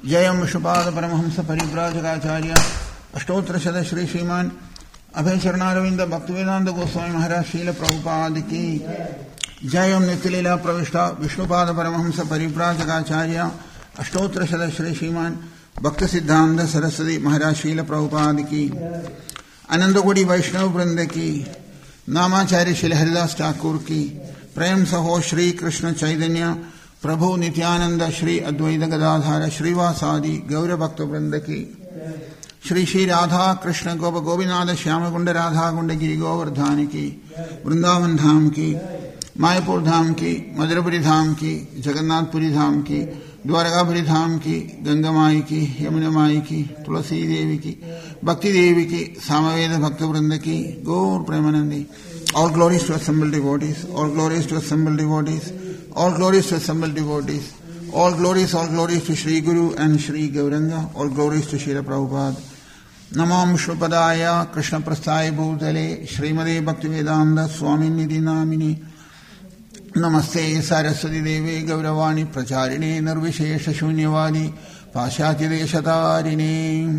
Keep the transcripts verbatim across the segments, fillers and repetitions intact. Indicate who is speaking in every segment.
Speaker 1: जयम विष्णुपाद परमहंस परिव्राजकाचार्य अष्टोत्तर शत श्री श्रीमान अभय चरणारविंद भक्तिवेदांत गोस्वामी महाराज शील प्रभुपाद की जयम नित्यलीला प्रविष्टा विष्णुपाद परमहंस परिव्राजकाचार्य अष्टोत्तर शत श्री श्रीमान भक्त सिद्धांत सरस्वती महाराज शील प्रभुपाद की अनंतकोटि वैष्णव वृंद की नामाचार्य श्री हरिदास ठाकुर की प्रेम सहो श्री कृष्ण चैतन्य प्रभु नित्यानंद श्री अद्वैत गदाधार श्रीवासादि गौर भक्त वृंद की श्री श्री राधा कृष्ण गोप गोपीनाथ श्याम कुंड राधा कुंड गिरी गोवर्धन की वृंदावन धाम की मायापुर धाम की मधुरपुरी धाम की जगन्नाथपुरी धाम की द्वारकापुरी धाम की गंगा माई की यमुना माई की तुलसी देवी की भक्ति देवी की सामवेद भक्त वृंद की गौर Premanandi. All glories to assembled devotees, all glories to assembled devotees, all glories to assembled devotees, all glories, all glories to Shri Guru and Shri Gauranga, all glories to Srila Prabhupada. Namam Shrupadaya Krishna Prasthaya Bhutale Srimade Bhaktivedanta Swami Nidhi Namini Namaste Saraswati Devi Gauravani Pracharine Nirvishesha Shunyavadi Pashyatya Deshatarine.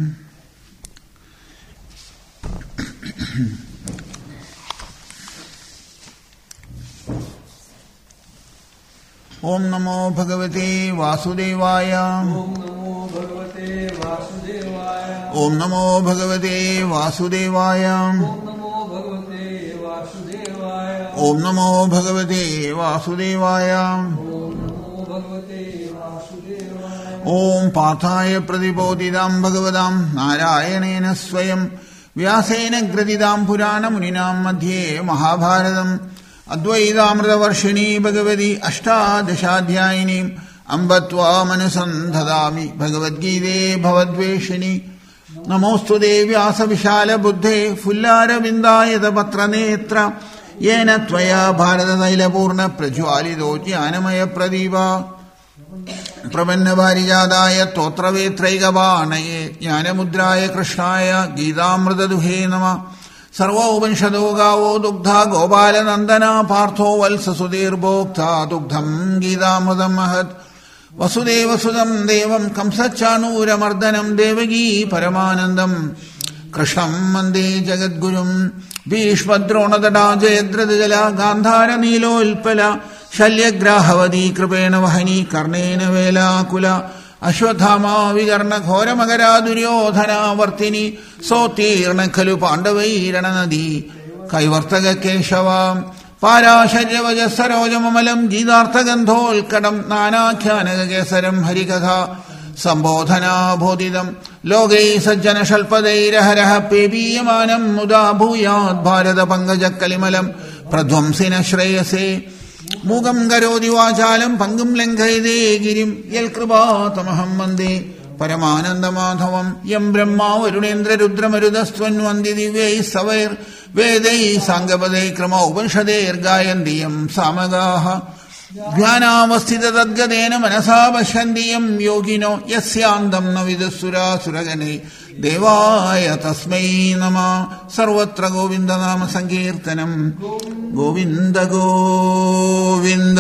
Speaker 1: ओम नमो भगवते वासुदेवाय.
Speaker 2: ओम नमो भगवते वासुदेवाय.
Speaker 1: ओम नमो भगवते वासुदेवाय.
Speaker 2: ओम नमो भगवते वासुदेवाय.
Speaker 1: ओम नमो भगवते वासुदेवाय. ओम पार्थाय प्रतिबोधितां भगवतां नारायणेन स्वयं व्यासेन ग्रथितां पुराणमुनिनां मध्ये महाभारतम् अद्वैतामृतवर्षिणी भगवती अष्टादशाध्यायिनी अम्ब त्वामनुसन्धदामि भगवद्गीते भवद्वेषिणी. नमोऽस्तु ते व्यासविशालबुद्धे फुल्लारविन्दायतपत्रनेत्र येन त्वया भारततैलपूर्णप्रज्वालितो ज्ञानमयप्रदीपा प्रपन्नपारिजाताय स्तोत्रवेत्रैकपाणये ज्ञानमुद्राय कृष्णाय गीतामृतदुहे नमः. सर्वोपनिषदो गावो दुग्धा गोपालनन्दना पार्थो वत्ससुधीर्भोक्ता दुग्धम् गीतामृतम् महत्. वसुदेवसुतम् देवम् कंसच्चाणूरमर्दनम् देवकी परमानन्दम् कृष्णम् वन्दे जगद्गुरुम्. भीष्मद्रोणतटा जयद्रथजला गान्धारनीलोल्पला शल्यग्राहवती कृपेण वहनी कर्णेन वेलाकुला. अश्वत्थामा विकर्ण घोरमकरा दुर्योधनावर्तिनी सोत्तीर्ण खलु पाण्डवैरणनदी कैवर्तक केशव पाराशर्यवज सरोजममलम् गीतार्थगन्धोल्कटम् नानाख्यानकेसरम् हरिकथा सम्बोधनाबोधितम् लोकै सज्जनशल्पदैरहरः पेपीयमानम् मुदा भूयात् भारतपङ्कजकलिमलम् प्रध्वंसिन श्रेयसे. मूकम् करोति वाचालम् पङ्गुम् लङ्घयते गिरिम् यत्कृपातमहम् वन्दे परमानन्दमाधवम्. यम् ब्रह्मा वरुणेन्द्ररुद्रमरुदस्त्वन्वन्ति दिव्यैः सवैर्वेदैः साङ्गपदैः क्रम उपनिषदैर्गायन्ति यम् सामगाः. ध्यानावस्थिततद्गतेन मनसा पश्यन्ति यम् योगिनो यस्यान्तम् न विदुःसुरासुरगणे देवाय तस्मै नमः. सर्वत्र गोविन्दनाम सङ्कीर्तनम् Govind Govind.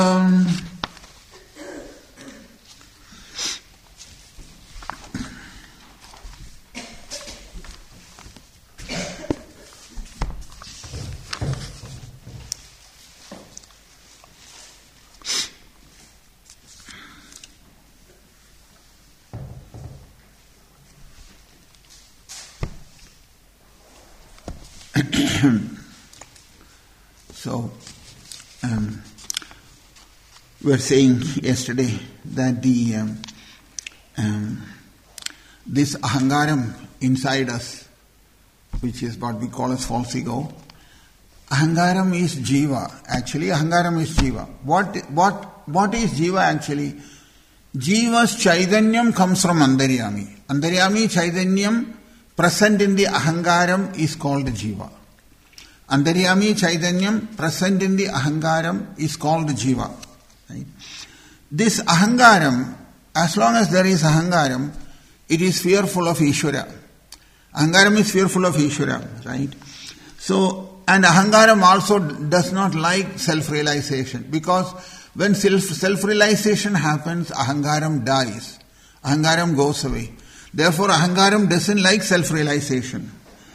Speaker 1: So, um, we were saying yesterday that the um, um, this ahangaram inside us, which is what we call as false ego, ahangaram is jiva. Actually, ahangaram is jiva. What what what is jiva actually? Jiva's chaitanyam comes from antaryami. Antaryami chaitanyam present in the ahangaram is called jiva. Antaryami chaitanyam present in the ahangaram is called jiva. Right? This ahangaram, as long as there is ahangaram, it is fearful of Ishvara. Ahangaram is fearful of Ishvara, right? So, and ahangaram also does not like self-realization, because when self, self-realization happens, ahangaram dies. Ahangaram goes away. Therefore, ahangaram doesn't like self-realization.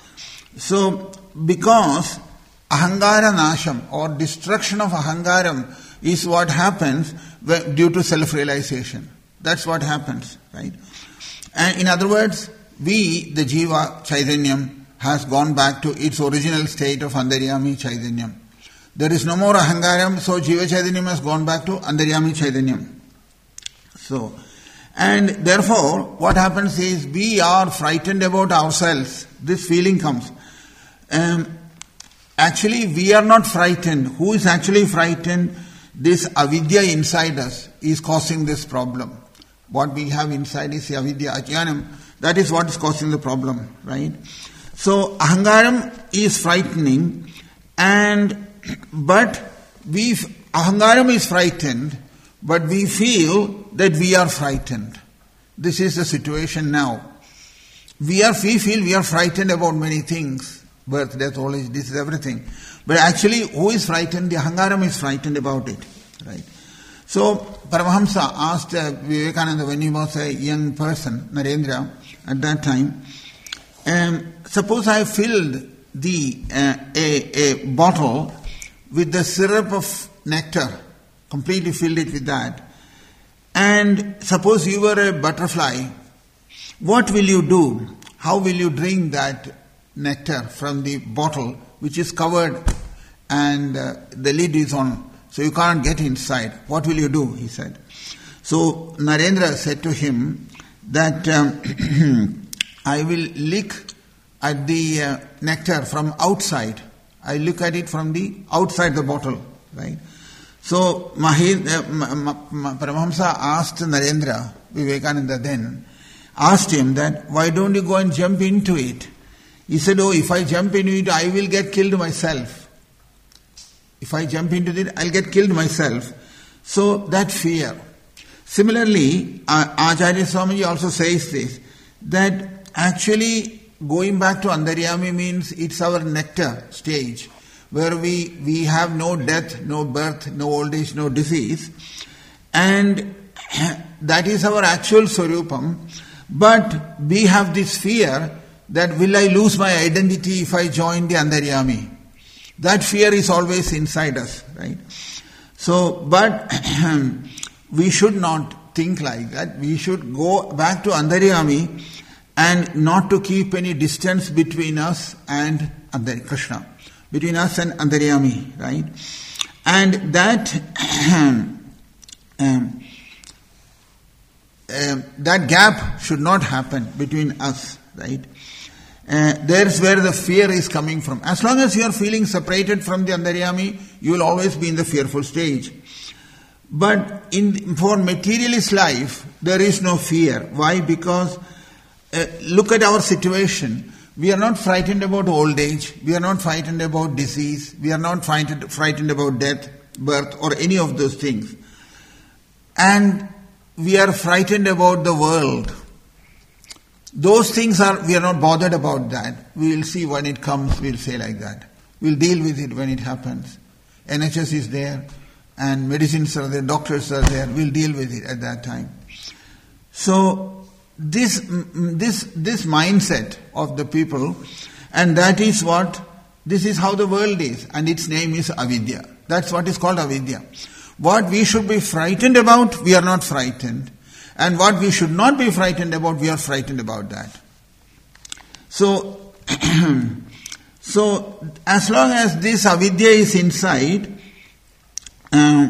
Speaker 1: So, because ahangara nasham or destruction of ahangaram is what happens due to self-realization. That's what happens, right? And in other words, we, the Jiva Chaitanyam, has gone back to its original state of Antaryami Chaitanyam. There is no more ahangaram, so Jiva Chaitanyam has gone back to Antaryami Chaitanyam. So, and therefore, what happens is we are frightened about ourselves. This feeling comes. Um, actually, we are not frightened. Who is actually frightened? This avidya inside us is causing this problem. What we have inside is avidya, ajnanam. That is what is causing the problem, right? So, ahangaram is frightening, and but we ahangaram is frightened, but we feel that we are frightened. This is the situation now. We are we feel we are frightened about many things. Birth, death, old age, this is everything. But actually, who is frightened? The ahangaram is frightened about it, right? So, Paramahamsa asked uh, Vivekananda when he was a young person, Narendra, at that time, um, suppose I filled the uh, a, a bottle with the syrup of nectar, completely filled it with that, and suppose you were a butterfly, what will you do? How will you drink that nectar from the bottle which is covered and uh, the lid is on, so you can't get inside? What will you do? He said. So Narendra said to him that um, I will lick at the uh, nectar from outside. I look at it from the outside the bottle, right? So Mahid, uh, Paramahamsa asked Narendra, Vivekananda then, asked him that, why don't you go and jump into it? He said, oh, if I jump into it, I will get killed myself. If I jump into it, I'll get killed myself. So that fear. Similarly, uh, Acharya Swamiji also says this, that actually going back to Antaryami means it's our nectar stage, where we, we have no death, no birth, no old age, no disease. And that is our actual Swarupam. But we have this fear that will I lose my identity if I join the Antaryami? That fear is always inside us, right? So, but we should not think like that. We should go back to Antaryami and not to keep any distance between us and Krishna, between us and Antaryami, right? And that um, um, that gap should not happen between us, right? Uh, there's where the fear is coming from. As long as you are feeling separated from the Antaryami, you will always be in the fearful stage. But in for materialist life, there is no fear. Why? Because uh, look at our situation. We are not frightened about old age. We are not frightened about disease. We are not frightened, frightened about death, birth, or any of those things. And we are frightened about the world. Those things are, we are not bothered about that. We will see when it comes, we'll say like that. We'll deal with it when it happens. N H S is there, and medicines are there, doctors are there. We'll deal with it at that time. So, this, this, this mindset of the people, and that is what, this is how the world is, and its name is avidya. That's what is called avidya. What we should be frightened about, we are not frightened. And what we should not be frightened about, we are frightened about that. So, so as long as this avidya is inside, uh,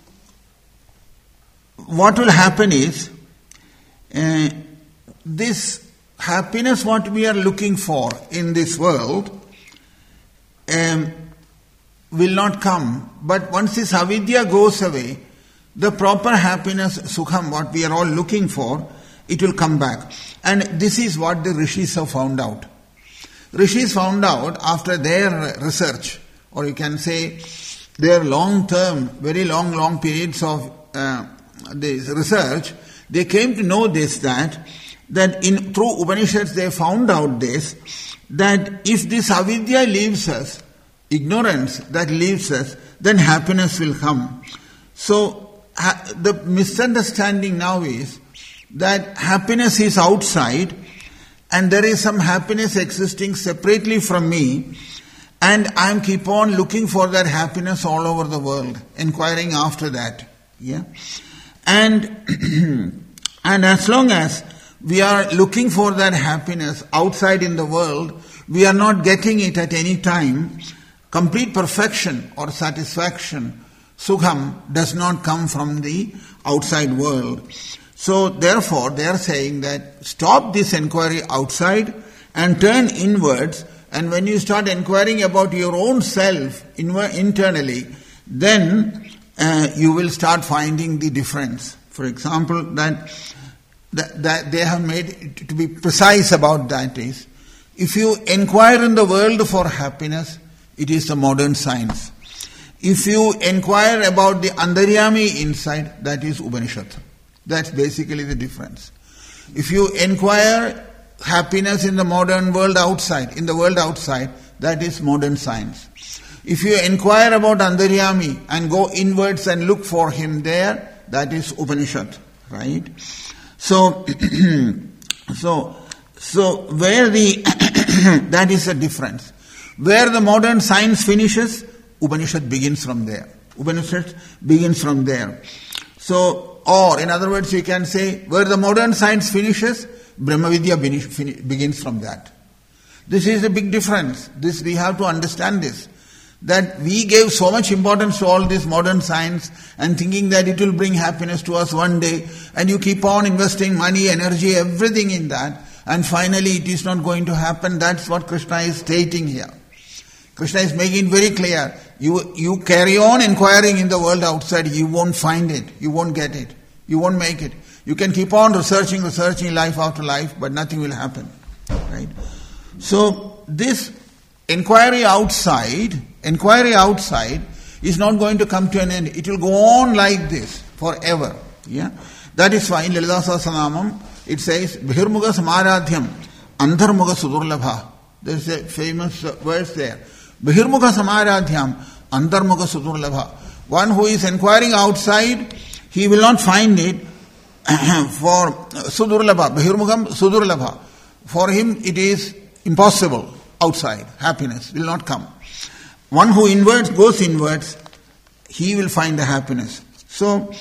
Speaker 1: what will happen is, uh, this happiness what we are looking for in this world um, will not come. But once this avidya goes away, the proper happiness, sukham, what we are all looking for, it will come back. And this is what the rishis have found out. Rishis found out after their research, or you can say their long-term, very long, long periods of uh, this research, they came to know this, that, that in through Upanishads they found out this, that if this avidya leaves us, ignorance that leaves us, then happiness will come. So, the misunderstanding now is that happiness is outside and there is some happiness existing separately from me, and I am keep on looking for that happiness all over the world, inquiring after that. Yeah, and and as long as we are looking for that happiness outside in the world, we are not getting it at any time. Complete perfection or satisfaction, sukham, does not come from the outside world. So therefore they are saying that stop this inquiry outside and turn inwards, and when you start inquiring about your own self inw- internally, then uh, you will start finding the difference. For example, that, that, that they have made it to be precise about that is, if you inquire in the world for happiness, it is the modern science. If you inquire about the Antaryami inside, that is Upanishad. That's basically the difference. If you inquire happiness in the modern world outside, in the world outside, that is modern science. If you inquire about Antaryami and go inwards and look for him there, that is Upanishad, right? So, so, so where the that is the difference. Where the modern science finishes, Upanishad begins from there. Upanishad begins from there. So, or in other words, you can say, where the modern science finishes, Brahmavidya begins from that. This is a big difference. This we have to understand this. That we gave so much importance to all this modern science and thinking that it will bring happiness to us one day, and you keep on investing money, energy, everything in that, and finally it is not going to happen. That's what Krishna is stating here. Krishna is making it very clear. You, you carry on inquiring in the world outside, you won't find it, you won't get it, you won't make it. You can keep on researching, researching life after life, but nothing will happen. Right? So this inquiry outside, inquiry outside is not going to come to an end. It will go on like this forever. Yeah, that is why in Lalita Sahasranamam it says, Bhirmuga Samaradhyam Antharmuga Sudurlabha. There is a famous verse there. Bhirmuga Samaradhyam Antharmuga Sudurlabha. One who is inquiring outside, he will not find it for Sudurlabha. Bhirmugam Sudurlabha. For him it is impossible outside. Happiness will not come. One who inwards goes inwards, he will find the happiness. So,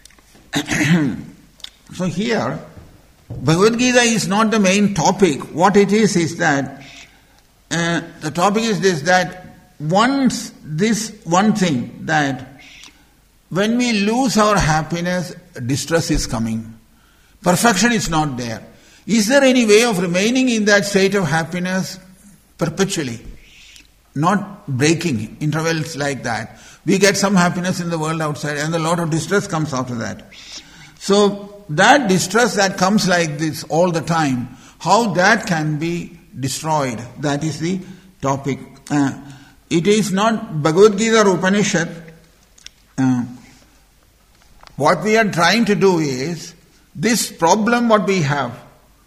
Speaker 1: so here, Bhagavad Gita is not the main topic. What it is is that uh, the topic is this, that once this one thing, that when we lose our happiness, distress is coming. Perfection is not there. Is there any way of remaining in that state of happiness perpetually? Not breaking intervals like that. We get some happiness in the world outside and a lot of distress comes after that. So that distress that comes like this all the time, how that can be destroyed, that is the topic. Uh, it is not Bhagavad Gita or Upanishad. Uh, what we are trying to do is, this problem what we have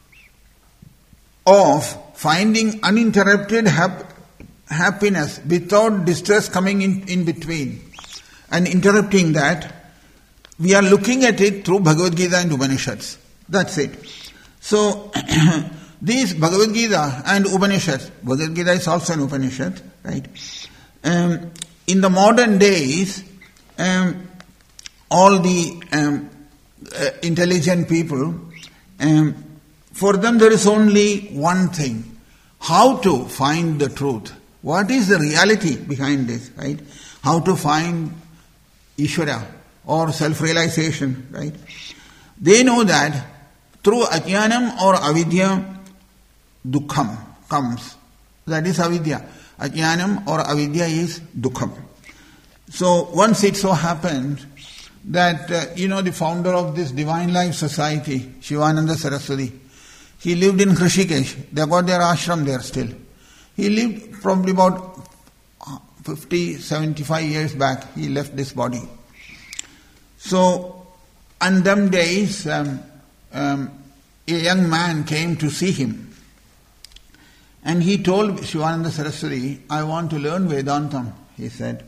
Speaker 1: of finding uninterrupted hap- happiness without distress coming in, in between and interrupting that, we are looking at it through Bhagavad Gita and Upanishads. That's it. So, these Bhagavad Gita and Upanishads, Bhagavad Gita is also an Upanishad, right? Um, in the modern days, um, all the um, uh, intelligent people, um, for them there is only one thing: how to find the truth. What is the reality behind this, right? How to find Ishvara or self-realization, right? They know that through ajnanam or avidya, dukkham comes. That is avidya. Ajnanam or avidya is dukkham. So once it so happened that, uh, you know, the founder of this Divine Life Society, Shivananda Saraswati, he lived in Hrishikesh. They got their ashram there still. He lived probably about fifty, seventy-five years back. He left this body. So, on them days, um, um, a young man came to see him. And he told Shivananda Saraswati, I want to learn Vedantam, he said.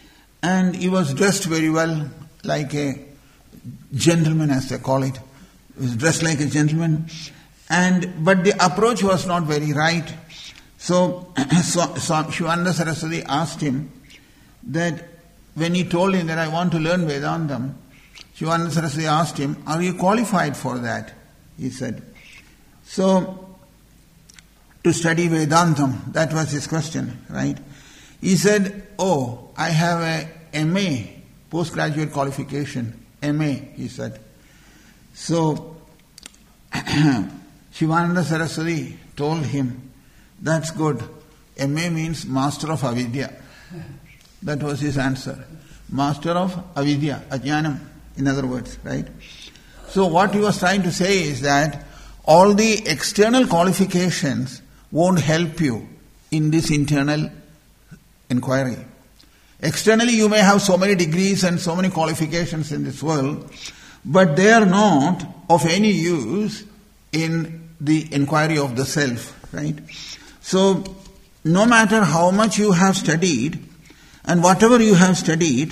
Speaker 1: And he was dressed very well, like a gentleman as they call it. He was dressed like a gentleman. And but the approach was not very right. So, so, so Shivananda Saraswati asked him that when he told him that I want to learn Vedantam, Shivananda Saraswati asked him, are you qualified for that? He said. So, to study Vedantam, that was his question, right? He said, oh, I have a M A, postgraduate qualification, M A, he said. So, Shivananda Saraswati told him, that's good. M A means Master of Avidya. That was his answer. Master of Avidya, Ajnanam, in other words, right? So what he was trying to say is that all the external qualifications won't help you in this internal inquiry. Externally you may have so many degrees and so many qualifications in this world, but they are not of any use in the inquiry of the self, right? So, no matter how much you have studied, and whatever you have studied,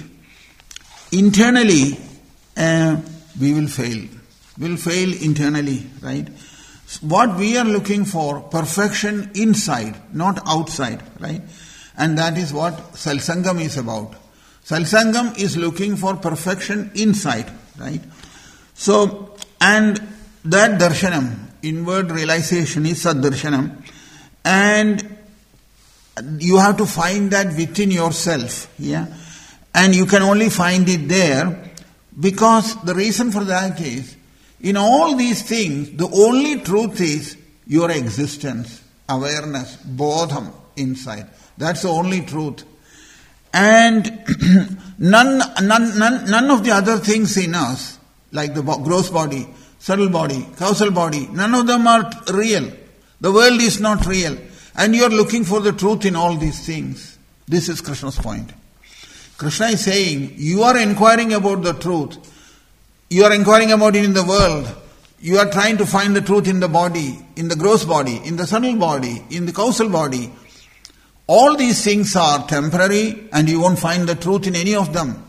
Speaker 1: internally uh, we will fail. We will fail internally, right? What we are looking for, perfection inside, not outside, right? And that is what Salsangam is about. Salsangam is looking for perfection inside, right? So, and that darshanam, inward realization is saddarshanam, and you have to find that within yourself, yeah? And you can only find it there because the reason for that is, in all these things, the only truth is your existence, awareness, bodham inside. That's the only truth. And none, none, none, none of the other things in us, like the gross body, subtle body, causal body, none of them are real. The world is not real. And you are looking for the truth in all these things. This is Krishna's point. Krishna is saying, you are inquiring about the truth. You are inquiring about it in the world. You are trying to find the truth in the body, in the gross body, in the subtle body, in the causal body. All these things are temporary and you won't find the truth in any of them.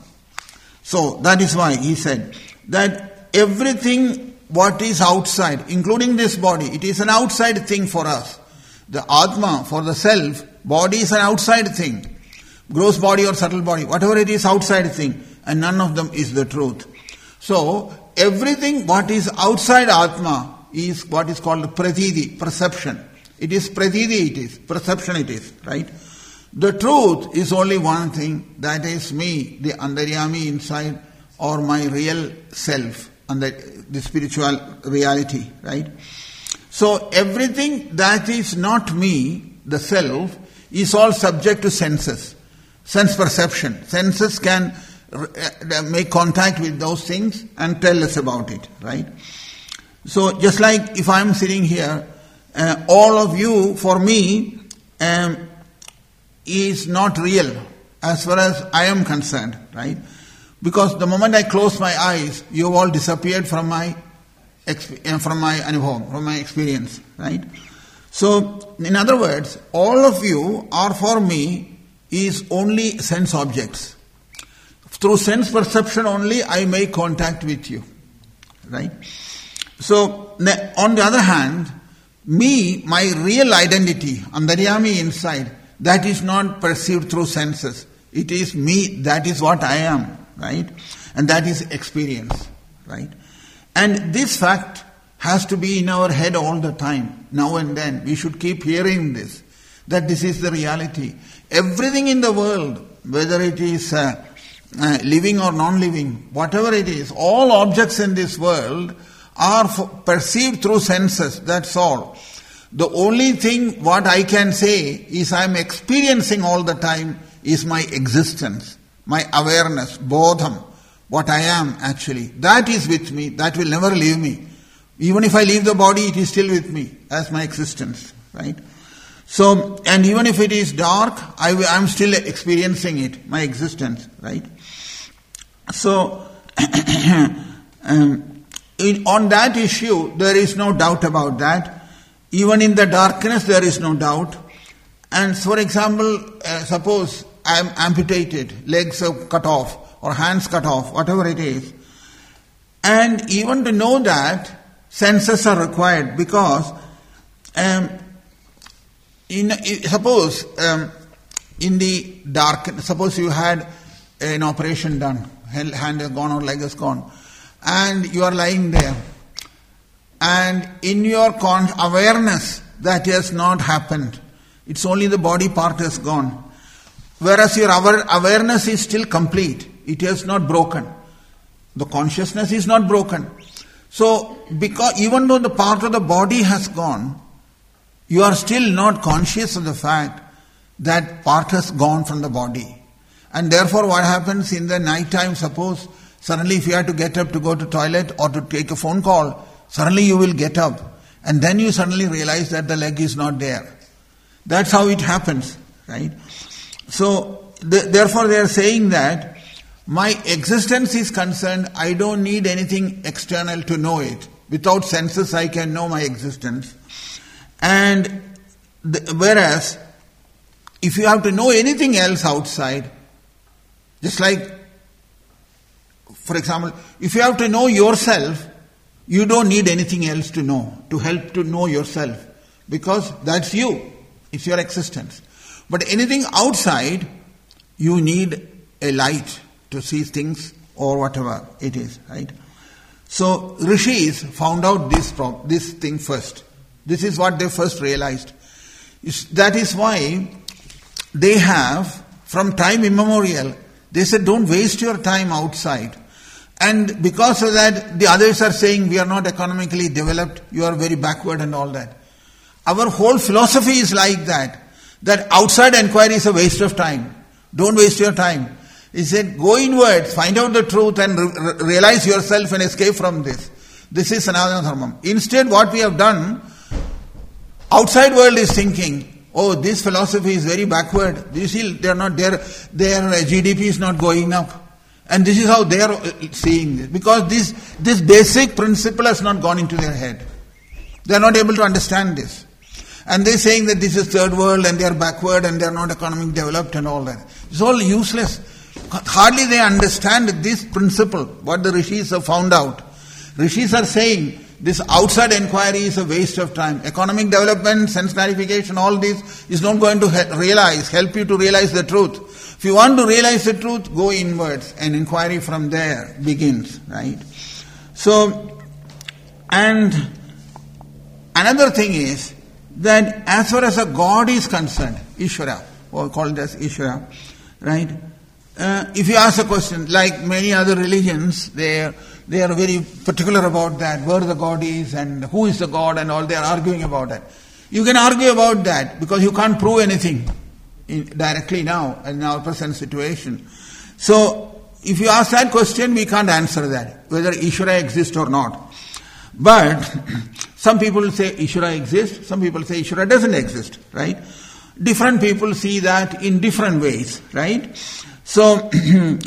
Speaker 1: So that is why he said that everything what is outside, including this body, it is an outside thing for us. The Atma, for the self, body is an outside thing. Gross body or subtle body, whatever it is, outside thing. And none of them is the truth. So, everything what is outside Atma is what is called pratidi, perception. It is pratidi, it is, perception it is, right? The truth is only one thing, that is me, the Antaryami inside, or my real self, and the, the spiritual reality, right? So everything that is not me, the self, is all subject to senses, sense perception. Senses can make contact with those things and tell us about it, right? So just like if I am sitting here, uh, all of you, for me, um, is not real as far as I am concerned, right? Because the moment I close my eyes, you have all disappeared from my from my anubhav, from my experience, right? So, in other words, all of you are for me is only sense objects. Through sense perception only I make contact with you, right? So, on the other hand, me, my real identity, Antaryami inside, that is not perceived through senses. It is me, that is what I am, right? And that is experience, right? And this fact has to be in our head all the time, now and then. We should keep hearing this, that this is the reality. Everything in the world, whether it is uh, uh, living or non-living, whatever it is, all objects in this world are f- perceived through senses, that's all. The only thing what I can say is I am experiencing all the time is my existence, my awareness, bodham. What I am actually, that is with me, that will never leave me. Even if I leave the body, it is still with me as my existence, right? So, and even if it is dark, I am still experiencing it, my existence, right? So, um, in, on that issue, there is no doubt about that. Even in the darkness, there is no doubt. And for example, uh, suppose I am amputated, legs are cut off, or hands cut off, whatever it is. And even to know that, senses are required because um, in, in suppose um, in the dark, suppose you had an operation done, hand has gone or leg has gone, and you are lying there, and in your con- awareness that has not happened, it's only the body part has gone, whereas your aware- awareness is still complete, it has not broken, the consciousness is not broken. So, because even though the part of the body has gone, you are still not conscious of the fact that part has gone from the body. And therefore what happens in the night time, suppose suddenly if you have to get up to go to toilet or to take a phone call, suddenly you will get up and then you suddenly realize that the leg is not there. That's how it happens, right? So, th- therefore they are saying that my existence is concerned, I don't need anything external to know it. Without senses I can know my existence. And the, whereas if you have to know anything else outside, just like, for example, if you have to know yourself, you don't need anything else to know, to help to know yourself, because that's you, it's your existence. But anything outside, you need a light to see things or whatever it is, right? So rishis found out this pro- this thing first. This is what they first realized. That is why they have, from time immemorial, they said don't waste your time outside. And because of that, the others are saying we are not economically developed, you are very backward and all that. Our whole philosophy is like that, that outside enquiry is a waste of time. Don't waste your time. He said, go inwards, find out the truth and re- realize yourself and escape from this. This is Sanatana Dharma. Instead, what we have done, outside world is thinking, oh, this philosophy is very backward. You see, they are not there. Their G D P is not going up. And this is how they are seeing this. Because this, this basic principle has not gone into their head. They are not able to understand this. And they are saying that this is third world and they are backward and they are not economically developed and all that. It's all useless. Hardly they understand this principle, what the rishis have found out. Rishis are saying this outside enquiry is a waste of time. Economic development, sense gratification, all this is not going to he- realize, help you to realize the truth. If you want to realize the truth, go inwards and inquiry from there begins, right? So, and another thing is that as far as a God is concerned, Ishvara, or called as Ishvara, right? Uh, if you ask a question, like many other religions, they are, they are very particular about that, where the God is and who is the God and all, they are arguing about that. You can argue about that because you can't prove anything in, directly now in our present situation. So, if you ask that question, we can't answer that, whether Ishvara exists or not. But some people say Ishvara exists, some people say Ishvara doesn't exist, right? Different people see that in different ways, right? So, um,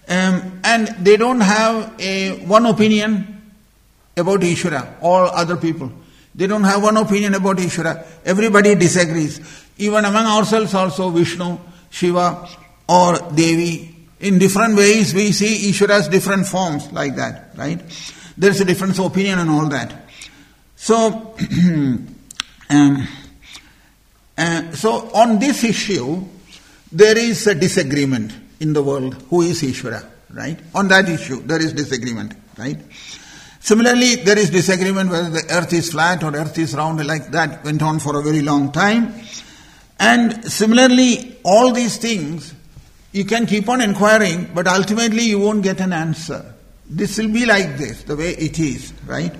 Speaker 1: and they don't have a one opinion about Ishvara, all other people. They don't have one opinion about Ishvara. Everybody disagrees. Even among ourselves also, Vishnu, Shiva or Devi, in different ways we see Ishvara's different forms like that, right? There's a difference of opinion and all that. So, um, uh, so on this issue, there is a disagreement in the world, who is Ishvara, right? On that issue, there is disagreement, right? Similarly, there is disagreement whether the earth is flat or earth is round, like that went on for a very long time. And similarly, all these things, you can keep on inquiring, but ultimately you won't get an answer. This will be like this, the way it is, right?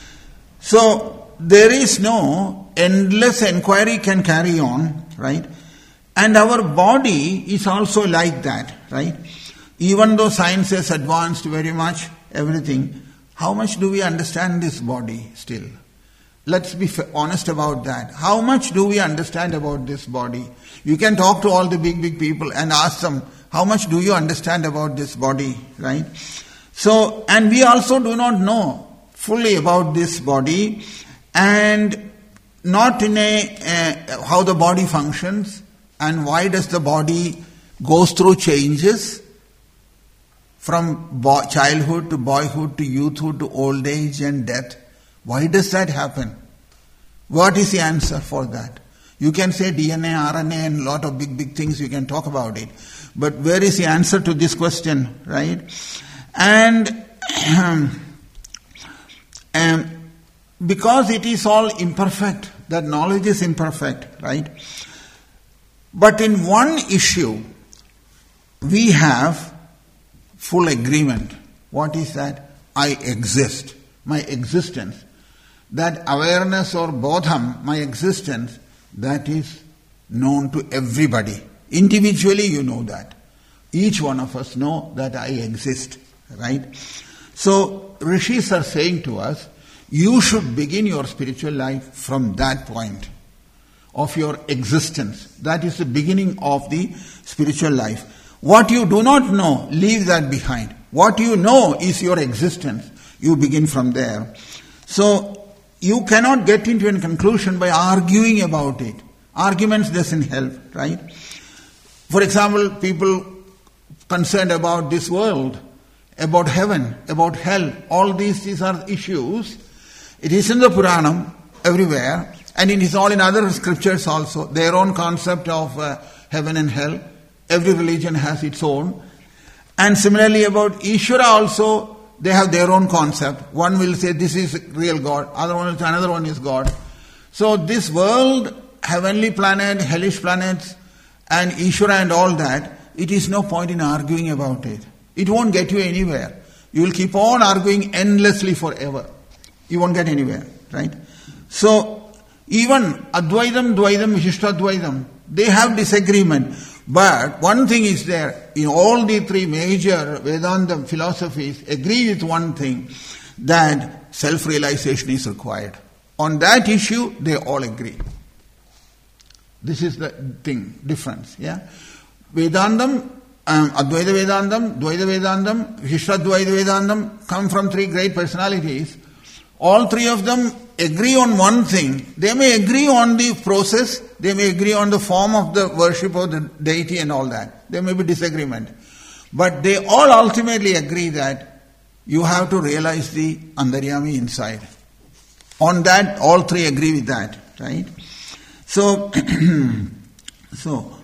Speaker 1: So, there is no endless inquiry can carry on, right? And our body is also like that, right? Even though science has advanced very much, everything, how much do we understand this body still? Let's be honest about that. How much do we understand about this body? You can talk to all the big, big people and ask them, how much do you understand about this body, right? So, and we also do not know fully about this body, and not in a, uh, how the body functions, and why does the body goes through changes from bo- childhood to boyhood to youthhood to old age and death. Why does that happen? What is the answer for that? You can say D N A, R N A, and a lot of big, big things, you can talk about it. But where is the answer to this question, right? And um, um, because it is all imperfect, that knowledge is imperfect, right? But in one issue, we have full agreement. What is that? I exist. My existence. That awareness or bodham, my existence, that is known to everybody. Individually you know that. Each one of us know that I exist, right? So rishis are saying to us, you should begin your spiritual life from that point of your existence. That is the beginning of the spiritual life. What you do not know, leave that behind. What you know is your existence. You begin from there. So you cannot get into a conclusion by arguing about it. Arguments doesn't help, right? For example, people concerned about this world, about heaven, about hell, all these, these are issues. It is in the Puranam, everywhere, and it is all in other scriptures also, their own concept of uh, heaven and hell. Every religion has its own. And similarly about Ishvara also, they have their own concept. One will say this is real God, other one will say another one is God. So this world, heavenly planet, hellish planets, and Ishvara and all that, it is no point in arguing about it. It won't get you anywhere. You will keep on arguing endlessly forever. You won't get anywhere, right? So, even Advaitam, Dvaitam, Vishishtadvaitam, they have disagreement. But one thing is there, in all the three major Vedanta philosophies agree with one thing, that self-realization is required. On that issue, they all agree. This is the thing, difference, yeah? Vedantam, um, Advaita Vedantam, Dvaita Vedantam, Vishishtadvaita Vedantam come from three great personalities. All three of them agree on one thing. They may agree on the process, they may agree on the form of the worship of the deity and all that. There may be disagreement. But they all ultimately agree that you have to realize the Antaryami inside. On that, all three agree with that, right? So, so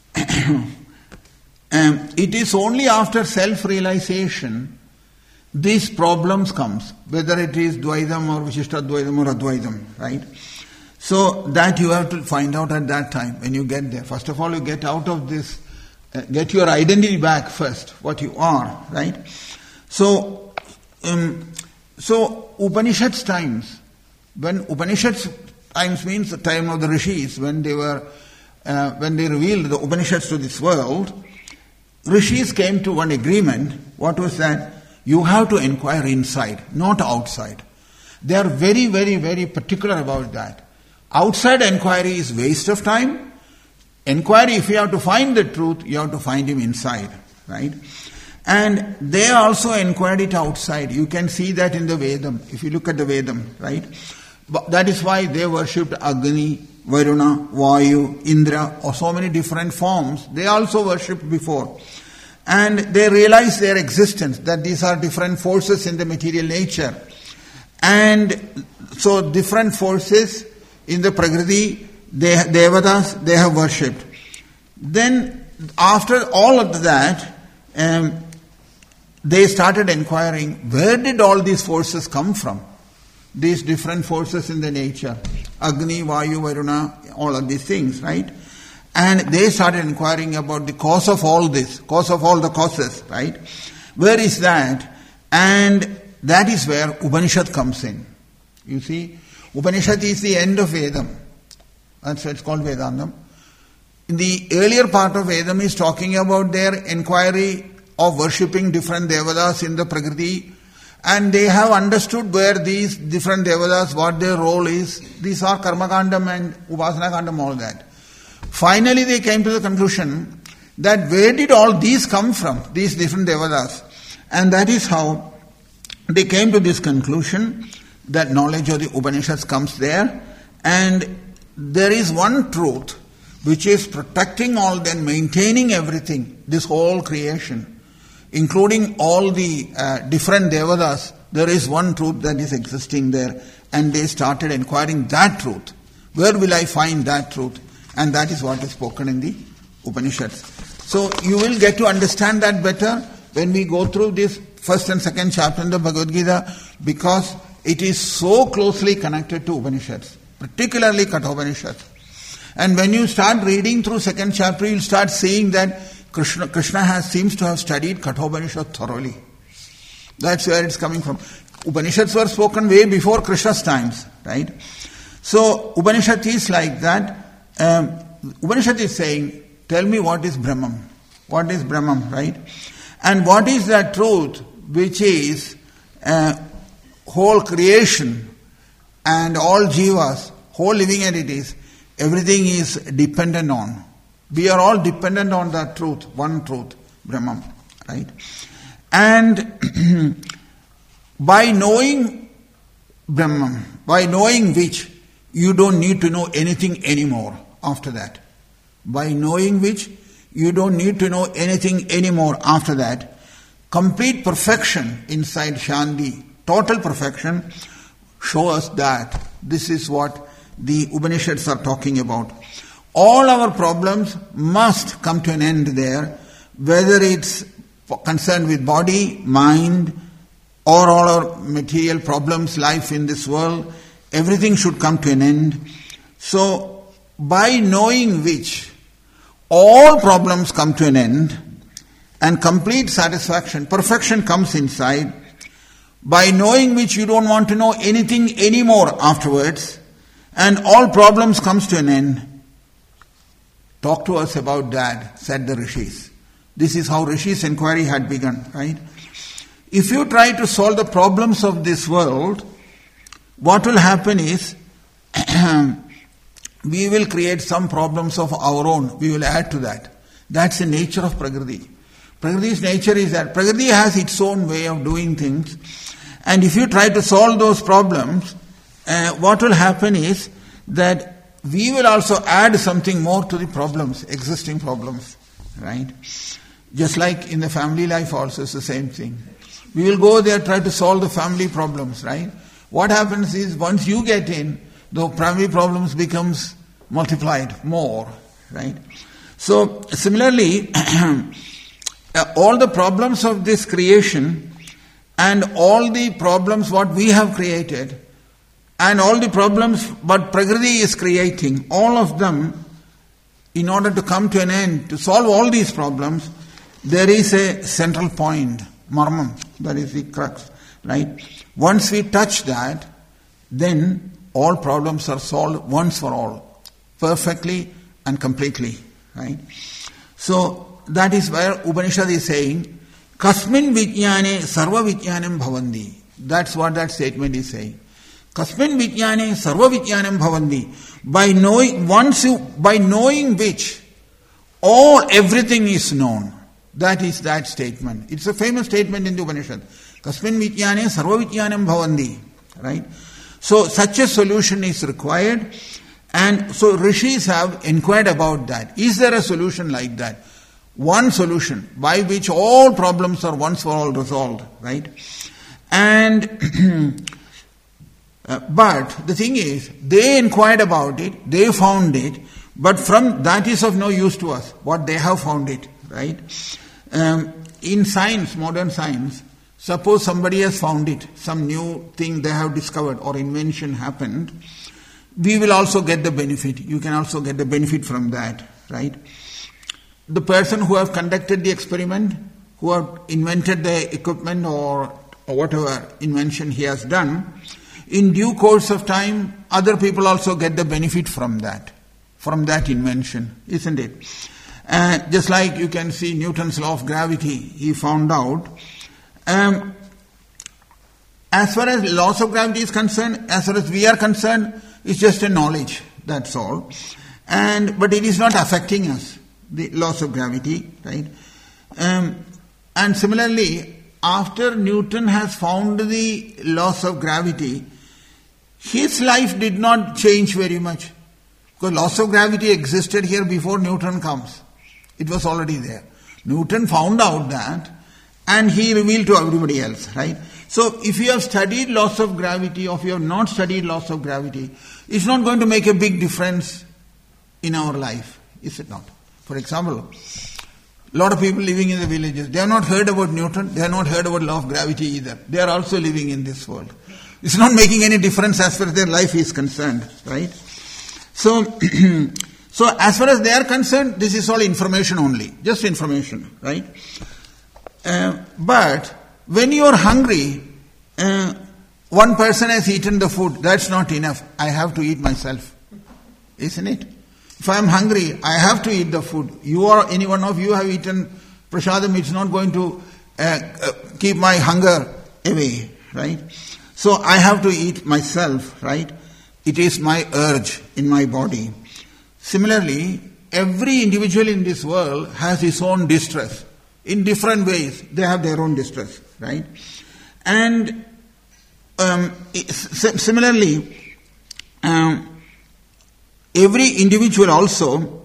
Speaker 1: um, it is only after self-realization these problems comes, whether it is Dvaitam or Vishishtadvaitam or Advaitam, right? So that you have to find out at that time when you get there. First of all, you get out of this, uh, get your identity back first, what you are, right? So, um, so Upanishads times, when Upanishads times means the time of the rishis, when they were, uh, when they revealed the Upanishads to this world, rishis came to one agreement. What was that? You have to inquire inside, not outside. They are very, very, very particular about that. Outside inquiry is waste of time. Inquiry, if you have to find the truth, you have to find him inside, right? And they also inquired it outside. You can see that in the Vedam, if you look at the Vedam, right? But that is why they worshipped Agni, Varuna, Vayu, Indra, or so many different forms. They also worshipped before. And they realize their existence, that these are different forces in the material nature. And so different forces in the Prakriti, they, Devatas, they have worshipped. Then after all of that, um, they started inquiring, where did all these forces come from? These different forces in the nature. Agni, Vayu, Varuna, all of these things, right? And they started inquiring about the cause of all this, cause of all the causes, right? Where is that? And that is where Upanishad comes in. You see, Upanishad is the end of Vedam. That's why it's called Vedantam. In the earlier part of Vedam is talking about their inquiry of worshipping different Devatas in the Prakriti. And they have understood where these different Devatas, what their role is. These are Karmakandam and Upasanakandam, all that. Finally, they came to the conclusion that where did all these come from, these different Devatas? And that is how they came to this conclusion that knowledge of the Upanishads comes there. And there is one truth which is protecting all, then maintaining everything, this whole creation, including all the uh, different Devatas there is one truth that is existing there. And they started inquiring that truth. Where will I find that truth? And that is what is spoken in the Upanishads. So you will get to understand that better when we go through this first and second chapter in the Bhagavad Gita, because it is so closely connected to Upanishads, particularly Kathopanishads. And when you start reading through second chapter, you'll start seeing that Krishna, Krishna has seems to have studied Kathopanishad thoroughly. That's where it's coming from. Upanishads were spoken way before Krishna's times, right? So Upanishad is like that. Um, Upanishad is saying, tell me what is Brahman. What is Brahman, right? And what is that truth which is uh, whole creation and all jivas, whole living entities, everything is dependent on. We are all dependent on that truth, one truth, Brahman, right? And by knowing Brahman, by knowing which, you don't need to know anything anymore after that. By knowing which, you don't need to know anything anymore after that. Complete perfection inside Shanti, total perfection, show us that this is what the Upanishads are talking about. All our problems must come to an end there, whether it's concerned with body, mind, or all our material problems, life in this world, everything should come to an end. So, by knowing which, all problems come to an end, and complete satisfaction, perfection comes inside. By knowing which, you don't want to know anything anymore afterwards, and all problems comes to an end. Talk to us about that, said the Rishis. This is how Rishis' inquiry had begun, right? If you try to solve the problems of this world, what will happen is, we will create some problems of our own. We will add to that. That's the nature of Prakriti. Prakriti's nature is that Prakriti has its own way of doing things. And if you try to solve those problems, uh, what will happen is that we will also add something more to the problems, existing problems, right? Just like in the family life also, it's the same thing. We will go there, try to solve the family problems, right? What happens is, once you get in, the family problems becomes multiplied more, right? So, similarly, all the problems of this creation and all the problems what we have created and all the problems what Prakriti is creating, all of them, in order to come to an end, to solve all these problems, there is a central point, marmam, that is the crux, right? Once we touch that, then all problems are solved once for all, perfectly and completely, right? So, that is where Upanishad is saying, Kasmin Vijnane Sarva Vijnanam Bhavandi. That's what that statement is saying. Kasmin Vijnane Sarva Vijnanam Bhavandi. By knowing, once you, by knowing which, all, everything is known. That is that statement. It's a famous statement in the Upanishad. Kasmin Vijnane Sarva Vijnanam Bhavandi. Right? So, such a solution is required. And so, Rishis have inquired about that. Is there a solution like that? One solution by which all problems are once for all resolved, right? And uh, but the thing is, they inquired about it, they found it, but from that is of no use to us. What they have found it, right? Um, in science, modern science, suppose somebody has found it, some new thing they have discovered or invention happened, we will also get the benefit. You can also get the benefit from that, right? The person who have conducted the experiment, who have invented the equipment or, or whatever invention he has done, in due course of time, other people also get the benefit from that, from that invention, isn't it? Uh, just like you can see Newton's law of gravity, he found out. Um, as far as laws of gravity is concerned, as far as we are concerned, it's just a knowledge, that's all. And but it is not affecting us, the laws of gravity, right? Um, and similarly, after Newton has found the laws of gravity, his life did not change very much. Because laws of gravity existed here before Newton comes. It was already there. Newton found out that and he revealed to everybody else, right? So if you have studied laws of gravity or if you have not studied laws of gravity, it's not going to make a big difference in our life, is it not? For example, a lot of people living in the villages, they have not heard about Newton, they have not heard about law of gravity either. They are also living in this world. It's not making any difference as far as their life is concerned, right? So, so as far as they are concerned, this is all information only, just information, right? Uh, but when you are hungry, uh, one person has eaten the food, that's not enough. I have to eat myself, isn't it? If I am hungry, I have to eat the food. You or any one of you have eaten prasadam, it's not going to uh, uh, keep my hunger away, right? So I have to eat myself, right? It is my urge in my body. Similarly, every individual in this world has his own distress. In different ways, they have their own distress, right? And um, similarly, um, every individual also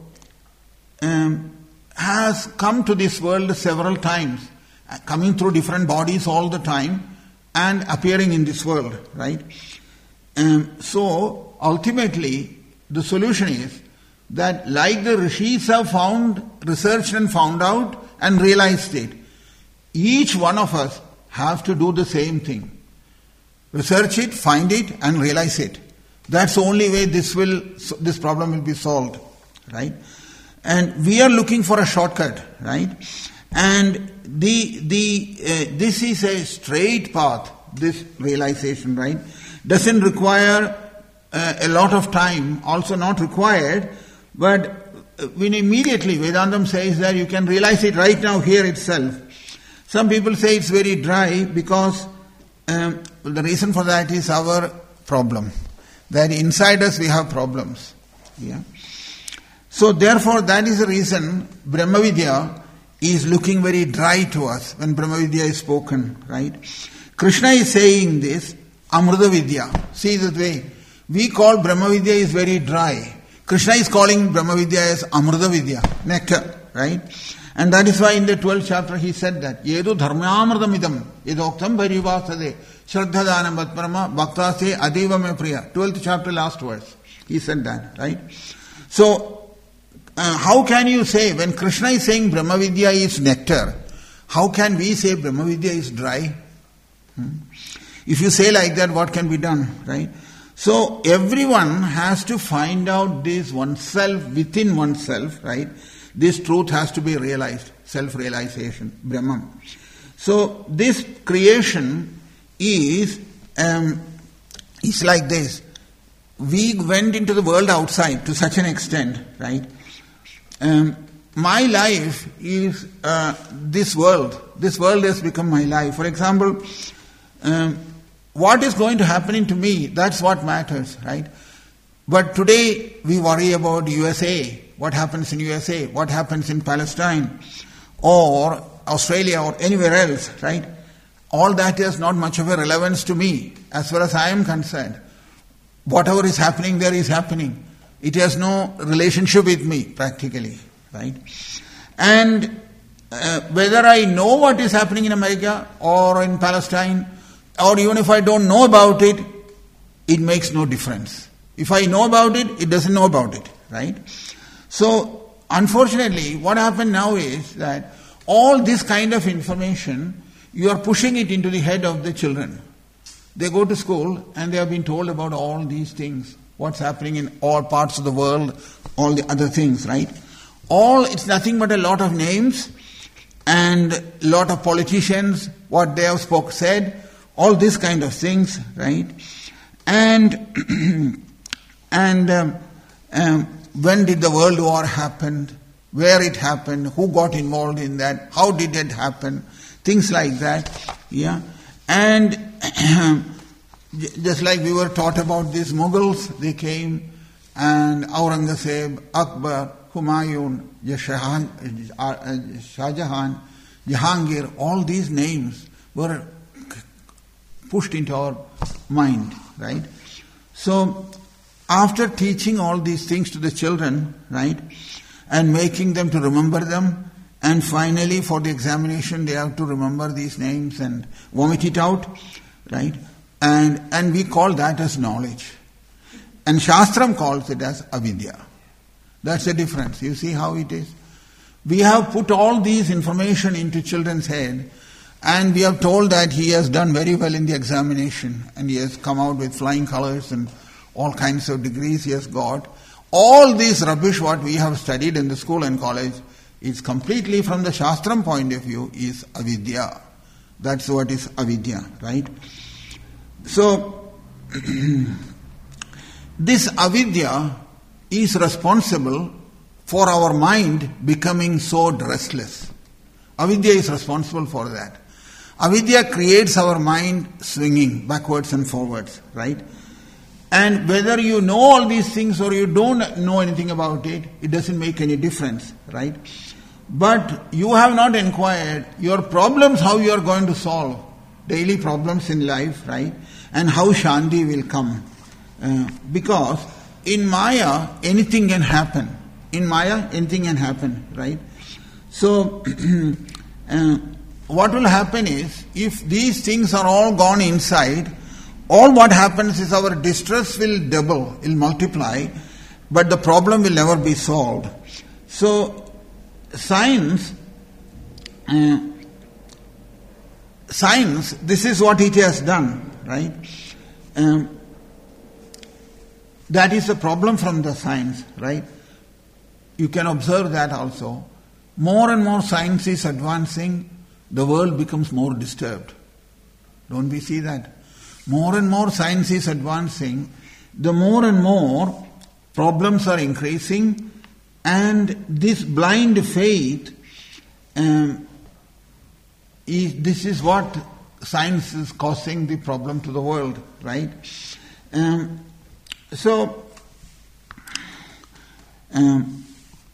Speaker 1: um, has come to this world several times, coming through different bodies all the time and appearing in this world, right? Um, so, ultimately, the solution is that like the rishis have found, researched and found out and realized it, each one of us have to do the same thing. Research it, find it and realize it. That's the only way this will, this problem will be solved, right? And we are looking for a shortcut, right? And the the uh, this is a straight path, this realization, right? Doesn't require uh, a lot of time, also not required, but when immediately Vedantam says that you can realize it right now here itself. Some people say it's very dry because um, the reason for that is our problem. That inside us we have problems. Yeah. So therefore that is the reason Brahmavidya is looking very dry to us when Brahmavidya is spoken, right? Krishna is saying this, Amrita Vidya. See that way. We call Brahmavidya is very dry. Krishna is calling Brahmavidya as Amrita Vidya, nectar, right? And that is why in the twelfth chapter he said that, Yedu dharmamritamidam, yedoktam parivasade, shraddhadanam vatparama, bhaktase adiva me priya. twelfth chapter, last verse. He said that, right? So, uh, how can you say, when Krishna is saying Brahmavidya is nectar, how can we say Brahmavidya is dry? Hmm? If you say like that, what can be done, right? So, everyone has to find out this oneself, within oneself, right? This truth has to be realized, self-realization, Brahman. So, this creation is, um, is like this. We went into the world outside to such an extent, right? Um, my life is uh, this world. This world has become my life. For example, um, what is going to happen to me, that's what matters, right? But today we worry about U S A, what happens in U S A, what happens in Palestine, or Australia or anywhere else, right? All that has not much of a relevance to me as far as I am concerned. Whatever is happening there is happening. It has no relationship with me practically, right? And uh, whether I know what is happening in America or in Palestine, or even if I don't know about it, it makes no difference. If I know about it, it doesn't know about it, right? So, unfortunately, what happened now is that all this kind of information, you are pushing it into the head of the children. They go to school and they have been told about all these things, what's happening in all parts of the world, all the other things, right? All, it's nothing but a lot of names and a lot of politicians, what they have spoke, said, all this kind of things, right? And and um, um, when did the world war happen? Where it happened? Who got involved in that? How did it happen? Things like that, yeah. And just like we were taught about these Mughals, they came, and Aurangzeb, Akbar, Humayun, Shah Jahan, Jahangir, all these names were pushed into our mind, right? So, after teaching all these things to the children, right, and making them to remember them, And finally, for the examination, they have to remember these names and vomit it out, right? And and we call that as knowledge. And Shastram calls it as avidya. That's the difference. You see how it is? We have put all these information into children's head, and we have told that he has done very well in the examination, and he has come out with flying colors and all kinds of degrees he has got. All this rubbish what we have studied in the school and college is completely from the Shastram point of view is avidya. That's what is avidya, right? So, this avidya is responsible for our mind becoming so restless. Avidya is responsible for that. Avidya creates our mind swinging backwards and forwards, right? And whether you know all these things or you don't know anything about it, it doesn't make any difference, right? But you have not inquired your problems, how you are going to solve daily problems in life, right? And how Shanti will come. Uh, because in Maya, anything can happen. In Maya, anything can happen, right? So, uh, what will happen is, if these things are all gone inside, all what happens is our distress will double, will multiply, but the problem will never be solved. So, science, uh, science, this is what it has done, right? Um, that is a problem from the science, right? You can observe that also. More and more science is advancing, the world becomes more disturbed. Don't we see that? More and more science is advancing, the more and more problems are increasing, and this blind faith, um, is, this is what science is causing the problem to the world, right? Um, so, um,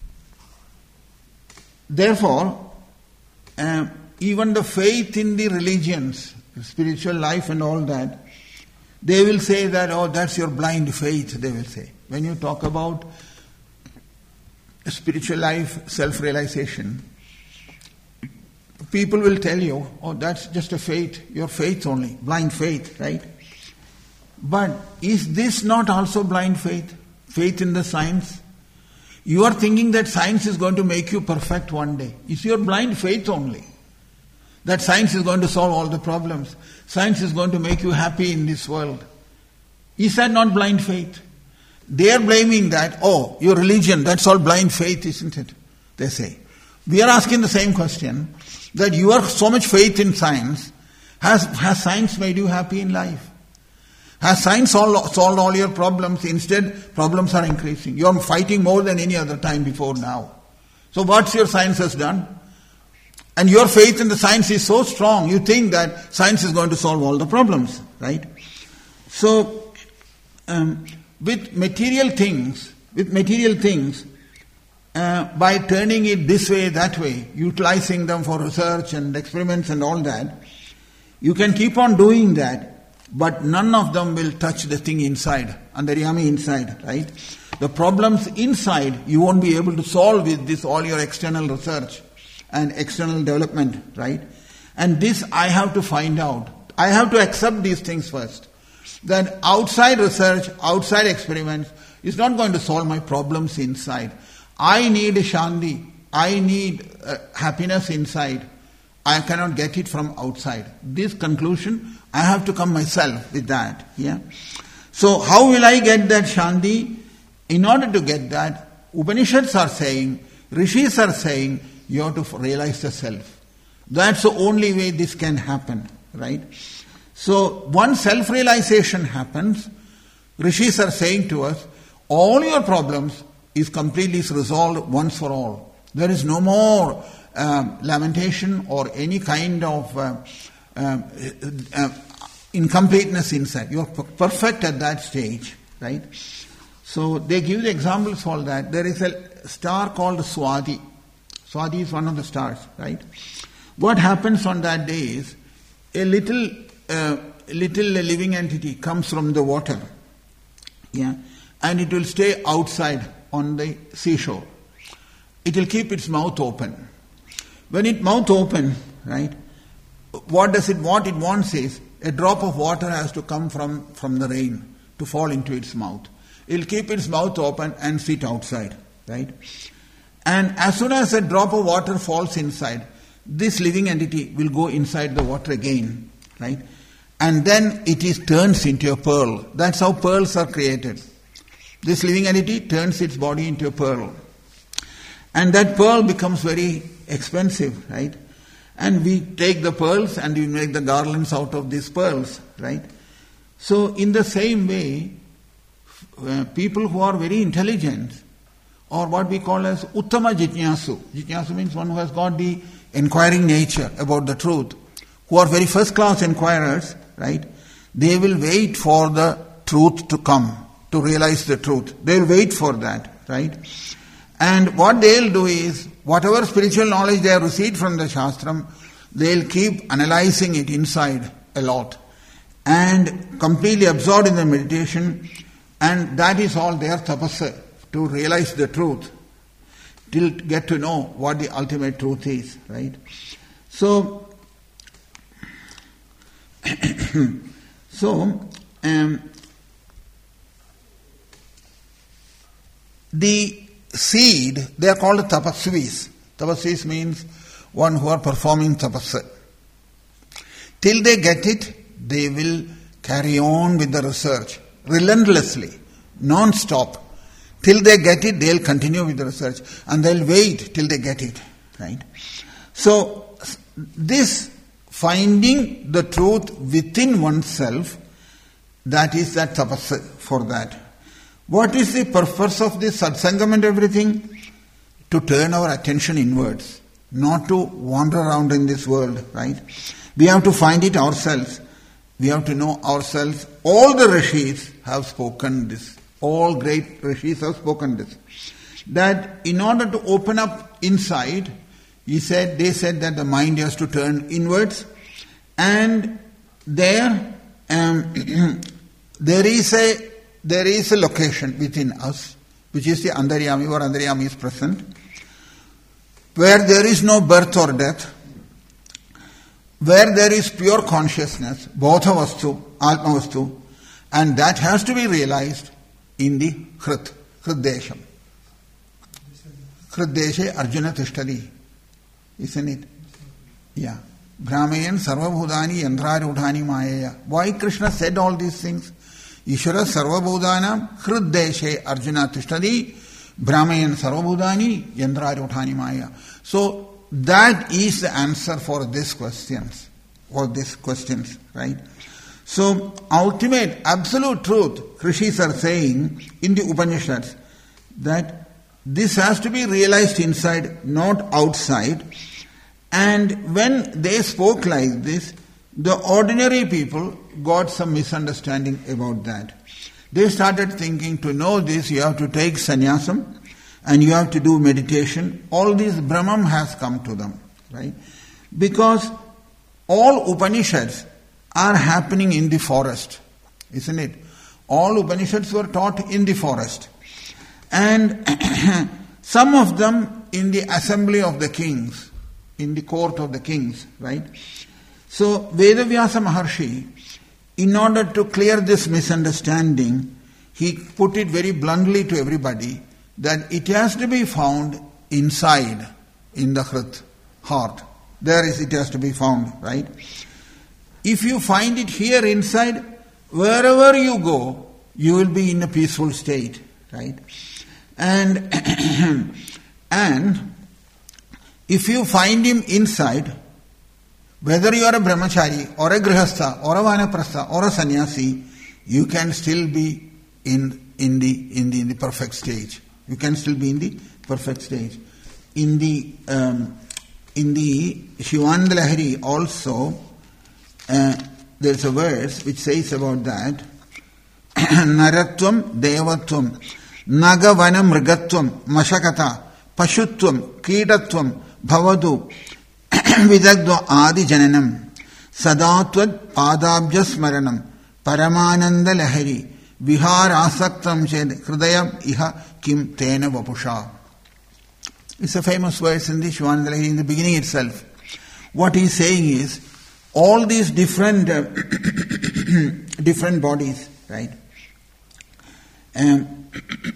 Speaker 1: therefore, uh, even the faith in the religions, spiritual life and all that, they will say that, oh, that's your blind faith, they will say. When you talk about spiritual life, self-realization, people will tell you, oh, that's just a faith, your faith only, blind faith, right? But is this not also blind faith? Faith in the science? You are thinking that science is going to make you perfect one day. It's your blind faith only. That science is going to solve all the problems. Science is going to make you happy in this world. Is that not blind faith? They are blaming that, oh, your religion, that's all blind faith, isn't it? They say. We are asking the same question, that you have so much faith in science, has, has science made you happy in life? Has science solved, solved all your problems? Instead, problems are increasing. You are fighting more than any other time before now. So what's your science has done? And your faith in the science is so strong, you think that science is going to solve all the problems, right? So, um, with material things, with material things, uh, by turning it this way, that way, utilizing them for research and experiments and all that, you can keep on doing that, but none of them will touch the thing inside, antaryami inside, right? The problems inside you won't be able to solve with this all your external research and external development, right? And this I have to find out. I have to accept these things first. That outside research, outside experiments is not going to solve my problems inside. I need Shanti. I need uh, happiness inside. I cannot get it from outside. This conclusion, I have to come myself with that. Yeah. So how will I get that Shanti? In order to get that, Upanishads are saying, Rishis are saying, you have to realize the self. That's the only way this can happen, right? So once self-realization happens, Rishis are saying to us, all your problems is completely resolved once for all. There is no more um, lamentation or any kind of uh, uh, uh, incompleteness inside. You are perfect at that stage, right? So they give the examples for that. There is a star called Swati. Swati is one of the stars, right? What happens on that day is a little, uh, little living entity comes from the water, yeah, and it will stay outside on the seashore. It will keep its mouth open. when it mouth open, right, what does it, what it wants is, a drop of water has to come from, from the rain to fall into its mouth. It will keep its mouth open and sit outside, right? And as soon as a drop of water falls inside, this living entity will go inside the water again, right? And then it is turns into a pearl. That's how pearls are created. This living entity turns its body into a pearl. And that pearl becomes very expensive, right? And we take the pearls and we make the garlands out of these pearls, right? So in the same way, uh, people who are very intelligent, or what we call as Uttama Jitnyasu. Jitnyasu means one who has got the inquiring nature about the truth, who are very first class inquirers, right? They will wait for the truth to come, to realize the truth. They will wait for that, right? And what they will do is, whatever spiritual knowledge they have received from the Shastram, they will keep analyzing it inside a lot and completely absorbed in the meditation, and that is all their tapasya, to realize the truth, till get to know what the ultimate truth is, right? So, so um, the seed, they are called tapasvis. Tapasvis means one who are performing tapasya. Till they get it, they will carry on with the research relentlessly, non-stop. Till they get it, they'll continue with the research, and they'll wait till they get it, right? So, this finding the truth within oneself, that is that tapasya for that. What is the purpose of this satsangam and everything? To turn our attention inwards, not to wander around in this world, right? We have to find it ourselves. We have to know ourselves. All the rishis have spoken this. All great rishis have spoken this. That in order to open up inside, he said, they said that the mind has to turn inwards, and there, um, there is a there is a location within us, which is the Antaryami, or Antaryami is present, where there is no birth or death, where there is pure consciousness, Bodha Vastu, Atma Vastu, and that has to be realized in the Krit, Kritdesham. Kritdeshe Arjuna Tishtadi, isn't it? Yeah. Brahmayan Sarvabhudani Yandrarudhani Mayaya. Why Krishna said all these things? Ishvara Sarvabhudanam Kritdeshe Arjuna Tishtadi, Brahmayan Sarvabhudani Yandrarudhani Maya. So that is the answer for these questions, for these questions, right? So, ultimate, absolute truth, Rishis are saying in the Upanishads, that this has to be realized inside, not outside. And when they spoke like this, the ordinary people got some misunderstanding about that. They started thinking, to know this, you have to take sannyasam, and you have to do meditation. All this Brahman has come to them, right? Because all Upanishads are happening in the forest, isn't it? All Upanishads were taught in the forest. And some of them in the assembly of the kings, in the court of the kings, right? So Vedavyasa Maharshi, in order to clear this misunderstanding, he put it very bluntly to everybody that it has to be found inside, in the Hrit, heart. There is, it has to be found, right? If you find it here inside, wherever you go, you will be in a peaceful state, right? And and if you find him inside, whether you are a brahmachari or a grihastha or a vanaprastha or a sannyasi, you can still be in in the in the in the perfect stage. You can still be in the perfect stage. In the um, in the Shivananda Lahari also, uh, there is a verse which says about that: Naratvam, Devatvam, Nagavana Mrigatvam, Mashakata, Pashutvam, Kidatvam, Bhavadu, Vidagdva Adi Jananam, Sadatvad Padabja Smaranam, Paramananda Lahari, Vihar Asaktam Shed, Hridayam Iha Kim Tena Vapusha. It's a famous verse in the Shivananda Lahari in the beginning itself. What he's saying is, all these different uh, different bodies, right? Um,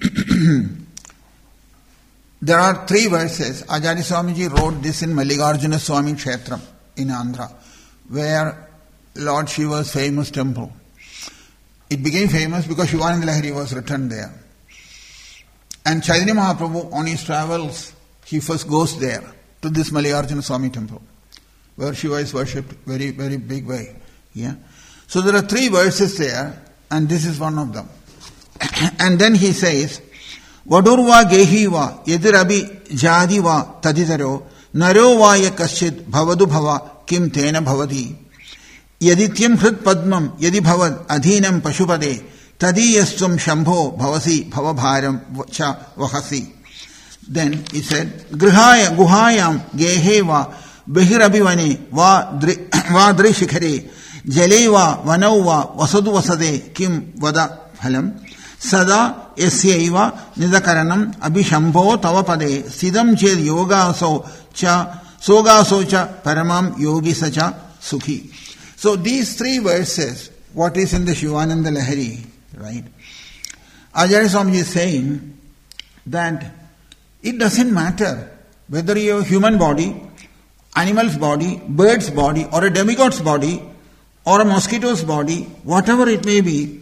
Speaker 1: there are three verses. Acharya Swamiji wrote this in Mallikarjuna Swami Kshetram in Andhra, where Lord Shiva's famous temple. It became famous because Shivananda Lahari was written there. And Chaitanya Mahaprabhu, on his travels, he first goes there to this Mallikarjuna Swami temple, where Shiva is worshipped very, very big way. Yeah. So there are three verses there, and this is one of them. And then he says, Vadurva gehiva yedirabi jadiva taditaro naro vaya kaschid bhavadu bhava kim tena bhavati yadityam hrit padmam yadi bhavad adhinam pashupade tadiyastum shambho bhavasi bhavabharam cha vahasi. Then he said, Grihaya guhayam geheva behirabhivane va dri shikhare jaleva vanauva vasadu vasade kim vada phalam sada yasyaiva nidakaranam abhishambho tavapade sidam ched yogaso cha sogaso cha paramam yogisa cha sukhi. So these three verses, what is in the Shivananda Lahari, right? Acharya Swamiji is saying that it doesn't matter whether you have a human body, animal's body, bird's body, or a demigod's body, or a mosquito's body, whatever it may be,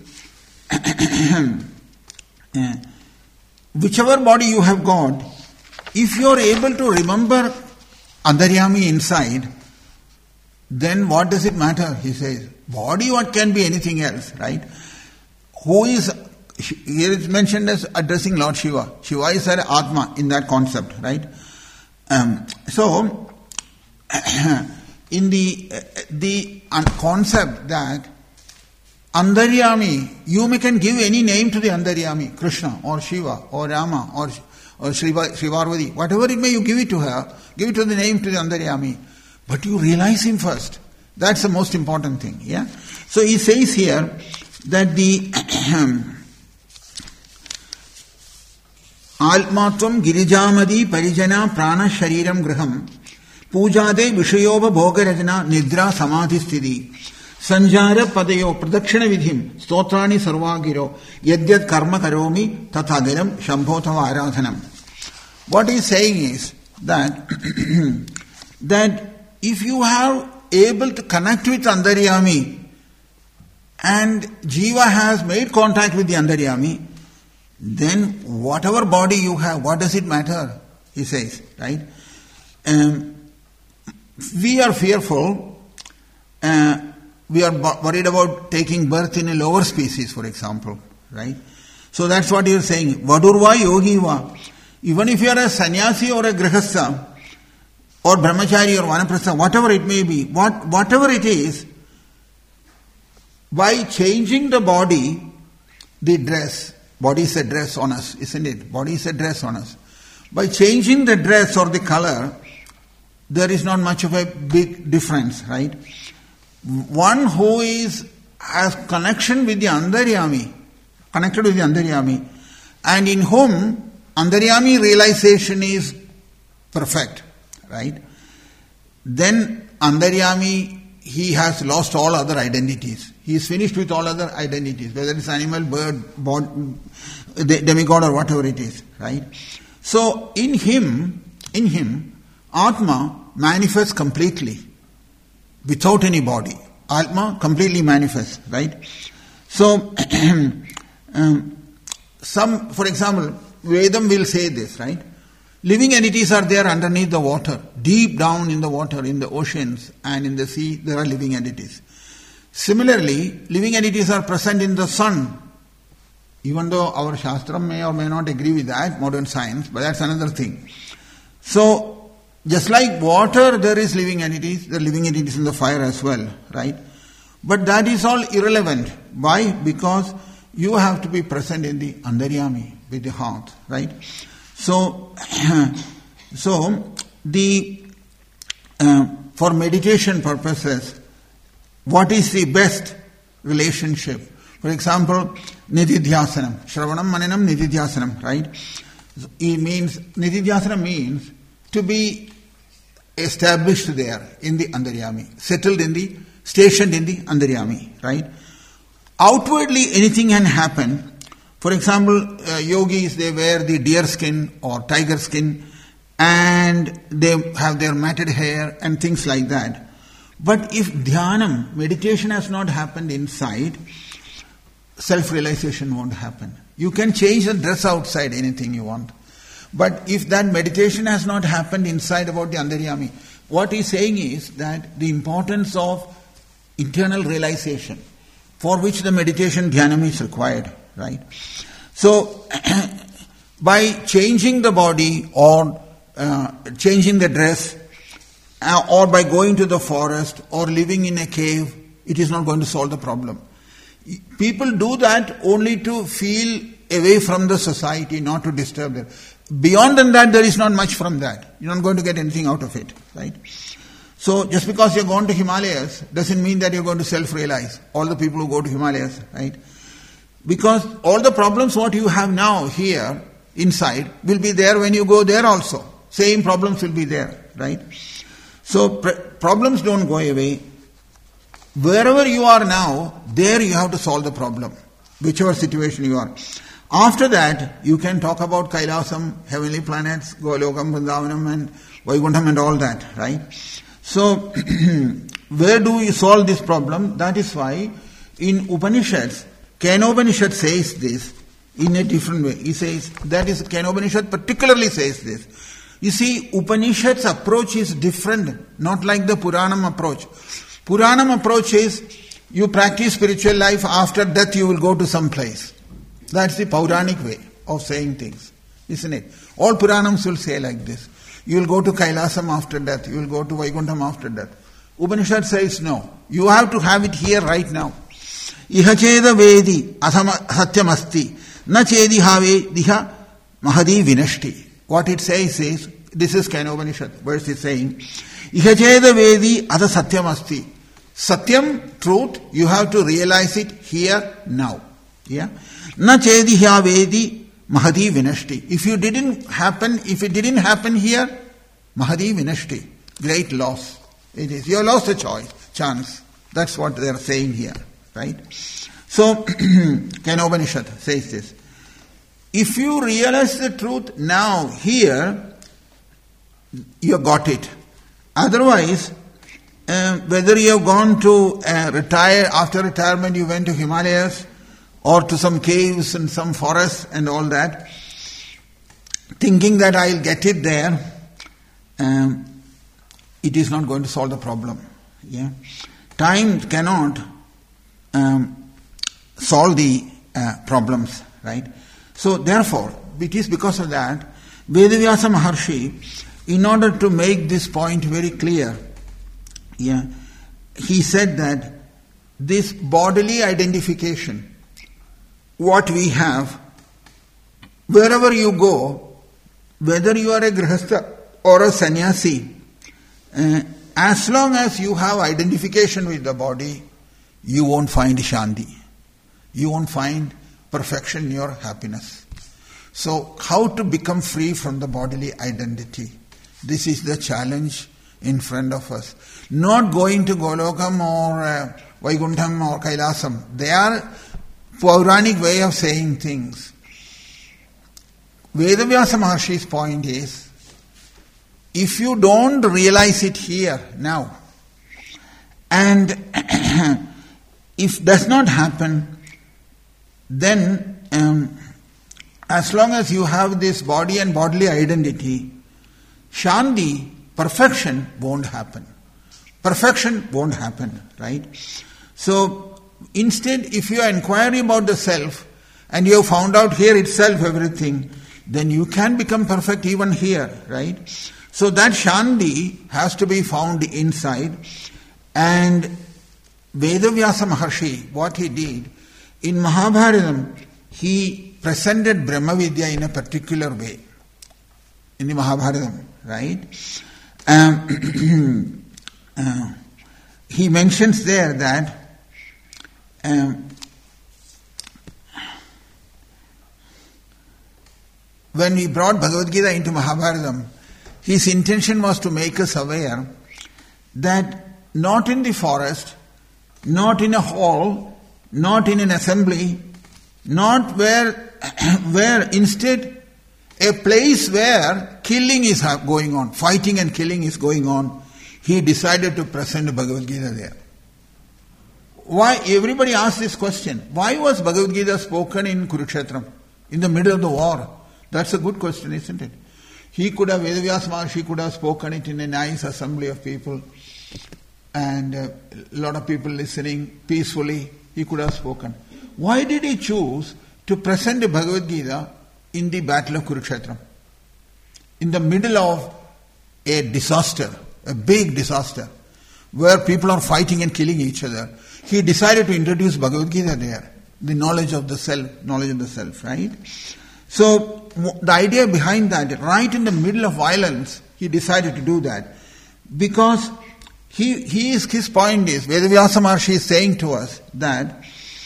Speaker 1: uh, whichever body you have got, if you are able to remember Antaryami inside, then what does it matter? He says, body, what can be anything else, right? Who is, here it's mentioned as addressing Lord Shiva. Shiva is an Atma in that concept, right? Um, so, in the uh, the uh, concept that Antaryami, you may can give any name to the Antaryami, Krishna or Shiva or Rama or or Sriva, Srivarvati, whatever it may, you give it to her, give it to the name to the Antaryami, but you realize him first. That's the most important thing. Yeah. So he says here that the Almatvam Girijamadi Parijana Prana Shariram Graham Pujade Vishayova Bhogarajana Nidra Samadhi Sthiti Sanjara Padayo Pradakshana Vidhim Stotrani Sarvagiro Yadyat Karma Karomi Tathagaram Shambhotava Aradhanam. What he is saying is that that if you are able to connect with Antaryami and Jiva has made contact with the Antaryami, then whatever body you have, what does it matter? He says, right? Um, we are fearful, uh, we are worried about taking birth in a lower species, for example, right? So that's what he is saying. Vadurva yogiva. Even if you are a sannyasi or a grihastha, or brahmachari or vanaprastha, whatever it may be, what, whatever it is, by changing the body, the dress, body is a dress on us, isn't it? Body is a dress on us. By changing the dress or the color, there is not much of a big difference, right? One who is has connection with the Antaryami, connected with the Antaryami, and in whom Antaryami realization is perfect, right? Then Antaryami, he has lost all other identities. He is finished with all other identities, whether it's animal, bird, bod, demigod or whatever it is, right? So in him, in him, Atma manifests completely, without any body. Atma completely manifests, right? So, um, some, for example, Vedam will say this, right? Living entities are there underneath the water, deep down in the water, in the oceans and in the sea, there are living entities. Similarly, living entities are present in the sun. Even though our Shastram may or may not agree with that, modern science, but that's another thing. So, just like water, there is living entities, there are living entities in the fire as well, right? But that is all irrelevant. Why? Because you have to be present in the Antaryami, with the heart, right? So, so the uh, for meditation purposes, what is the best relationship? For example, nididhyasanam, shravanam, mananam, nididhyasanam, right? It means, Nididhyasana means to be established there in the Antaryami, settled in the, stationed in the Antaryami, right? Outwardly anything can happen. For example, uh, yogis, they wear the deer skin or tiger skin and they have their matted hair and things like that. But if dhyanam, meditation has not happened inside, self-realization won't happen. You can change the dress outside, anything you want. But if that meditation has not happened inside about the Antaryami, what he's saying is that the importance of internal realization, for which the meditation dhyanam is required, right? So, by changing the body or uh, changing the dress, uh, or by going to the forest or living in a cave, it is not going to solve the problem. People do that only to feel away from the society, not to disturb them. Beyond than that, there is not much from that. You're not going to get anything out of it, right? So, just because you're going to Himalayas doesn't mean that you're going to self-realize. All the people who go to Himalayas, right? Because all the problems what you have now here, inside, will be there when you go there also. Same problems will be there, right? So, pr- problems don't go away. Wherever you are now, there you have to solve the problem, whichever situation you are. After that, you can talk about Kailasam, heavenly planets, Golokam, Vrindavanam and Vaikuntham and all that, right? So, where do we solve this problem? That is why in Upanishads, Kenopanishad says this in a different way. He says, that is, Kenopanishad particularly says this. You see, Upanishad's approach is different, not like the Puranam approach. Puranam approach is, you practice spiritual life, after death you will go to some place. That's the Puranic way of saying things, isn't it? All Puranams will say like this. You will go to Kailasam after death, you will go to Vaikuntham after death. Upanishad says no. You have to have it here right now. Ihacheda vedi athama satyamasti na chedi have diha mahadi vinashti. What it says is, this is Kenopanishad, verse is saying, Ihacheda vedi atha satyamasti. Satyam, truth, you have to realize it here, now. Yeah? Na chediha vedi mahadi vinashti. If you didn't happen, if it didn't happen here, mahadi vinashti. Great loss. It is. You have lost a choice, chance. That's what they are saying here. Right? So, Kenopanishad says this. If you realize the truth now, here, you got it. Otherwise, uh, whether you have gone to uh, retire, after retirement you went to Himalayas, or to some caves and some forests and all that, thinking that I'll get it there, um, it is not going to solve the problem. Yeah, time cannot um, solve the uh, problems, right? So therefore, it is because of that, Vedavyasa Maharshi, in order to make this point very clear, yeah, he said that this bodily identification, what we have, wherever you go, whether you are a grihastha or a sannyasi, uh, as long as you have identification with the body, you won't find shanti. You won't find perfection in your happiness. So, how to become free from the bodily identity? This is the challenge in front of us. Not going to Golokam or uh, Vaikuntham or Kailasam. They are Puranic way of saying things. Vedavyasa Maharshi's point is, if you don't realize it here, now, and if does not happen, then um, as long as you have this body and bodily identity, Shanti, perfection won't happen. Perfection won't happen, right? So, instead, if you are inquiring about the self, and you have found out here itself everything, then you can become perfect even here, right? So that Shanti has to be found inside, and Vedavyasa Maharshi, what he did, in Mahabharatam, he presented Brahma Vidya in a particular way. In the Mahabharatam, right? Um, uh, he mentions there that um, when he brought Bhagavad Gita into Mahabharata, his intention was to make us aware that not in the forest, not in a hall, not in an assembly, not where, where instead a place where killing is going on, fighting and killing is going on, he decided to present Bhagavad Gita there. Why? Everybody asks this question. Why was Bhagavad Gita spoken in Kurukshetra, in the middle of the war? That's a good question, isn't it? He could have, Vedavyasa Maharshi could have spoken it in a nice assembly of people and a lot of people listening peacefully. He could have spoken. Why did he choose to present the Bhagavad Gita in the battle of Kurukshetra? In the middle of a disaster, a big disaster, where people are fighting and killing each other. He decided to introduce Bhagavad Gita there, the knowledge of the self, knowledge of the self, right? So, the idea behind that, right in the middle of violence, he decided to do that. Because he, he is, his point is, Vedavyasa Maharshi is saying to us that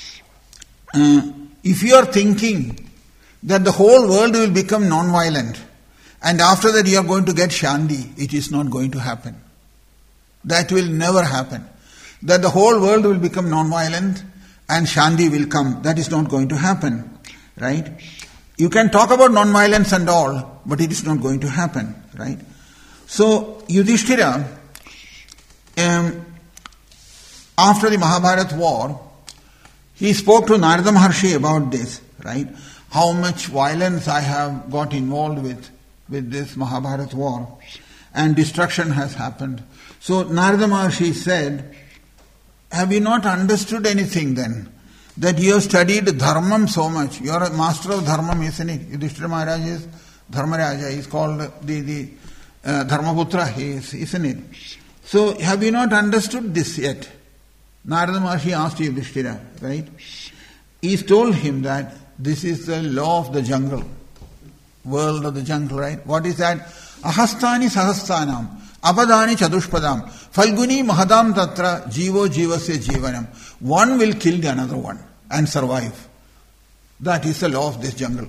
Speaker 1: uh, if you are thinking that the whole world will become non-violent and after that you are going to get Shanti, it is not going to happen. That will never happen. That the whole world will become non-violent and Shanti will come. That is not going to happen. Right? You can talk about non-violence and all, but it is not going to happen. Right? So, Yudhishthira, um, after the Mahabharata war, he spoke to Narada Maharshi about this. Right? How much violence I have got involved with, with this Mahabharata war. And destruction has happened. So Narada Maharshi said, have you not understood anything then? That you have studied Dharmam so much. You are a master of Dharmam, isn't it? Yudhishthira Maharaj is Dharmaraja. He is called the, the uh, Dharmaputra, he is, isn't it? So have you not understood this yet? Narada Maharshi asked Yudhishthira, right? He told him that this is the law of the jungle, world of the jungle, right? What is that? Ahastani sahasthanam. Apadani chadushpadam. Falguni mahadam tatra jivo jivasya jivanam. One will kill the another one and survive. That is the law of this jungle.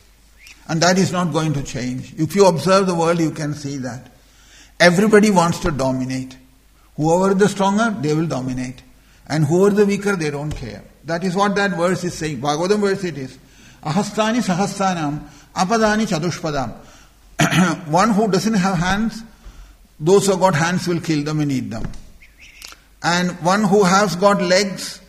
Speaker 1: And that is not going to change. If you observe the world, you can see that. Everybody wants to dominate. Whoever is the stronger, they will dominate. And whoever the weaker, they don't care. That is what that verse is saying. Bhagavatam verse it is. Ahastani sahasthanam. Apadani chadushpadam. One who doesn't have hands, those who have got hands will kill them and eat them. And one who has got legs,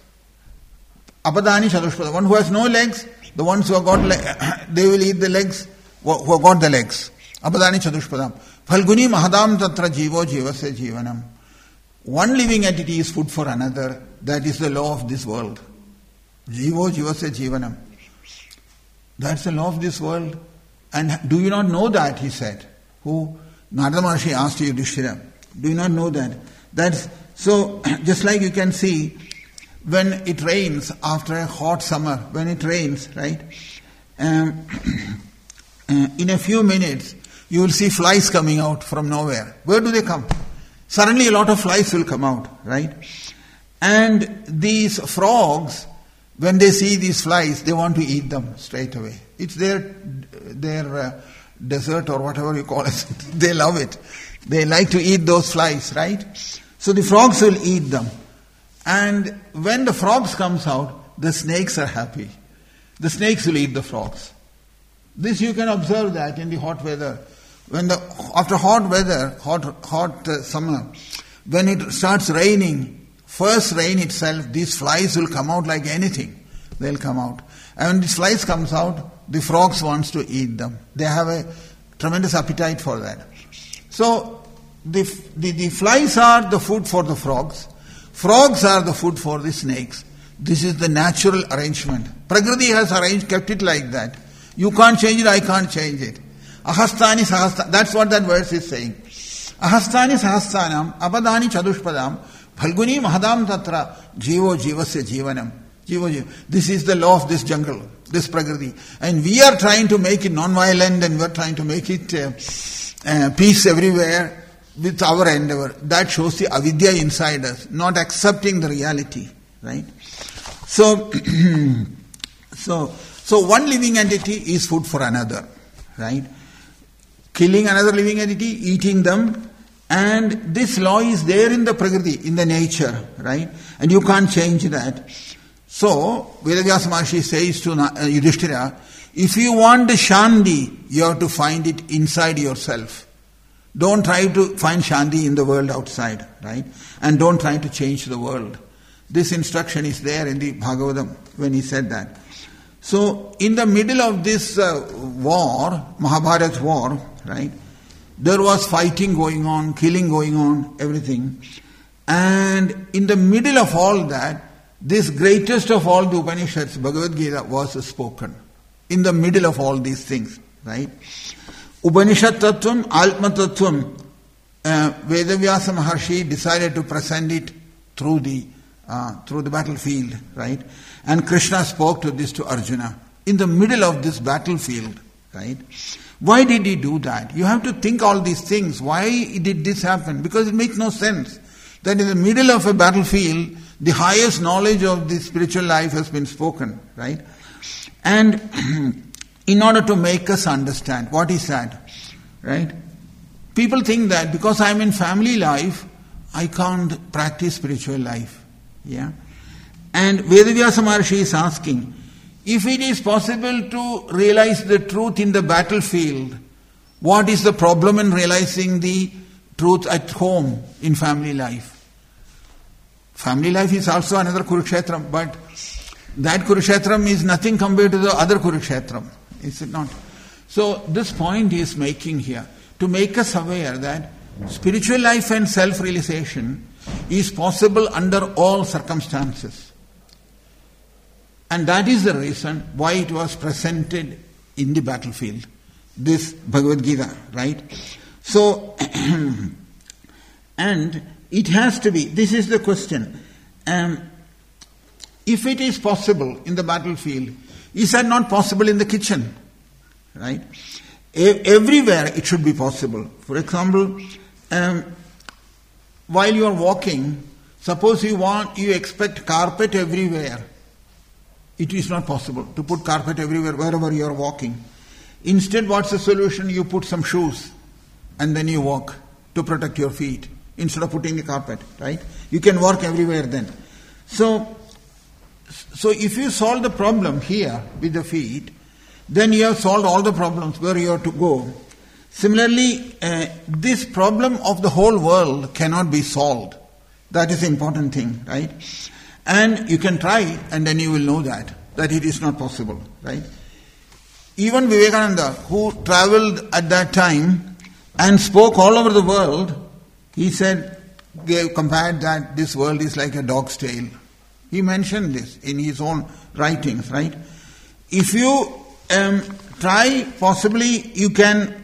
Speaker 1: apadani chadushpada. One who has no legs, the ones who have got legs, they will eat the legs who have got the legs. Apadani chadushpadam. Falguni mahadam tatra jivo jivasya jivanam. One living entity is food for another. That is the law of this world. Jivo jivasya jivanam. That's the law of this world. And do you not know that, he said. Who? Narada Maharshi asked Yudhishthira. Do you not know that? That's so, just like you can see, when it rains after a hot summer, when it rains, right? Um, uh, in a few minutes, you will see flies coming out from nowhere. Where do they come? Suddenly a lot of flies will come out, right? And these frogs, when they see these flies, they want to eat them straight away. It's their their uh, dessert or whatever you call it. They love it. They like to eat those flies, right? So the frogs will eat them. And when the frogs comes out, the snakes are happy. The snakes will eat the frogs. This you can observe that in the hot weather. When the after hot weather, hot hot uh, summer, when it starts raining, first rain itself, these flies will come out like anything. They'll come out. And when these flies comes out, the frogs wants to eat them. They have a tremendous appetite for that. So the, the, the flies are the food for the frogs. Frogs are the food for the snakes. This is the natural arrangement. Prakriti has arranged, kept it like that. You can't change it, I can't change it. Ahastani sahasthanam. That's what that verse is saying. Ahastani sahasthanam, apadani chadushpadam, Phalguni mahadam tatra, jivo jivasya jivanam. Jivo jiva. This is the law of this jungle, this Prakriti. And we are trying to make it non-violent and we are trying to make it uh, uh, peace everywhere with our endeavor. That shows the avidya inside us, not accepting the reality. Right? So, so, so one living entity is food for another. right? Killing another living entity, eating them, and this law is there in the Prakriti, in the nature, right? And you can't change that. So, Vedavyasa Maharshi says to Yudhishthira, if you want the Shanti, you have to find it inside yourself. Don't try to find Shanti in the world outside, right? And don't try to change the world. This instruction is there in the Bhagavatam when he said that. So, in the middle of this uh, war, Mahabharata war, right, there was fighting going on, killing going on, everything. And in the middle of all that, this greatest of all the Upanishads, Bhagavad Gita, was spoken. In the middle of all these things, right? Upanishad Tattvam, Atma Tattvam, uh, Vedavyasa Maharshi decided to present it through the uh, through the battlefield, right? And Krishna spoke to this to Arjuna in the middle of this battlefield, right? Why did he do that? You have to think all these things. Why did this happen? Because it makes no sense that in the middle of a battlefield, the highest knowledge of the spiritual life has been spoken, right? And in order to make us understand what is that, right? People think that because I'm in family life, I can't practice spiritual life. Yeah. And Vedavyasa Maharshi is asking, if it is possible to realize the truth in the battlefield, what is the problem in realizing the truth at home in family life? Family life is also another Kurukshetram, but that Kurukshetram is nothing compared to the other Kurukshetram. Is it not? So this point he is making here, to make us aware that spiritual life and self-realization is possible under all circumstances. And that is the reason why it was presented in the battlefield, this Bhagavad Gita, right? So, and it has to be, this is the question, um, if it is possible in the battlefield, is that not possible in the kitchen? Right? E- everywhere it should be possible. For example, um, while you are walking, suppose you want, you expect carpet everywhere. It is not possible to put carpet everywhere wherever you are walking. Instead, what's the solution? You put some shoes and then you walk to protect your feet instead of putting the carpet, right? You can walk everywhere then. So, So if you solve the problem here with the feet, then you have solved all the problems where you have to go. Similarly, uh, this problem of the whole world cannot be solved. That is the important thing, right? And you can try and then you will know that, that it is not possible, right? Even Vivekananda, who travelled at that time and spoke all over the world, he said, they compared that this world is like a dog's tail. He mentioned this in his own writings, right? If you um, try, possibly you can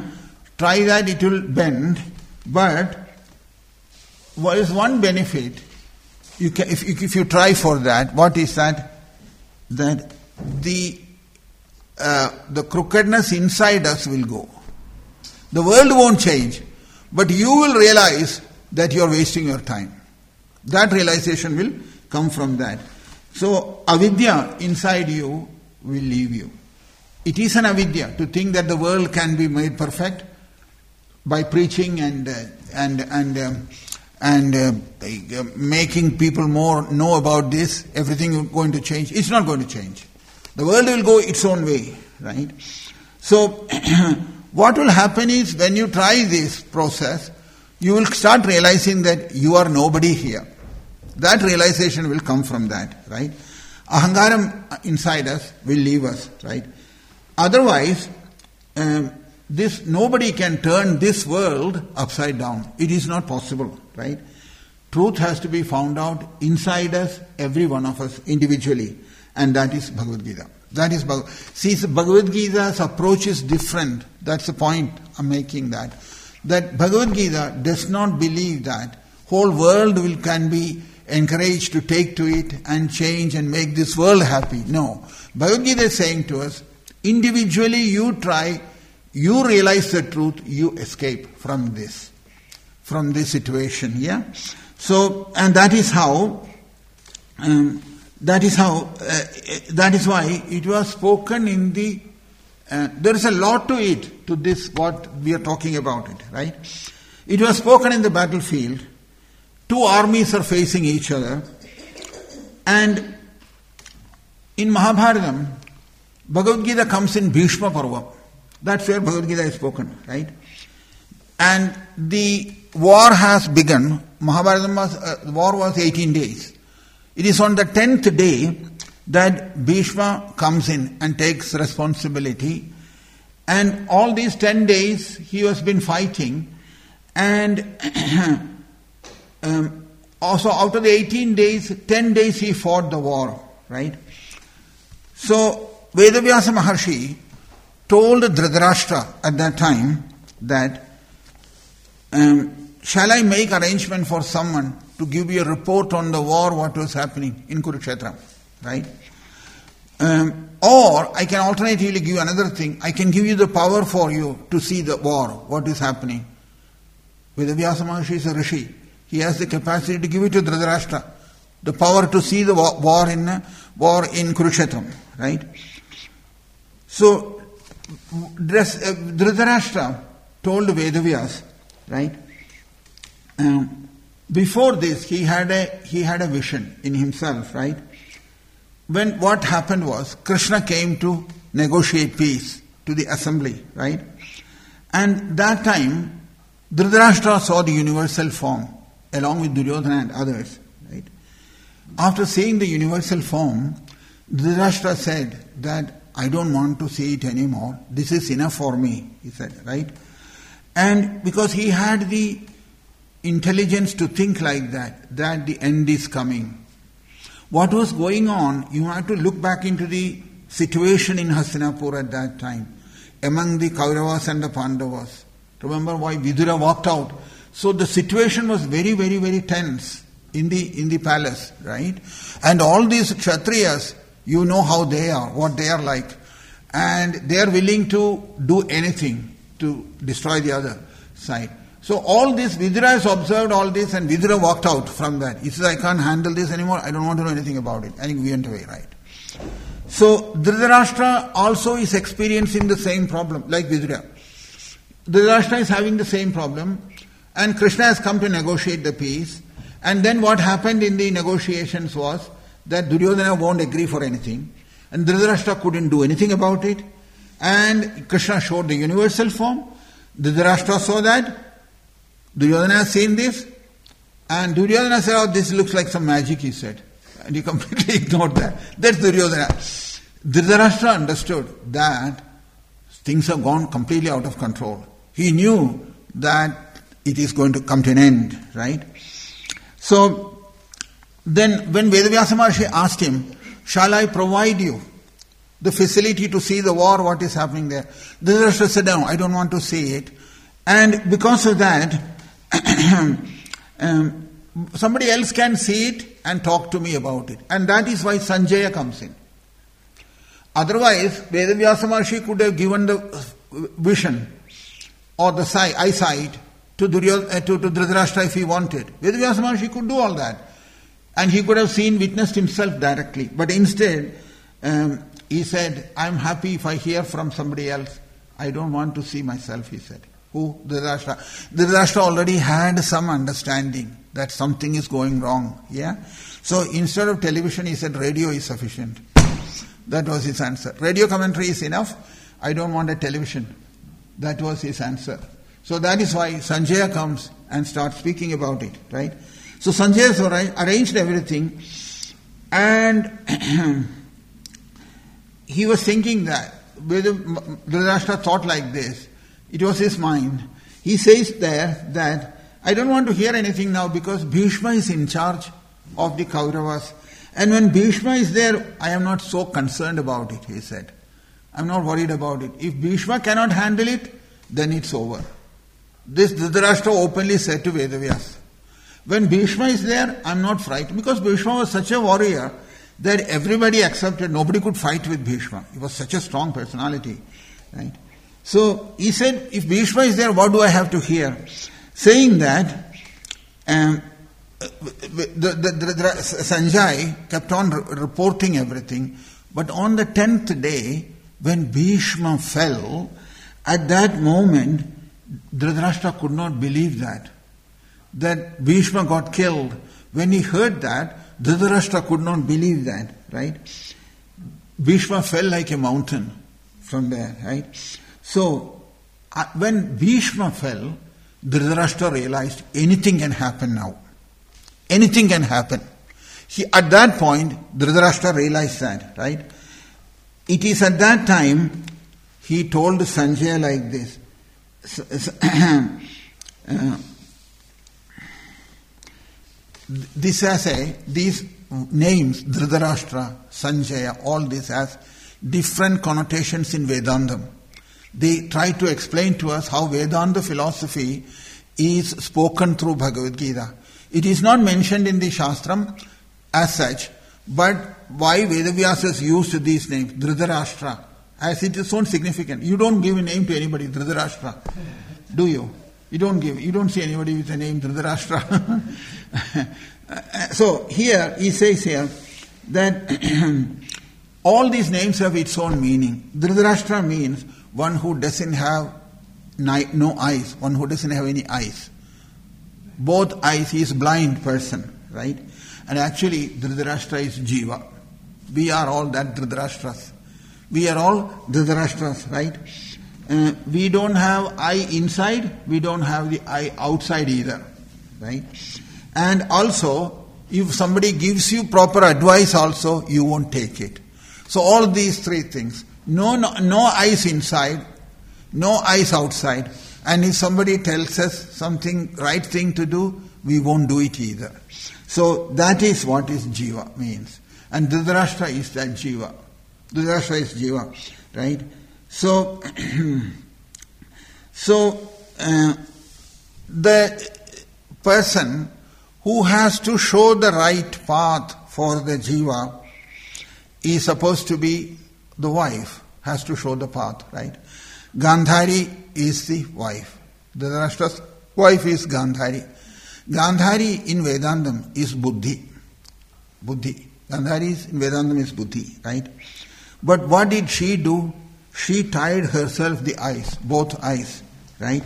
Speaker 1: try that, it will bend, but what is one benefit? You can, if, if you try for that, what is that? That the uh, the crookedness inside us will go. The world won't change, but you will realize that you are wasting your time. That realization will come from that. So, avidya inside you will leave you. It is an avidya to think that the world can be made perfect by preaching and uh, and and um, and uh, making people more know about this. Everything is going to change. It's not going to change. The world will go its own way, right? So, what will happen is when you try this process, you will start realizing that you are nobody here. That realization will come from that, right? Ahangaram inside us will leave us, right? Otherwise, um, this nobody can turn this world upside down. It is not possible, right? Truth has to be found out inside us, every one of us individually, and that is Bhagavad Gita. That is Bhagavad. See, Bhagavad Gita's approach is different. That's the point I'm making. That that Bhagavad Gita does not believe that whole world will can be encouraged to take to it and change and make this world happy. No. Bhagavad Gita is saying to us, individually you try, you realize the truth, you escape from this, from this situation, yeah? So, and that is how, um, that is how, uh, that is why it was spoken in the Uh, there is a lot to it, to this, what we are talking about it, right? It was spoken in the battlefield. Two armies are facing each other. And in Mahabharatam, Bhagavad Gita comes in Bhishma Parva. That's where Bhagavad Gita is spoken, right? And the war has begun. Mahabharatam was, uh, the war was eighteen days. It is on the tenth day that Bhishma comes in and takes responsibility. And all these ten days he has been fighting. And um, also out of the eighteen days, ten days he fought the war, right? So Vedavyasa Maharshi told Dhritarashtra at that time that, um, shall I make arrangement for someone to give you a report on the war, what was happening in Kurukshetra, right? Um, or I can alternatively give you another thing. I can give you the power for you to see the war, what is happening. Vedavyasa Maharshi is a rishi. He has the capacity to give it to Dhritarashtra, the power to see the war in war in Kurukshetra, right? So Dhritarashtra told Vedavyas, right? Um, before this, he had a he had a vision in himself, right? When what happened was Krishna came to negotiate peace to the assembly, right? And that time, Dhritarashtra saw the universal form along with Duryodhana and others, right? After seeing the universal form, Dhritarashtra said that I don't want to see it anymore. This is enough for me, he said, right? And because he had the intelligence to think like that, that the end is coming. What was going on, you have to look back into the situation in Hastinapur at that time, among the Kauravas and the Pandavas. Remember why Vidura walked out. So the situation was very, very, very tense in the in the palace, right? And all these Kshatriyas, you know how they are, what they are like. And they are willing to do anything to destroy the other side. So all this, Vidura has observed all this and Vidura walked out from that. He says, I can't handle this anymore, I don't want to know anything about it. And he went away, right? So Dhritarashtra also is experiencing the same problem, like Vidura. Dhritarashtra is having the same problem, and Krishna has come to negotiate the peace. And then what happened in the negotiations was that Duryodhana won't agree for anything, and Dhritarashtra couldn't do anything about it. And Krishna showed the universal form. Dhritarashtra saw that. Duryodhana has seen this, and Duryodhana said, oh, this looks like some magic, he said. And he completely ignored that. That's Duryodhana. Dhritarashtra understood that things have gone completely out of control. He knew that it is going to come to an end, right? So, then when Vedavyasa Maharshi asked him, shall I provide you the facility to see the war, what is happening there? Dhritarashtra said, no, I don't want to see it. And because of that, um, somebody else can see it and talk to me about it. And that is why Sanjaya comes in. Otherwise, Vedavyasa Maharshi could have given the vision or the sight, eyesight to, Duryod, uh, to, to Dhritarashtra if he wanted. Vedavyasa Maharshi could do all that. And he could have seen, witnessed himself directly. But instead, um, he said, I'm happy if I hear from somebody else. I don't want to see myself, he said. Who? Dhritarashtra. Dhritarashtra already had some understanding that something is going wrong. Yeah? So instead of television, he said radio is sufficient. That was his answer. Radio commentary is enough. I don't want a television. That was his answer. So that is why Sanjaya comes and starts speaking about it, right? So Sanjaya has arranged everything, and he was thinking that whether Dhritarashtra thought like this, it was his mind. He says there that I don't want to hear anything now because Bhishma is in charge of the Kauravas. And when Bhishma is there, I am not so concerned about it, he said. I am not worried about it. If Bhishma cannot handle it, then it's over. This Dhritarashtra openly said to Vedavyas. When Bhishma is there, I am not frightened, because Bhishma was such a warrior that everybody accepted, nobody could fight with Bhishma. He was such a strong personality, right? So he said, if Bhishma is there, what do I have to hear? Saying that, um, the, the, the, the Sanjay kept on re- reporting everything, but on the tenth day, when Bhishma fell, at that moment, Dhritarashtra could not believe that. That Bhishma got killed. When he heard that, Dhritarashtra could not believe that, right? Bhishma fell like a mountain from there, right? So, uh, when Bhishma fell, Dhritarashtra realized anything can happen now. Anything can happen. He, at that point, Dhritarashtra realized that, right? It is at that time he told Sanjaya like this. uh, this has a, these names, Dhritarashtra, Sanjaya, all this has different connotations in Vedantam. They try to explain to us how Vedanta philosophy is spoken through Bhagavad Gita. It is not mentioned in the Shastram as such, but why Vedavyasas used these names, Dhritarashtra, as it is so significant. You don't give a name to anybody, Dhritarashtra, do you? You don't give, you don't see anybody with a name Dhritarashtra. So here, he says here that all these names have its own meaning. Dhritarashtra means one who doesn't have no eyes, one who doesn't have any eyes. Both eyes, he is blind person, right? And actually, Dhritarashtra is Jiva. We are all that Dhritarashtras. We are all Dhritarashtras, right? Uh, we don't have eye inside, we don't have the eye outside either, right? And also, if somebody gives you proper advice also, you won't take it. So all these three things, no, no, no eyes inside, no eyes outside, and if somebody tells us something right thing to do, we won't do it either. So that is what is Jiva means. And Dhritarashtra is that Jiva. Dhritarashtra is Jiva, right? So, so uh, the person who has to show the right path for the Jiva is supposed to be the wife, has to show the path, right? Gandhari is the wife. Dhritarashtra's wife is Gandhari. Gandhari in Vedantam is Buddhi. Buddhi. Gandhari is, in Vedantam is Buddhi, right? But what did she do? She tied herself the eyes, both eyes, right?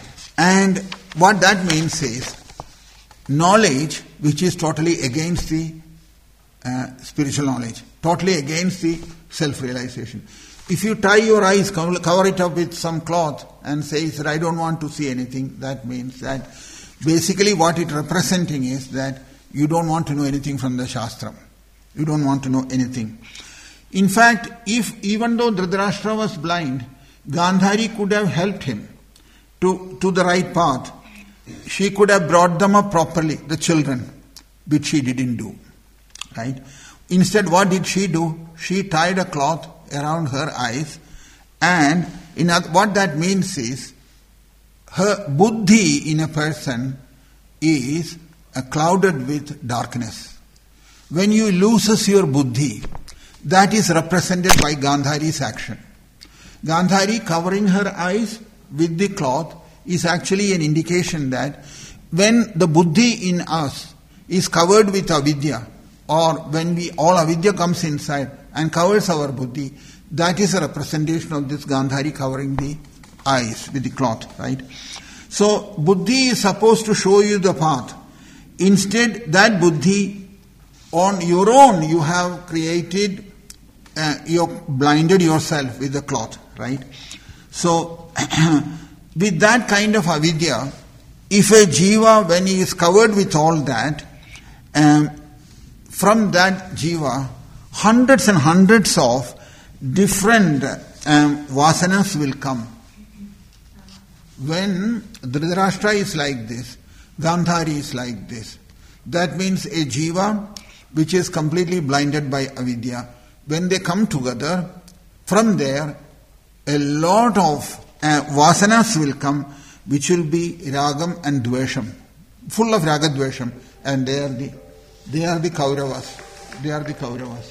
Speaker 1: And what that means is knowledge which is totally against the uh, spiritual knowledge, totally against the self-realization. If you tie your eyes, cover it up with some cloth and say that I don't want to see anything, that means that basically what it representing is that you don't want to know anything from the Shastra. You don't want to know anything. In fact, if even though Dhritarashtra was blind, Gandhari could have helped him to, to the right path. She could have brought them up properly, the children, which she didn't do. Right? Instead, what did she do? She tied a cloth around her eyes, and in other, what that means is her buddhi in a person is uh, clouded with darkness. When you loses your buddhi, that is represented by Gandhari's action. Gandhari covering her eyes with the cloth is actually an indication that when the buddhi in us is covered with avidya, or when we all avidya comes inside and covers our buddhi, that is a representation of this Gandhari covering the eyes with the cloth, right? So buddhi is supposed to show you the path. Instead, that buddhi on your own you have created, uh, you have blinded yourself with the cloth, right? So with that kind of avidya, if a jiva, when he is covered with all that, um, from that jiva, hundreds and hundreds of different um, vasanas will come. When Dhritarashtra is like this, Gandhari is like this. That means a jiva which is completely blinded by avidya. When they come together, from there, a lot of uh, vasanas will come, which will be ragam and dvesham, full of raga dvesham, and they are the they are the Kauravas. They are the Kauravas.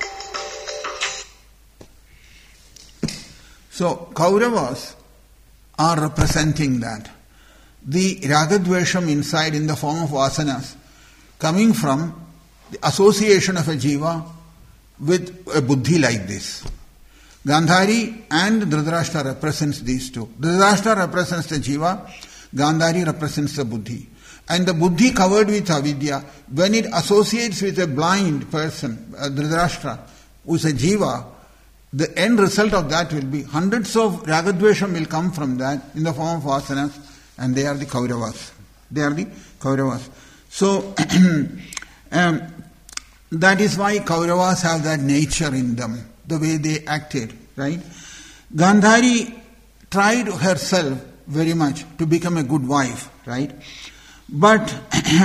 Speaker 1: So Kauravas are representing that. The ragadvesham inside in the form of vasanas, coming from the association of a jiva with a buddhi like this. Gandhari and Dhritarashtra represents these two. Dhritarashtra represents the jiva, Gandhari represents the buddhi. And the buddhi covered with avidya, when it associates with a blind person, uh, Dhritarashtra, who is a jiva, the end result of that will be hundreds of ragadvesham will come from that in the form of vasanas, and they are the Kauravas. They are the Kauravas. So, um, that is why Kauravas have that nature in them, the way they acted, right? Gandhari tried herself very much to become a good wife, right? But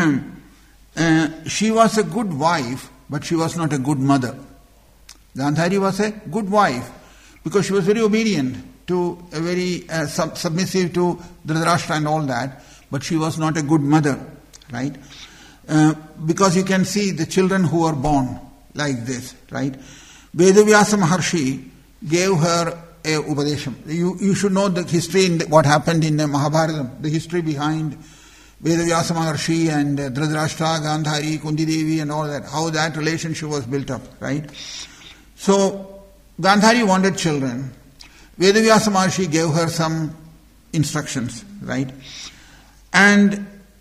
Speaker 1: uh, she was a good wife, but she was not a good mother. Gandhari was a good wife because she was very obedient to a very uh, sub- submissive to Dhritarashtra and all that, but she was not a good mother, right? Uh, because you can see the children who are born like this, right? Vedavyasa Maharshi gave her a Upadesham. You, you should know the history, in the, what happened in the Mahabharata, the history behind Vedavyasa Maharshi and uh, Dhritarashtra, Gandhari, Kunti Devi and all that, how that relationship was built up, right? So, Gandhari wanted children. Vedavyasa Maharshi gave her some instructions, right? And,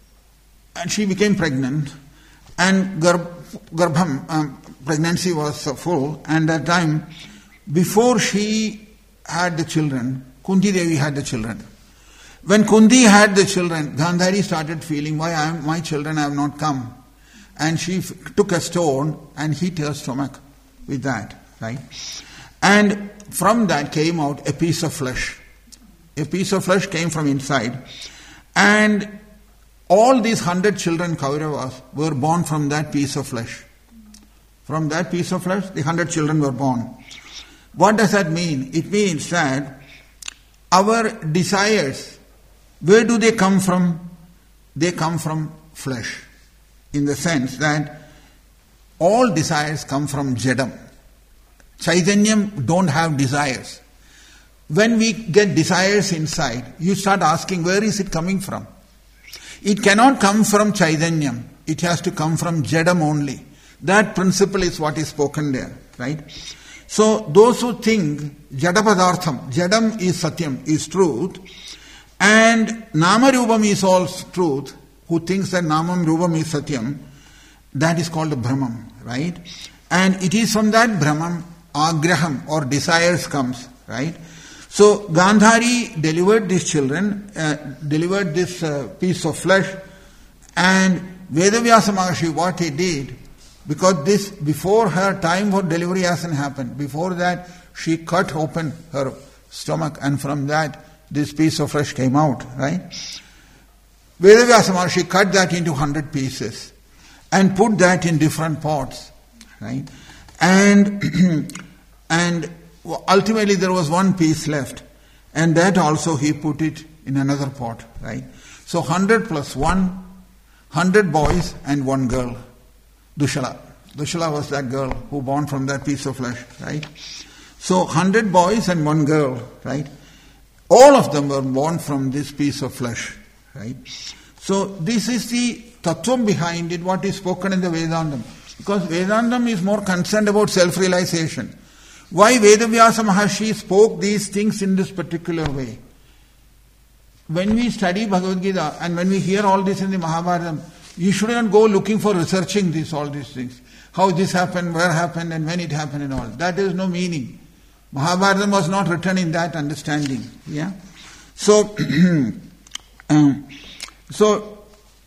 Speaker 1: and she became pregnant, and garb, garbham, um, pregnancy was uh, full, and at that time, before she had the children, Kunti Devi had the children. When Kunti had the children, Gandhari started feeling, why I, my children have not come? And she f- took a stone and hit her stomach with that, right? And from that came out a piece of flesh. A piece of flesh came from inside. And all these hundred children, Kauravas, were born from that piece of flesh. From that piece of flesh, the hundred children were born. What does that mean? It means that our desires, where do they come from? They come from flesh. In the sense that all desires come from Jadam. Chaitanyam don't have desires. When we get desires inside, you start asking, where is it coming from? It cannot come from Chaitanyam. It has to come from Jadam only. That principle is what is spoken there, right? So those who think Jadapadartham, Jadam is Satyam, is truth, and Namarubam is all truth, who thinks that Namam Rubam is Satyam, that is called a Brahmam, right? And it is from that Brahmam, Agraham or desires comes, right? So Gandhari delivered these children, uh, delivered this uh, piece of flesh, and Vedavyasa Maharshi, what he did, because this, before her time for delivery hasn't happened, before that she cut open her stomach and from that this piece of flesh came out, right? Vedavyasa Maharshi cut that into hundred pieces and put that in different pots, right? And and ultimately there was one piece left, and that also he put it in another pot, right? So hundred plus one, hundred boys and one girl, Dushala. Dushala was that girl who born from that piece of flesh, right? So hundred boys and one girl, right? All of them were born from this piece of flesh, right? So this is the tattvam behind it, what is spoken in the Vedantam. Because Vedantam is more concerned about self-realization. Why Vedavyasa Maharshi spoke these things in this particular way? When we study Bhagavad Gita and when we hear all this in the Mahabharata, you shouldn't go looking for researching this, all these things. How this happened, where happened, and when it happened and all. That has no meaning. Mahabharata was not written in that understanding. Yeah. So, um, so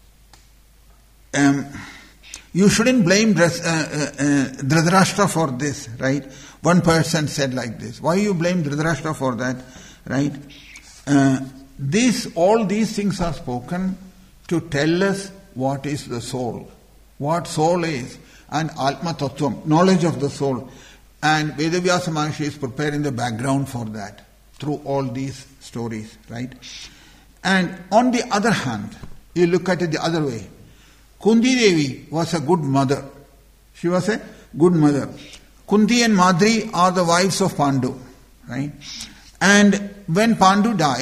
Speaker 1: um, you shouldn't blame Dhritarashtra uh, uh, Dhritarashtra for this, right? One person said like this. Why you blame Dhritarashtra for that, right? Uh, this, all these things are spoken to tell us what is the soul, what soul is, and Atma Tattvam, knowledge of the soul. And Vedavyasa Maharshi is preparing the background for that through all these stories, right? And on the other hand, you look at it the other way. Kunti Devi was a good mother. She was a good mother. Kunti and Madri are the wives of Pandu, right? And when Pandu died,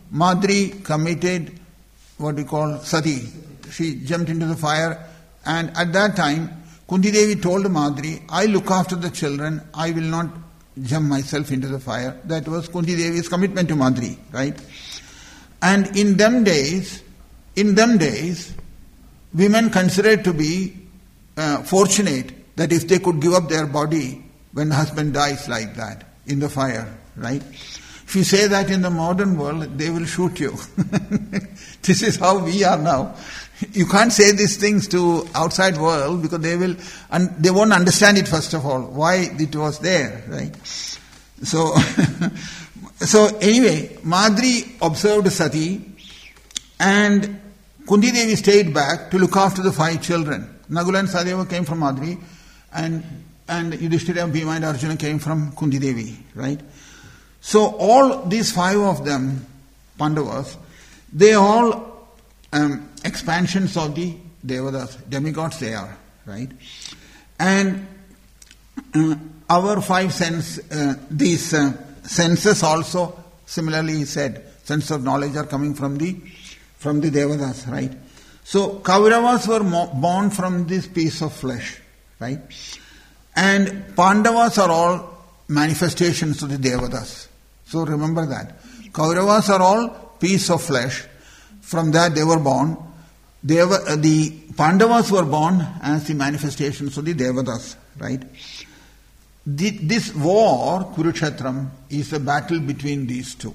Speaker 1: Madri committed what we call sati. She jumped into the fire, and at that time, Kunti Devi told Madri, I look after the children, I will not jump myself into the fire. That was Kunti Devi's commitment to Madri, right? And in them days, in them days, women considered to be uh, fortunate that if they could give up their body when the husband dies like that, in the fire, right? If you say that in the modern world, they will shoot you. This is how we are now. You can't say these things to outside world because they will, and they won't understand it first of all, why it was there, right? So, so anyway, Madri observed Sati, and Kunti Devi stayed back to look after the five children. Nagula and Sadeva came from Madri, and and Yudhishthira, Bhima and Arjuna came from Kunti Devi, right? So all these five of them, Pandavas, they all um, expansions of the Devadas, demigods they are, right? And uh, our five sense, uh, these uh, senses also similarly said, sense of knowledge are coming from the from the Devadas, right? So Kauravas were mo- born from this piece of flesh, right? And Pandavas are all manifestations of the Devadas. So remember that. Kauravas are all piece of flesh. From that they were born. Deva, uh, the Pandavas were born as the manifestations of the Devadas, right? The, this war, Kurukshetram, is a battle between these two.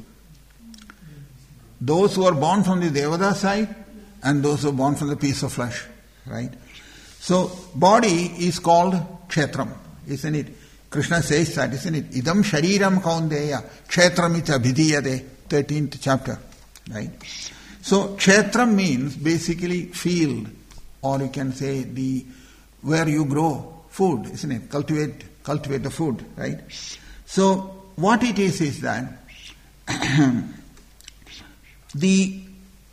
Speaker 1: Those who are born from the Devada side and those who are born from the piece of flesh, right? So, body is called Kshetram, isn't it? Krishna says that, isn't it? Idam shariram kaundeya, Kshetram ita bhidiyade, thirteenth chapter, right? So, Kshetram means basically field, or you can say the where you grow food, isn't it? Cultivate, cultivate the food, right? So, what it is is that the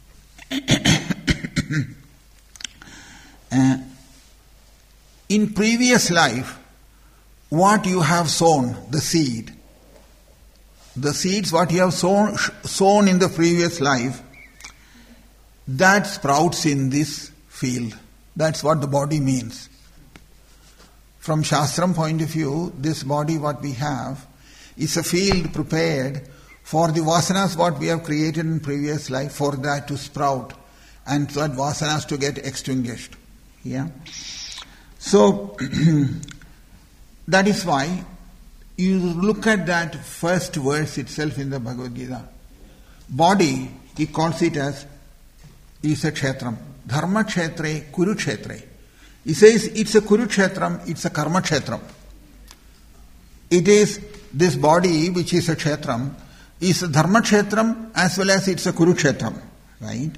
Speaker 1: uh, in previous life, what you have sown, the seed, the seeds what you have sown, sown in the previous life, that sprouts in this field. That's what the body means. From Shastram point of view, this body what we have is a field prepared for the vasanas what we have created in previous life, for that to sprout and so that vasanas to get extinguished. Yeah. So that is why you look at that first verse itself in the Bhagavad Gita. Body, he calls it as is a kshetram. Dharma kshetre, kuru kshetre. He says it's a kuru kshetram, it's a karma kshetram. It is this body which is a kshetram, is a dharma kshetram as well as it's a kuru kshetram, right?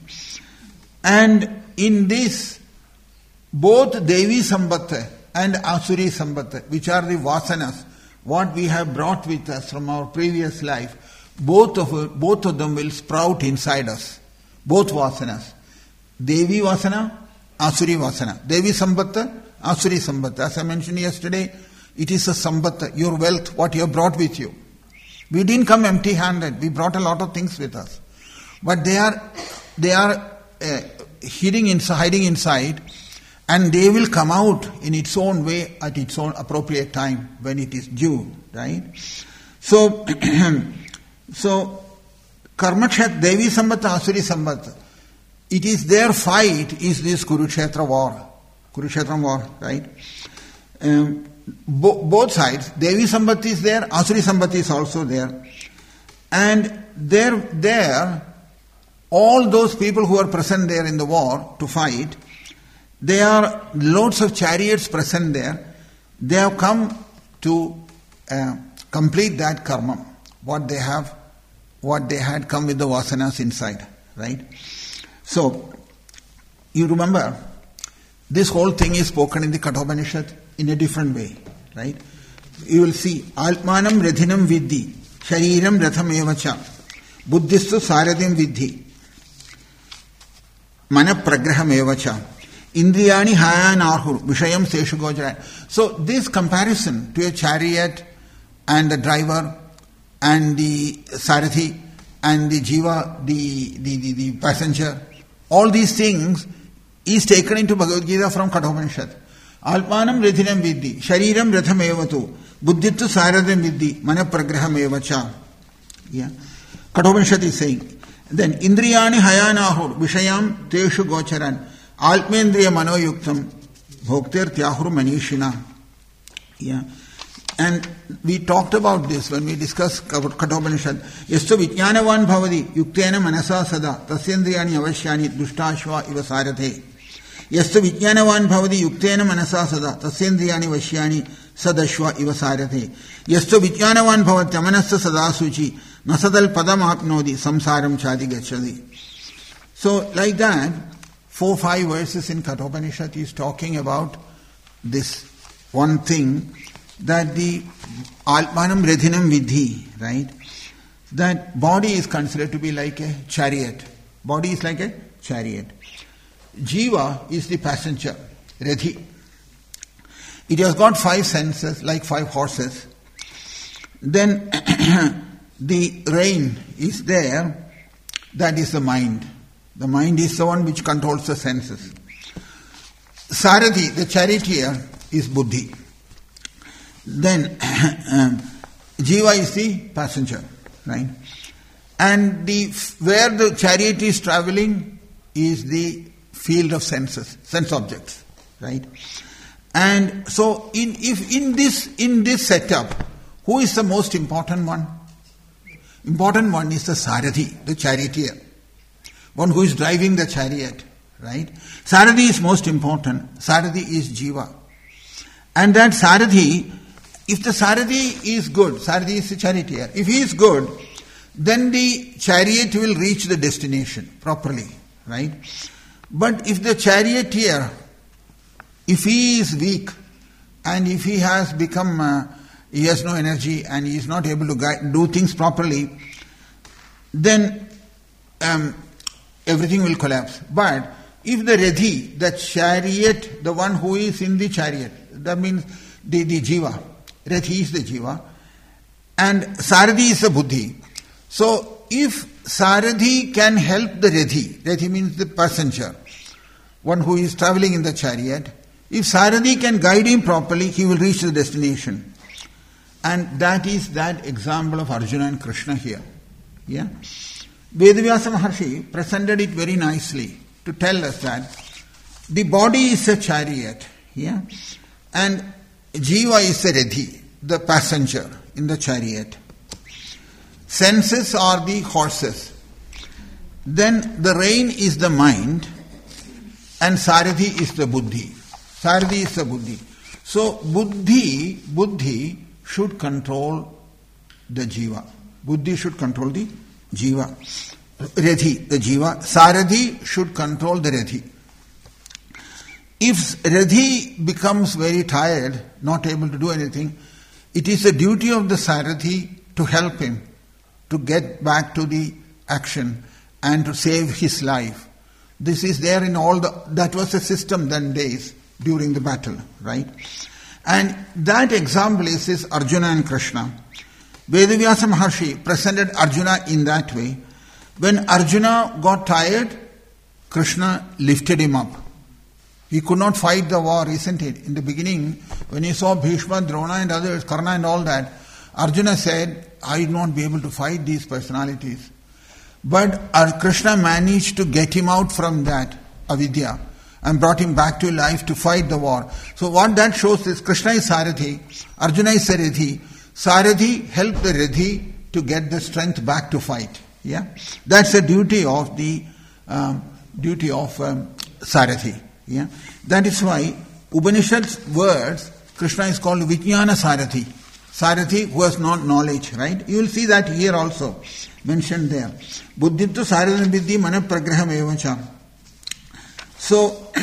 Speaker 1: And in this, both Devi Sambat and Asuri Sambat, which are the vasanas, what we have brought with us from our previous life, both of both of them will sprout inside us. Both vasanas. Devi Vasana, Asuri Vasana. Devi Sambatta, Asuri Sambatta. As I mentioned yesterday, it is a Sambatta, your wealth, what you have brought with you. We didn't come empty-handed. We brought a lot of things with us. But they are they are uh, hiding inside, hiding inside, and they will come out in its own way at its own appropriate time when it is due, right? So, so Karmakshet, Devi Sambatta, Asuri Sambatta, it is their fight is this Kurukshetra war, Kurukshetra war, right? Um, bo- both sides, Devi Sambatta is there, Asuri Sambatta is also there. And there, there, all those people who are present there in the war to fight, there are loads of chariots present there. They have come to uh, complete that karma, what they have, what they had come with the vasanas inside, right? So, you remember, this whole thing is spoken in the Kathopanishad in a different way, right? You will see, Altmanam Radhinam Vidhi, Shariram Ratham Evacha, Buddhistu Saradim Vidhi, Mana Pragraham Evacha, Indriyani Hayan Arhur, Vishayam Seshugojara. So, this comparison to a chariot and the driver and the Sarathi and the jiva, the, the, the, the passenger, all these things is taken into Bhagavad Gita from Kathopanishad. Alpanam Redhinam Vidhi, Shariram Ratham Evatu, Buddhittu Saradam Vidhi, Mana Pragraham Evacha. Yeah. Kathopanishad is saying. Then Indriyani Hayanahur, Vishayam Teshu Gocharan, Alpmendriya Manoyuktam, Bhoktir Tyahur Manishina. Yeah. And we talked about this when we discussed Kathopanishad. Yastu Vijnanavan Bhavadi, Yuktena Manasa Sada, Tasyendriyani Avashyani, Dushtashva Iva Sarathe. Yastu Vijnanavan Bhavadi, Yuktena Manasa Sada, Tasyendriyani Vashyani, Sadashva Iva Sarathe. Yastu Vijnanavan Bhavat Yamanasa Sada Suchi, Nasadal Padam Apnodi, Samsaram Chadi Gachadi. So, like that, four, five verses in Kathopanishad is talking about this one thing, that the Alpanam Redhinam Vidhi, right? That body is considered to be like a chariot. Body is like a chariot. Jiva is the passenger, Redhi. It has got five senses, like five horses. Then the rein is there, that is the mind. The mind is the one which controls the senses. Sarathi, the charioteer, is Buddhi. Then um, Jiva is the passenger, right? And the where the chariot is traveling is the field of senses, sense objects, right? And so, in if in this in this setup, who is the most important one? Important one is the Sarathi, the charioteer, one who is driving the chariot, right? Sarathi is most important. Sarathi is Jiva, and that Sarathi, if the Sarathi is good, Sarathi is the charioteer, if he is good, then the chariot will reach the destination properly, right? But if the charioteer, if he is weak, and if he has become, uh, he has no energy and he is not able to guide, do things properly, then um, everything will collapse. But if the Redhi, the chariot, the one who is in the chariot, that means the, the Jiva, Redhi is the Jiva, and Sarathi is the Buddhi. So, if Sarathi can help the Redhi, Redhi means the passenger, one who is traveling in the chariot, if Sarathi can guide him properly, he will reach the destination. And that is that example of Arjuna and Krishna here. Yeah? Vedavyasa Maharshi presented it very nicely to tell us that the body is a chariot, yeah, and Jiva is a Redhi, the passenger in the chariot. Senses are the horses. Then the rein is the mind, and Sarathi is the Buddhi. Sarathi is the Buddhi. So Buddhi, Buddhi should control the Jiva. Buddhi should control the Jiva. Redhi, the Jiva. Sarathi should control the Redhi. If Redhi becomes very tired, not able to do anything, it is the duty of the Sarathi to help him to get back to the action and to save his life. This is there in all the, that was the system then days during the battle, right? And that example is this Arjuna and Krishna. Vedavyasa Maharshi presented Arjuna in that way. When Arjuna got tired, Krishna lifted him up. He could not fight the war, isn't it? In the beginning, when he saw Bhishma, Drona and others, Karna and all that, Arjuna said, I will not be able to fight these personalities. But our Krishna managed to get him out from that avidya and brought him back to life to fight the war. So what that shows is Krishna is Sarathi, Arjuna is Redhi. Sarathi helped the Redhi to get the strength back to fight. Yeah, that's the duty of the um, duty of um, Sarathi. Yeah, that is why Upanishad's words, Krishna is called Vijnana Sarathi. Sarathi who has not knowledge, right? You will see that here also mentioned there. Buddhittu Sarathi Vidhi Mana Pragraham Evacha. So,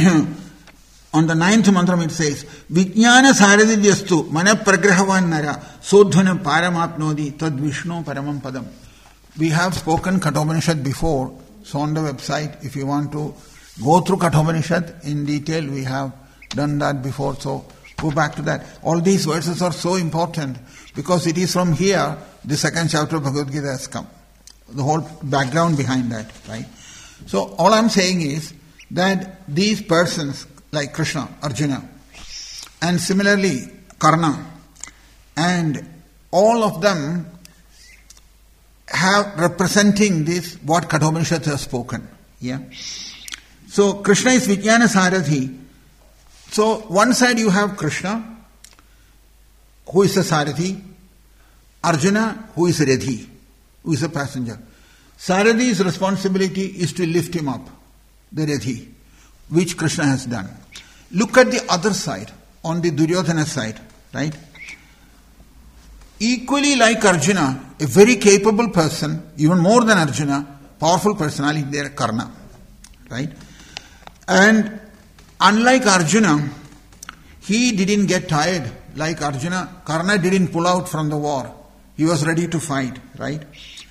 Speaker 1: on the ninth mantram it says, Vijnana Saradhidyastu Mana Pragrahavan Nara Sodhana Paramapnodi Tad Vishnu Paramam Padam. We have spoken Kathopanishad before, so on the website, if you want to go through Kathopanishad in detail, we have done that before, so go back to that. All these verses are so important because it is from here the second chapter of Bhagavad Gita has come. the whole background behind that, right? So all I'm saying is that these persons like Krishna, Arjuna, and similarly Karna, and all of them have representing this what Kathopanishad has spoken. Yeah. So Krishna is Vijnana Sarathi. So one side you have Krishna, who is a Sarathi, Arjuna, who is a Rathi, who is a passenger. Sarathi's responsibility is to lift him up, the Rathi, which Krishna has done. Look at the other side, on the Duryodhana side, right? Equally like Arjuna, a very capable person, even more than Arjuna, powerful personality there, Karna, right? And unlike Arjuna, he didn't get tired. Like Arjuna, Karna didn't pull out from the war. He was ready to fight, right?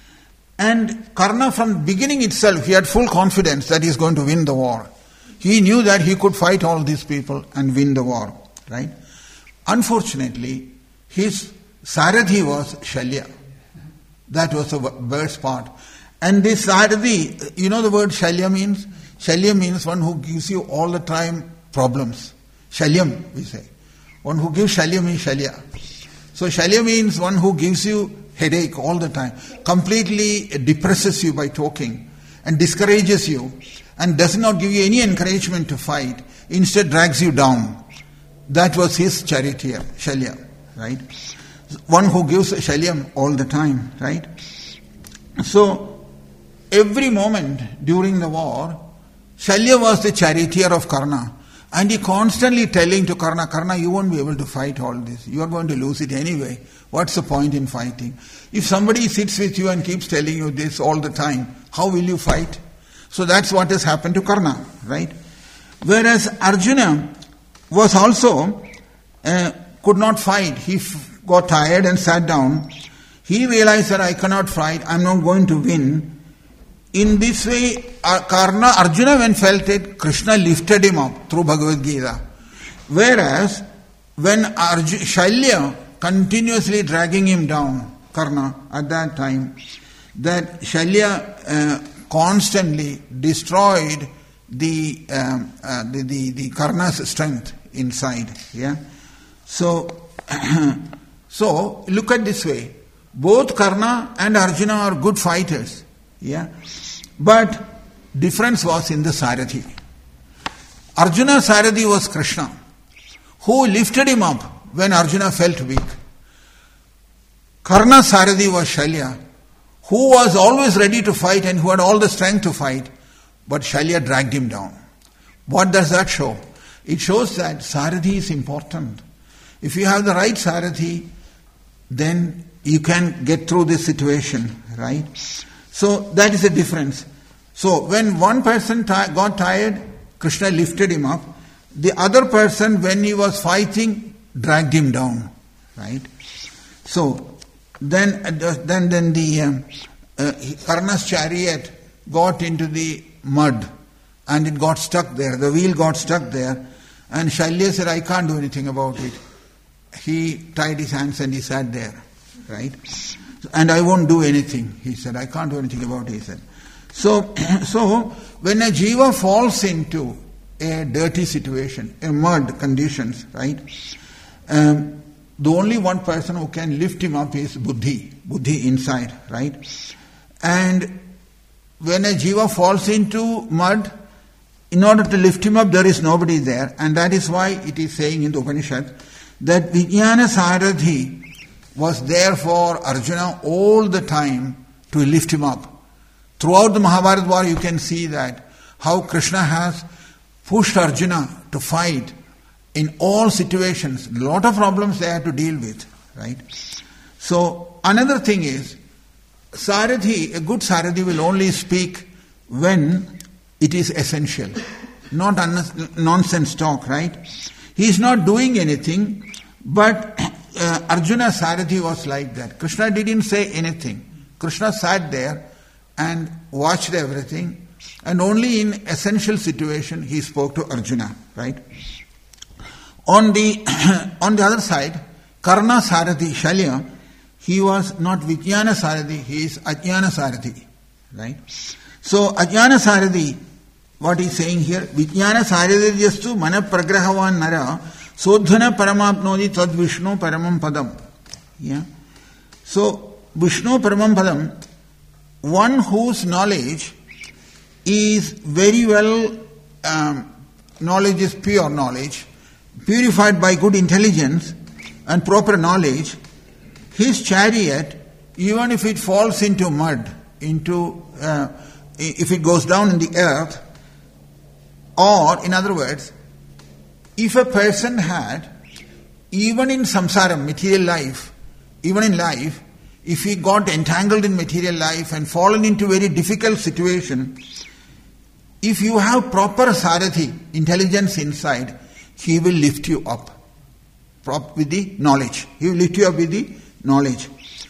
Speaker 1: And Karna, from beginning itself, he had full confidence that he is going to win the war. He knew that he could fight all these people and win the war, right? Unfortunately, his Sarathi was Shalya. That was the worst part. And this Sarathi, you know the word Shalya means? Shalya means one who gives you all the time problems. Shalyam, we say. One who gives Shalya means Shalya. So Shalya means one who gives you headache all the time, completely depresses you by talking and discourages you and does not give you any encouragement to fight, instead drags you down. That was his charioteer, Shalya, right? One who gives Shalyam all the time, right? So, every moment during the war, Shalya was the charioteer of Karna. And he constantly telling to Karna, Karna, you won't be able to fight all this. You are going to lose it anyway. What's the point in fighting? If somebody sits with you and keeps telling you this all the time, how will you fight? So that's what has happened to Karna, right? Whereas Arjuna was also, uh, could not fight. He f- got tired and sat down. He realized that I cannot fight, I'm not going to win. In this way, Karna, Arjuna when felt it, Krishna lifted him up through Bhagavad Gita. Whereas, when Arjuna, Shalya continuously dragging him down, Karna, at that time, that Shalya uh, constantly destroyed the, um, uh, the, the, the Karna's strength inside. Yeah. So, so look at this way. Both Karna and Arjuna are good fighters. Yeah, but difference was in the Sarathi. Arjuna's Sarathi was Krishna, who lifted him up when Arjuna felt weak. Karna's Sarathi was Shalya, who was always ready to fight and who had all the strength to fight, but Shalya dragged him down. What does that show? It shows that Sarathi is important. If you have the right Sarathi, then you can get through this situation, right? So that is the difference. So when one person t- got tired, Krishna lifted him up. The other person, when he was fighting, dragged him down, right? So then, uh, then, then the um, uh, Karna's chariot got into the mud, and it got stuck there. The wheel got stuck there, and Shalya said, "I can't do anything about it." He tied his hands and he sat there, right? And I won't do anything, he said. I can't do anything about it, he said. So, so when a jiva falls into a dirty situation, a mud conditions, right? Um, the only one person who can lift him up is buddhi, buddhi inside, right? And when a jiva falls into mud, in order to lift him up, there is nobody there. And that is why it is saying in the Upanishad that Vijnana Sarathi was there for Arjuna all the time to lift him up. Throughout the Mahabharata war, you can see that how Krishna has pushed Arjuna to fight in all situations. A lot of problems they had to deal with, right? So another thing is, Sarathi, a good Sarathi will only speak when it is essential, not un- nonsense talk, right? He is not doing anything, but uh, Arjuna Sarathi was like that. Krishna didn't say anything. Krishna sat there and watched everything, and only in essential situation he spoke to Arjuna, right? On the on the other side, Karna Sarathi, Shalya, he was not Vijnana Sarathi, he is Ajnana Sarathi. Right? So, Ajnana Saradi, what he's saying here, Vijnana Saradhyastu Mana Pragrahavan Nara Sodhana Paramapnodi Tad Vishnu Paramam Padam. Yeah. So, Vishnu Paramam Padam, one whose knowledge is very well, um, knowledge is pure knowledge, purified by good intelligence and proper knowledge, his chariot, even if it falls into mud, into uh, if it goes down in the earth, or in other words, if a person had, even in samsara, material life, even in life, if he got entangled in material life and fallen into very difficult situation, if you have proper sarathi, intelligence inside, he will lift you up with the knowledge. He will lift you up with the knowledge.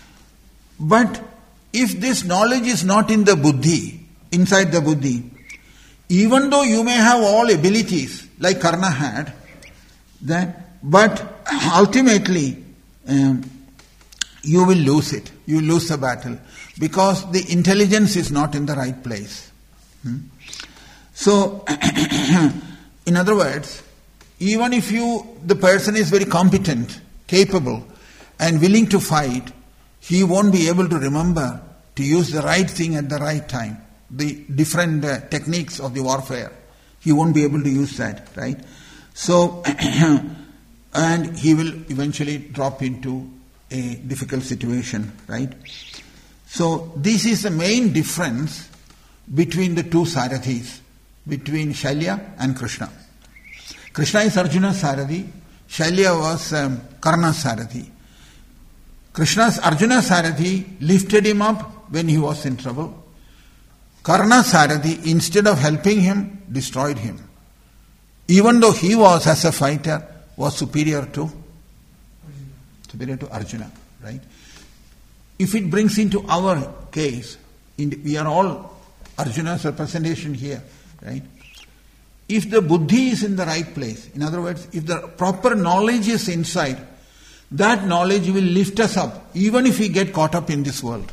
Speaker 1: But if this knowledge is not in the buddhi, inside the buddhi, even though you may have all abilities like Karna had, that, but ultimately um, you will lose it. You will lose the battle because the intelligence is not in the right place. Hmm? So, in other words, even if you, the person is very competent, capable, and willing to fight, he won't be able to remember to use the right thing at the right time. The different uh, techniques of the warfare. He won't be able to use that, right? So, and he will eventually drop into a difficult situation, right? So, this is the main difference between the two Sarathis, between Shailya and Krishna. Krishna is Arjuna's Sarathi, Shailya was um, Karna's Sarathi. Krishna's Arjuna's Sarathi lifted him up when he was in trouble. Karna's Sarathi, instead of helping him, destroyed him. Even though he was, as a fighter, was superior to superior to Arjuna, right? If it brings into our case, in, we are all Arjuna's representation here, right? If the buddhi is in the right place, in other words, if the proper knowledge is inside, that knowledge will lift us up, even if we get caught up in this world.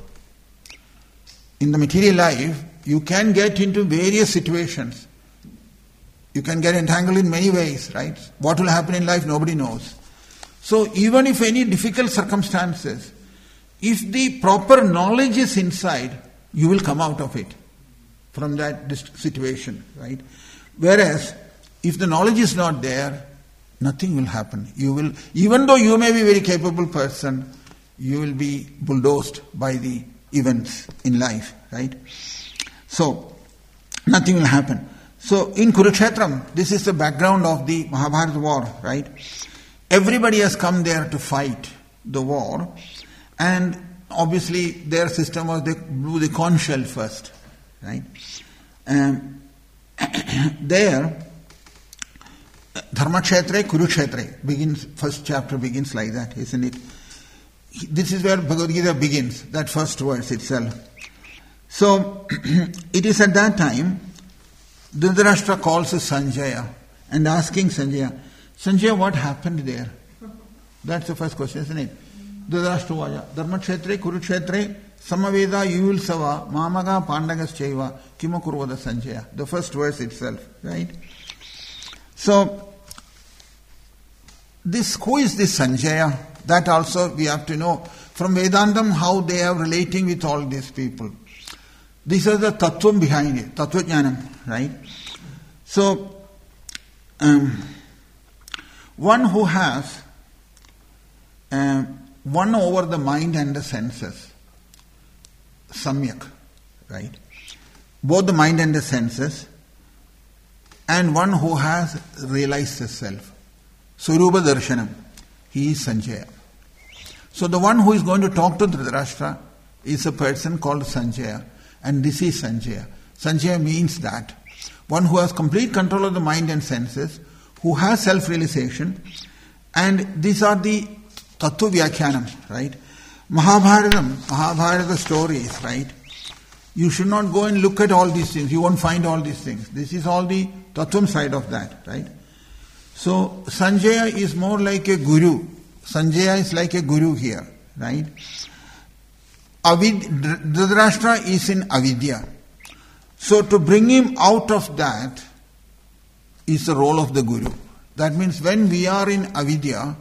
Speaker 1: In the material life, you can get into various situations. You can get entangled in many ways, right? What will happen in life, nobody knows. So even if any difficult circumstances, if the proper knowledge is inside, you will come out of it, from that situation, right? Whereas, if the knowledge is not there, nothing will happen. You will, even though you may be a very capable person, you will be bulldozed by the events in life, right? So, nothing will happen. So, in Kurukshetram, this is the background of the Mahabharata war, right? Everybody has come there to fight the war, and obviously their system was they blew the conch shell first, right? Um, there, Dharmakshetre, Kurukshetre begins, first chapter begins like that, isn't it? This is where Bhagavad Gita begins, that first verse itself. So, it is at that time, Dhritarashtra calls Sanjaya and asking Sanjaya, Sanjaya, what happened there? That's the first question, isn't it? Dhritarashtra Vaja, Dharmakshetre, Kurukshetre, Samaveda Yuyulsava, Mamaga Pandagas Kimakurvada Sanjaya. The first verse itself, right? So, this, who is this Sanjaya? That also we have to know from Vedantam how they are relating with all these people. These are the tattvam behind it, tattva jnanam, right? So, um, one who has um, won over the mind and the senses, samyak, right? Both the mind and the senses, and one who has realized the self, Surupa Darshanam, he is Sanjaya. So the one who is going to talk to Dhritarashtra is a person called Sanjaya, and this is Sanjaya. Sanjaya means that one who has complete control of the mind and senses, who has self-realization, and these are the Tattva Vyakhyanam, right? Mahabharatam, Mahabharata stories, right? You should not go and look at all these things. You won't find all these things. This is all the Tattvam side of that, right? So, Sanjaya is more like a guru. Sanjaya is like a guru here, right? Avid- Dhritarashtra is in avidya. So to bring him out of that is the role of the Guru. That means when we are in avidya,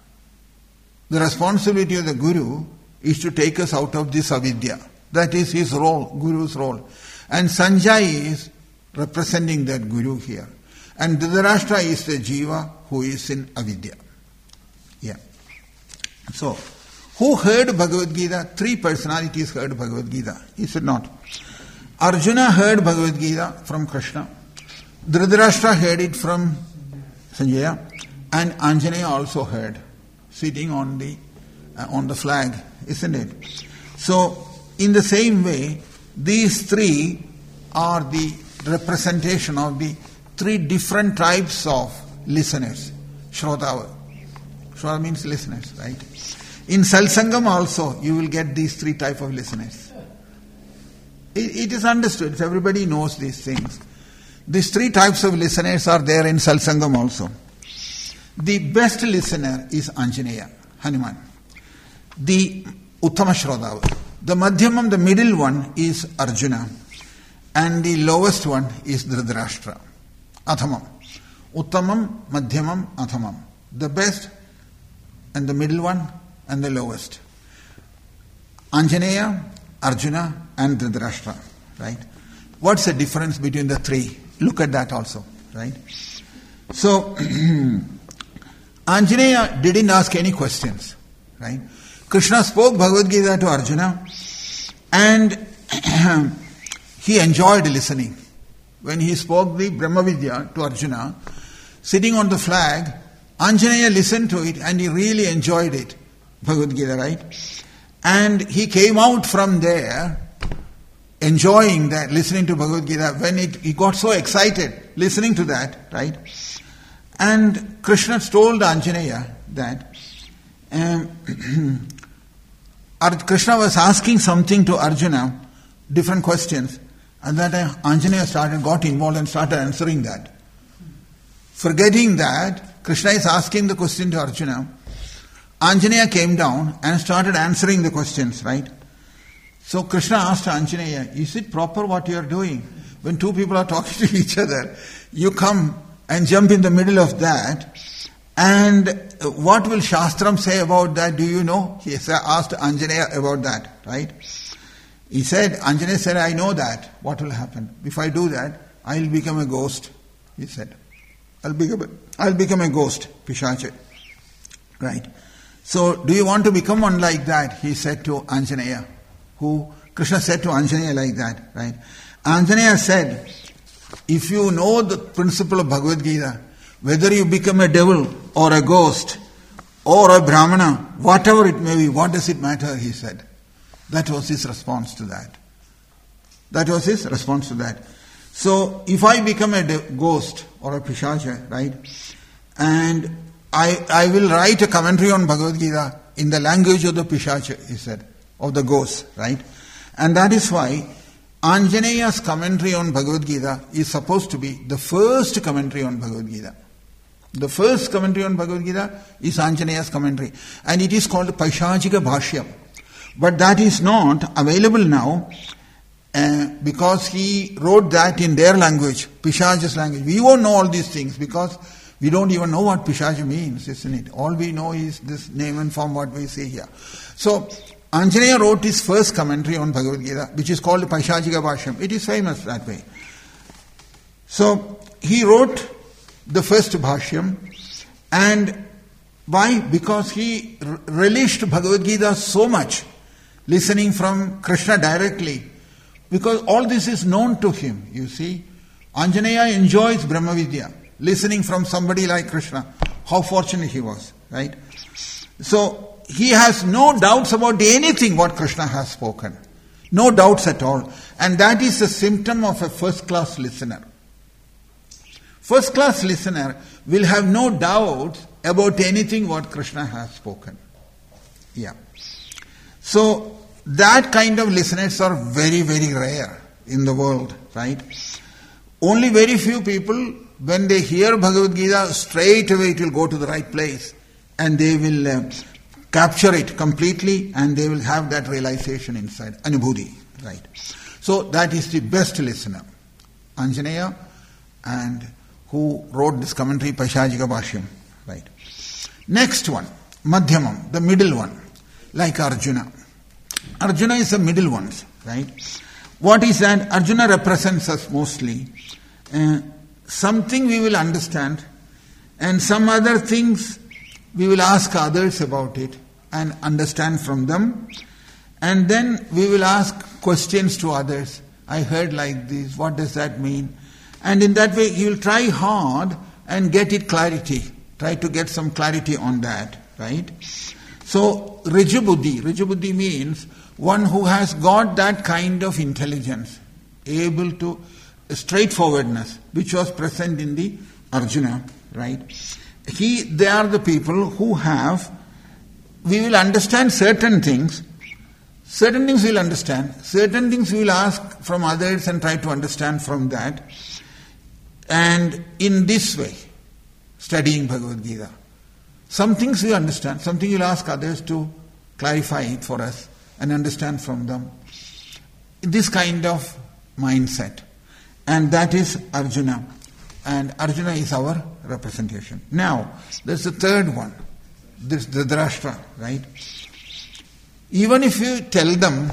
Speaker 1: the responsibility of the Guru is to take us out of this avidya. That is his role, Guru's role. And Sanjay is representing that Guru here. And Dhritarashtra is the Jiva who is in avidya. Yeah. So, who heard Bhagavad Gita? Three personalities heard Bhagavad Gita. Is it not? Arjuna heard Bhagavad Gita from Krishna. Dhritarashtra heard it from Sanjaya. And Anjaneya also heard, sitting on the uh, on the flag, isn't it? So, in the same way, these three are the representation of the three different types of listeners. Shrotava. Shrota means listeners, right? In Salsangam also, you will get these three types of listeners. It, it is understood. Everybody knows these things. These three types of listeners are there in Salsangam also. The best listener is Anjaneya, Hanuman. The Uttama Shrodava. The Madhyamam, the middle one, is Arjuna. And the lowest one is Dhritarashtra. Athamam. Uttamam, Madhyamam, Athamam. The best and the middle one and the lowest. Anjaneya, Arjuna and Dhritarashtra. Right? What's the difference between the three? Look at that also. Right? So, Anjaneya didn't ask any questions. Right? Krishna spoke Bhagavad Gita to Arjuna and he enjoyed listening. When he spoke the Brahma Vidya to Arjuna, sitting on the flag, Anjaneya listened to it and he really enjoyed it. Bhagavad Gita, right? And he came out from there enjoying that, listening to Bhagavad Gita, when it, he got so excited listening to that, right? And Krishna told Anjaneya that um, Krishna was asking something to Arjuna, different questions, and that Anjaneya started, got involved and started answering that. Forgetting that Krishna is asking the question to Arjuna, Anjaneya came down and started answering the questions, right? So Krishna asked Anjaneya, is it proper what you are doing? When two people are talking to each other, you come and jump in the middle of that. And what will Shastram say about that? Do you know? He asked Anjaneya about that, right? He said, Anjaneya said, I know that. What will happen? If I do that, I'll become a ghost. He said, I'll become a, I'll become a ghost, Pishacha. Right? So, do you want to become one like that? He said to Anjaneya. Who, Krishna said to Anjaneya like that, right? Anjaneya said, if you know the principle of Bhagavad Gita, whether you become a devil or a ghost or a Brahmana, whatever it may be, what does it matter? He said. That was his response to that. That was his response to that. So, if I become a de- ghost or a Pishacha, right, and I I will write a commentary on Bhagavad Gita in the language of the Pishacha, he said, of the ghost, right? And that is why Anjaneya's commentary on Bhagavad Gita is supposed to be the first commentary on Bhagavad Gita. The first commentary on Bhagavad Gita is Anjaneya's commentary. And it is called Paishachika Bhashyam. But that is not available now uh, because he wrote that in their language, Pishacha's language. We won't know all these things because we don't even know what Pishacha means, isn't it? All we know is this name and form what we see here. So, Anjaneya wrote his first commentary on Bhagavad Gita, which is called Paishachika Bhashyam. It is famous that way. So, he wrote the first Bhashyam, and why? Because he r- relished Bhagavad Gita so much, listening from Krishna directly, because all this is known to him, you see. Anjaneya enjoys Brahma Vidya, listening from somebody like Krishna. How fortunate he was, right? So, he has no doubts about anything what Krishna has spoken. No doubts at all. And that is a symptom of a first-class listener. First-class listener will have no doubts about anything what Krishna has spoken. Yeah. So, that kind of listeners are very, very rare in the world, right? Only very few people, when they hear Bhagavad Gita, straight away it will go to the right place and they will uh, capture it completely, and they will have that realization inside. Anubhuti, right? So that is the best listener. Anjaneya, and who wrote this commentary, Paishajika Bhashyam, right? Next one, Madhyamam, the middle one, like Arjuna. Arjuna is the middle one, right? What is that? Arjuna represents us mostly. Uh, something we will understand, and some other things we will ask others about it and understand from them, and then we will ask questions to others. I heard like this, what does that mean? And in that way you will try hard and get it clarity. Try to get some clarity on that, right? So, Rijubuddhi. Rijubuddhi means one who has got that kind of intelligence, able to, straightforwardness, which was present in the Arjuna, right? He, they are the people who have, we will understand certain things, certain things we will understand, certain things we will ask from others and try to understand from that. And in this way, studying Bhagavad Gita, some things we understand, something you'll ask others to clarify it for us and understand from them. This kind of mindset. And that is Arjuna. And Arjuna is our representation. Now, there's the third one. This Dhritarashtra, right? Even if you tell them,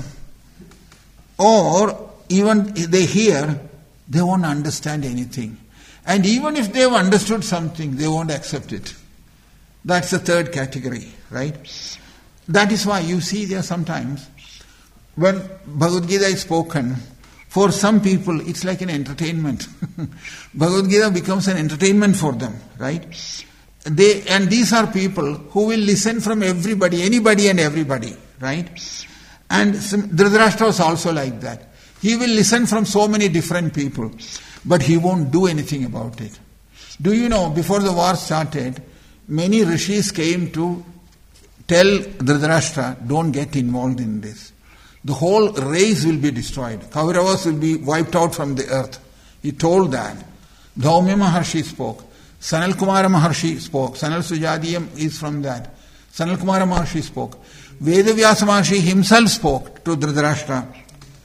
Speaker 1: or even if they hear, they won't understand anything. And even if they have understood something, they won't accept it. That's the third category, right? That is why you see there sometimes, when Bhagavad Gita is spoken, for some people it's like an entertainment. Bhagavad Gita becomes an entertainment for them, right? They, and these are people who will listen from everybody, anybody and everybody, right? And Dhritarashtra was also like that. He will listen from so many different people, but he won't do anything about it. Do you know, before the war started, many rishis came to tell Dhritarashtra, don't get involved in this. The whole race will be destroyed. Kauravas will be wiped out from the earth. He told that. Dhaumya Maharshi spoke. Sanal Kumara Maharshi spoke. Sanal Sujadiyam is from that. Sanal Kumara Maharshi spoke. Vedavyasa Maharshi himself spoke to Dhritarashtra.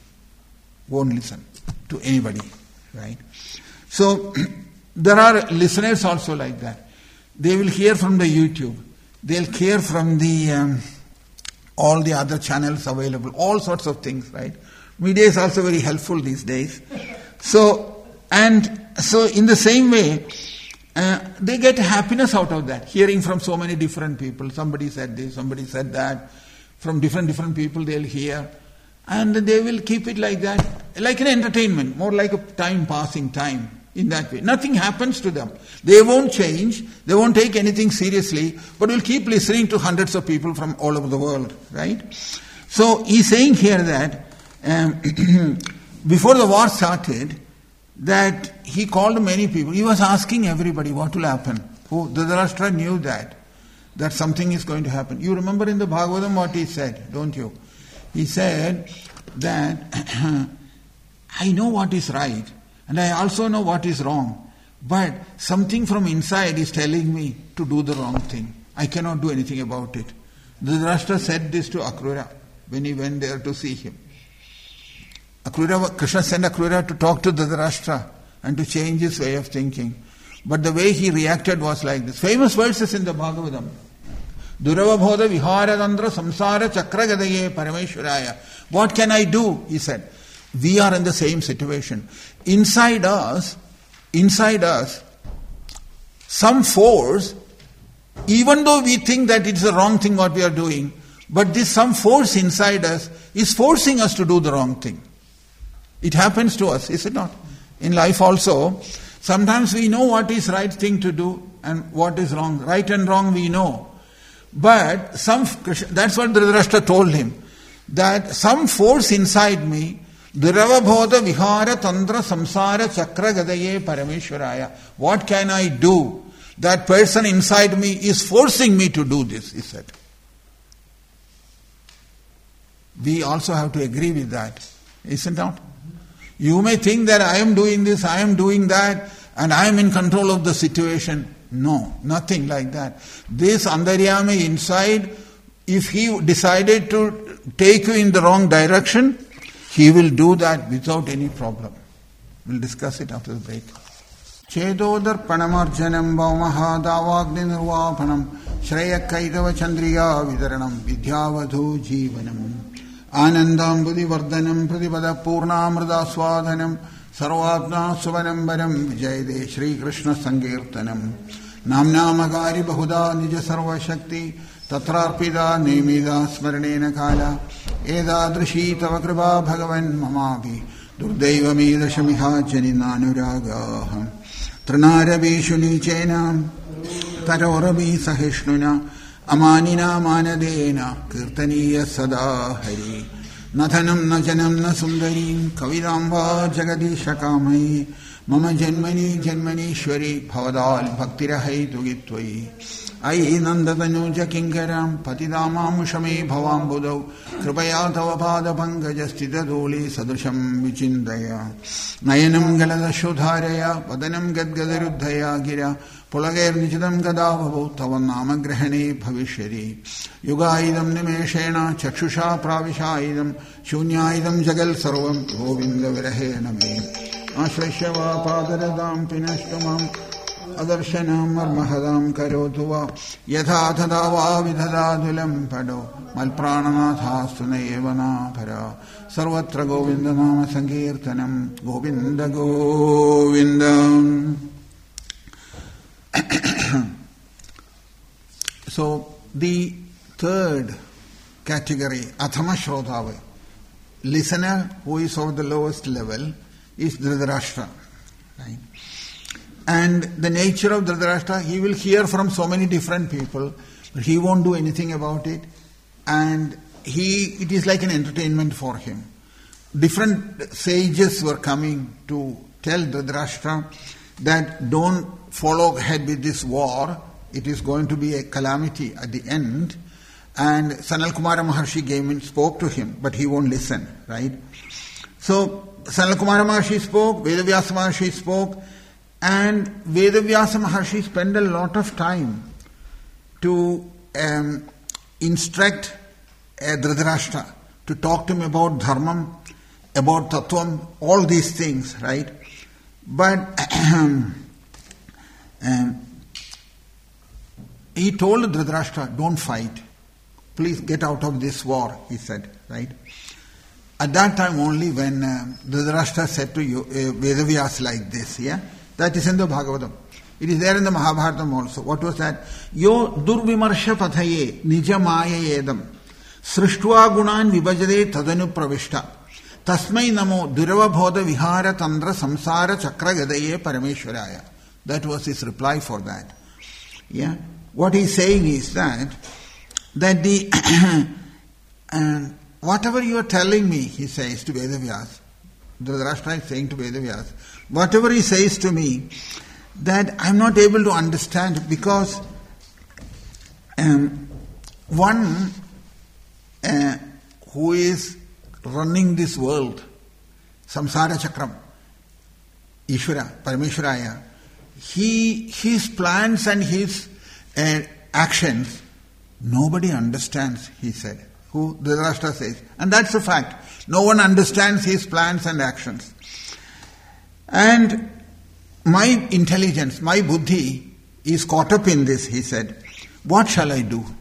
Speaker 1: Won't listen to anybody, right? So, there are listeners also like that. They will hear from the YouTube. They'll hear from the um, all the other channels available, all sorts of things, right? Media is also very helpful these days. So, and so in the same way, uh, they get happiness out of that, hearing from so many different people. Somebody said this, somebody said that. From different, different people they'll hear. And they will keep it like that, like an entertainment, more like a time passing time. In that way. Nothing happens to them. They won't change, they won't take anything seriously, but will keep listening to hundreds of people from all over the world, right? So he's saying here that um, before the war started, that he called many people. He was asking everybody what will happen. Who Dhritarashtra knew that, that something is going to happen. You remember in the Bhagavatam what he said, don't you? He said that I know what is right, and I also know what is wrong. But something from inside is telling me to do the wrong thing. I cannot do anything about it. Dhritarashtra said this to Akrura when he went there to see him. Akrura, Krishna sent Akrura to talk to Dhritarashtra and to change his way of thinking. But the way he reacted was like this. Famous verses in the Bhagavatam. Duravabhoda viharadandra samsara chakragadaye parameshwaraya. What can I do? He said. We are in the same situation. Inside us, inside us, some force, even though we think that it's the wrong thing what we are doing, but this some force inside us is forcing us to do the wrong thing. It happens to us, is it not? In life also, sometimes we know what is right thing to do and what is wrong. Right and wrong we know. But some, that's what Dhritarashtra told him, that some force inside me, Duravabhoda vihara tantra samsara chakra gadaye parameshwaraya. What can I do? That person inside me is forcing me to do this, he said. We also have to agree with that, isn't it not? You may think that I am doing this, I am doing that, and I am in control of the situation. No, nothing like that. This Andaryami inside if he decided to take you in the wrong direction, he will do that without any problem. We'll discuss it after the break. Chedodarpanamarjanam bhaumaha davagni nirvapanam shreya kaitava chandriya vidaranam vidyavadhu jivanam anandam buddhi vardhanam pratipada purnamrita swadhanam sarvatma suvanambaram vijayade Shri Krishna Sankirtanam namnamagari bahuda nija sarva shakti tatrarpida nemida smaranena kala edadrishi tava kripa bhagavan mamavi durdeivamidashamiha janinanuragaham Trinarabhishu nichena tarorabi sahishnuna amanina manadena kirtaniya sada hari nathanam najanam na sundarim kavidamba jagadisha kamai mama janmani janmanishwari bhavadal bhaktirahai tugittvai ai nandatanuja kinkaram patidamam shame bhavam budau kripaya tava pada pankajastita doli sadrusham vichindaya nayanam galada shodharaya padanam gadgadaruddhaya gira pulagair nichidam gadavabhu tava namagrahane bhavishyari yugaidam nimeshena chakshusha pravishaidam shunyaidam jagal sarvam govinda virahena me ashrashava padaradam pinashtamam Adarshanam marmahadam karotuva yatha thadava vidhadadulam pado malprananatha sunayevana para sarvatra govinda nama sankirtanam govinda govinda. So the third category, athama shrotava, listener who is of the lowest level, is Dhritarashtra, right? And the nature of Dhritarashtra, he will hear from so many different people, but he won't do anything about it. And he, it is like an entertainment for him. Different sages were coming to tell Dhritarashtra that don't follow ahead with this war. It is going to be a calamity at the end. And Sanal Kumara Maharshi came and spoke to him, but he won't listen, right? So Sanal Kumara Maharshi spoke, Vedavyasa Maharshi spoke, and Vedavyasa Maharshi spent a lot of time to um, instruct uh, Dhritarashtra, to talk to him about dharmam, about tattvam, all these things, right? But um, he told Dhritarashtra, don't fight. Please get out of this war, he said, right? At that time only when uh, Dhritarashtra said to you, uh, Vedavyas like this, yeah? That is in the Bhagavatam. It is there in the Mahabharatam also. What was that? Yo durvimarsha pathaye nija maya yedam srishtva gunan vibhajade tadanu pravishta tasmai namo durava bodha vihara tandra samsara chakra gadaye parameshwaraya. That was his reply for that. Yeah. What he is saying is that that the uh, whatever you are telling me, he says to Vedavyas, Dhritarashtra is saying to Vedavyas, whatever he says to me, that I am not able to understand, because um, one uh, who is running this world, samsara chakram, Ishvara, Parameshwaraya, he, his plans and his uh, actions, nobody understands, he said. Who Dhritarashtra says. And that's a fact. No one understands his plans and actions. And my intelligence, my buddhi is caught up in this, he said. What shall I do?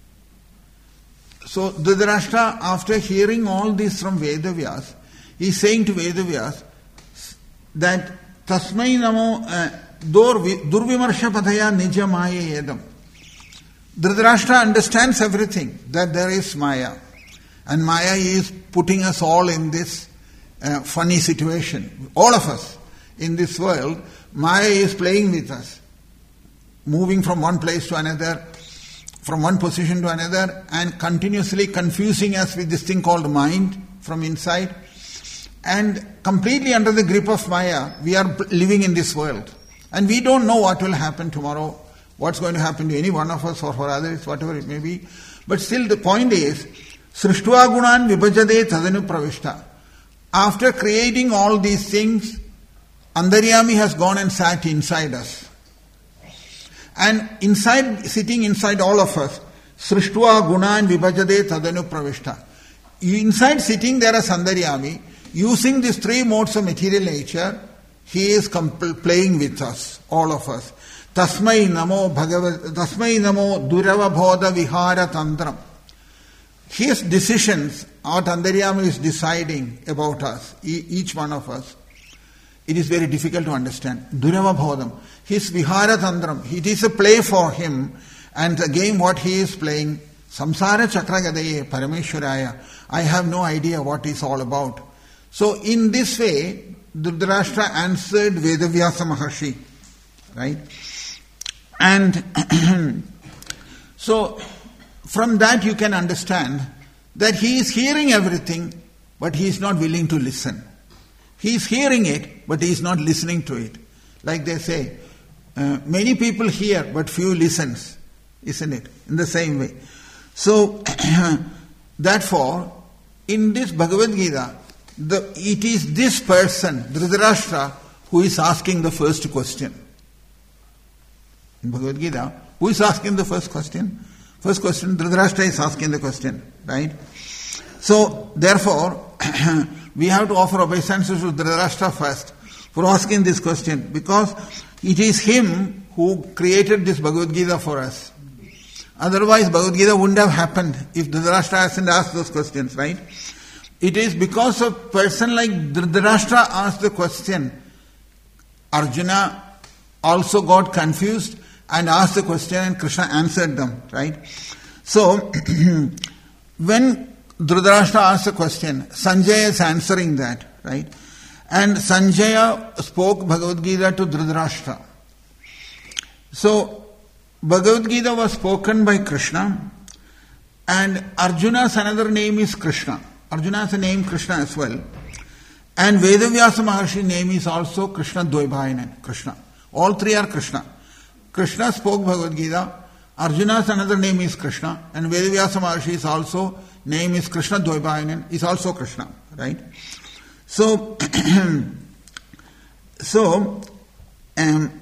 Speaker 1: So Dhritarashtra, after hearing all this from Vedavyas, he is saying to Vedavyas that Tasmai namo durvimarsha pathaya nija maya yedam. Dhritarashtra understands everything, that there is Maya. And Maya is putting us all in this uh, funny situation. All of us in this world, Maya is playing with us. Moving from one place to another, from one position to another, and continuously confusing us with this thing called mind from inside. And completely under the grip of Maya, we are living in this world. And we don't know what will happen tomorrow, what's going to happen to any one of us or for others, whatever it may be. But still the point is, Srishtva gunan vibhajade tadanu pravishta. After creating all these things, Antaryami has gone and sat inside us. And inside, sitting inside all of us, Srishtva gunan vibhajade tadanu pravishta. Inside sitting there as Sandaryami, using these three modes of material nature, he is compl- playing with us, all of us. Tasmai namo bhagavad, tasmai namo durava bodha vihara tantram. His decisions, our Tandaryami is deciding about us, each one of us. It is very difficult to understand. Durava bodham. His vihara tantram. It is a play for him. And the game what he is playing, samsara chakragadaye parameshwaraya. I have no idea what it's all about. So in this way, Dhritarashtra answered Vedavyasa Maharshi. Right? And so from that you can understand that he is hearing everything, but he is not willing to listen. He is hearing it, but he is not listening to it. Like they say, uh, many people hear, but few listens. Isn't it? In the same way. So, therefore, in this Bhagavad Gita, the, it is this person, Dhritarashtra, who is asking the first question. In Bhagavad Gita, who is asking the first question? First question, Dhritarashtra is asking the question, right? So, therefore, we have to offer obeisances to Dhritarashtra first for asking this question, because it is him who created this Bhagavad Gita for us. Otherwise, Bhagavad Gita wouldn't have happened if Dhritarashtra hasn't asked those questions, right? It is because a person like Dhritarashtra asked the question, Arjuna also got confused and asked the question and Krishna answered them, right? So, when Dhritarashtra asked the question, Sanjaya is answering that, right? And Sanjaya spoke Bhagavad Gita to Dhritarashtra. So, Bhagavad Gita was spoken by Krishna, and Arjuna's another name is Krishna. Arjuna has a name Krishna as well. And Vedavyasa Maharshi name is also Krishna Dvaibhayanan, Krishna. All three are Krishna. Krishna spoke Bhagavad Gita, Arjuna's another name is Krishna, and Vedavyasa Maharshi's also name is Krishna Dvaibhayanan, is also Krishna, right? So, so, um,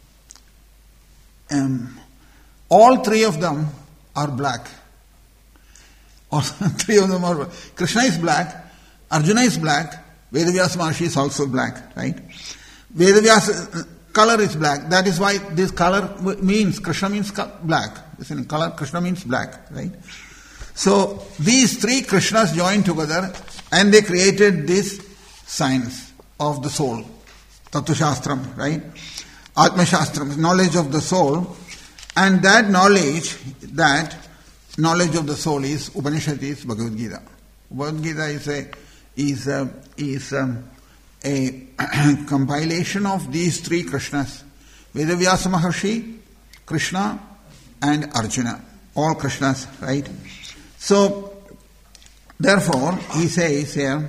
Speaker 1: um, all three of them are black. All three of them are black. Krishna is black, Arjuna is black, Vedavyasa Maharshi is also black, right? Vedavyasa uh, color is black. That is why this color means, Krishna means black. Listen, color, Krishna means black, right? So these three Krishnas joined together and they created this science of the soul, Tattva Shastram, right? Atma Shastram, knowledge of the soul. And that knowledge, that knowledge of the soul is Upanishad, is Bhagavad Gita. Bhagavad Gita is a is a, is a, a compilation of these three Krishnas: Vedavyasa Maharshi, Krishna, and Arjuna. All Krishnas, right? So, therefore, he says here.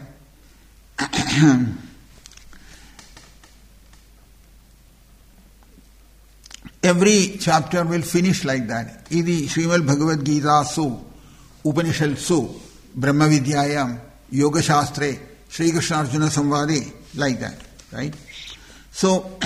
Speaker 1: Every chapter will finish like that. Idi Srimad Bhagavad Gita Su, Upanishad Su, Brahma Vidyayam, Yoga Shastre, Sri Krishna Arjuna Samvadi, like that, right? So,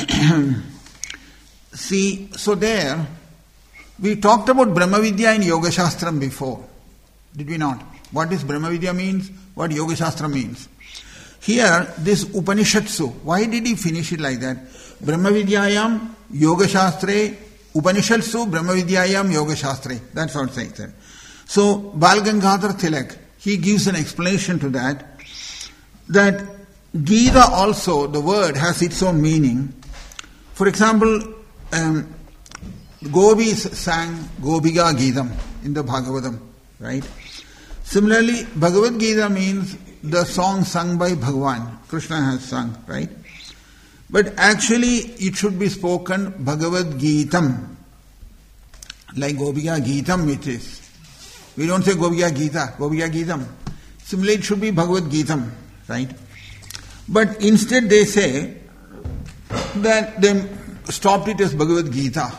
Speaker 1: see, so there, we talked about Brahma Vidya and Yoga Shastram before, did we not? What does Brahma Vidya means? What Yoga Shastra means? Here, this Upanishad Su, why did he finish it like that? Brahma Vidyayam, Yoga Shastre, Upanishad Su, Brahma Vidyayam, Yoga Shastre. That's what it says. So, Bal Gangadhar Tilak, he gives an explanation to that, that Gita also, the word has its own meaning. For example, um, Gopis sang Gopiga Geetam in the Bhagavatam, right? Similarly, Bhagavad Gita means the song sung by Bhagavan. Krishna has sung, right? But actually, it should be spoken Bhagavad Geetam. Like Gopiga Geetam it is. We don't say Gopiga Gita, Gopiga Geetam. Similarly, it should be Bhagavad Geetam, right? But instead they say that they stopped it as Bhagavad Gita.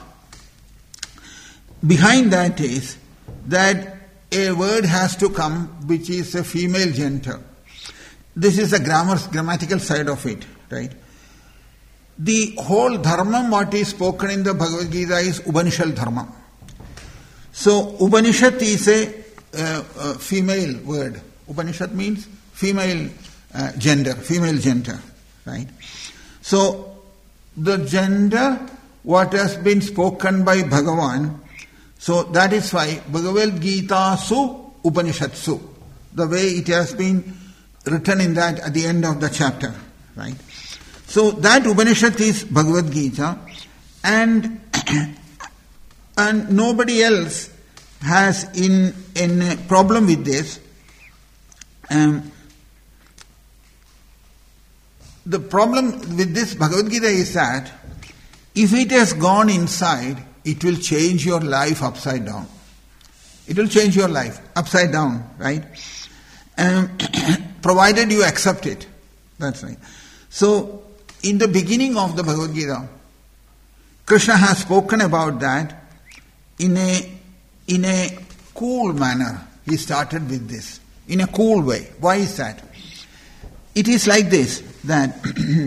Speaker 1: Behind that is that a word has to come which is a female gender. This is the grammar, grammatical side of it, right? The whole dharma what is spoken in the Bhagavad Gita is Upanishad dharma. So Upanishad is a, uh, a female word. Upanishad means female uh, gender, female gender, right? So the gender what has been spoken by Bhagavan, so that is why Bhagavad Gita Su Upanishad Su, the way it has been written in that at the end of the chapter, right? So that Upanishad is Bhagavad Gita, and and nobody else has in in a problem with this. Um, the problem with this Bhagavad Gita is that if it has gone inside, it will change your life upside down. It will change your life upside down, right? Um, provided you accept it. That's right. So, in the beginning of the Bhagavad Gita, Krishna has spoken about that in a in a cool manner. He started with this in a cool way. Why is that? It is like this, that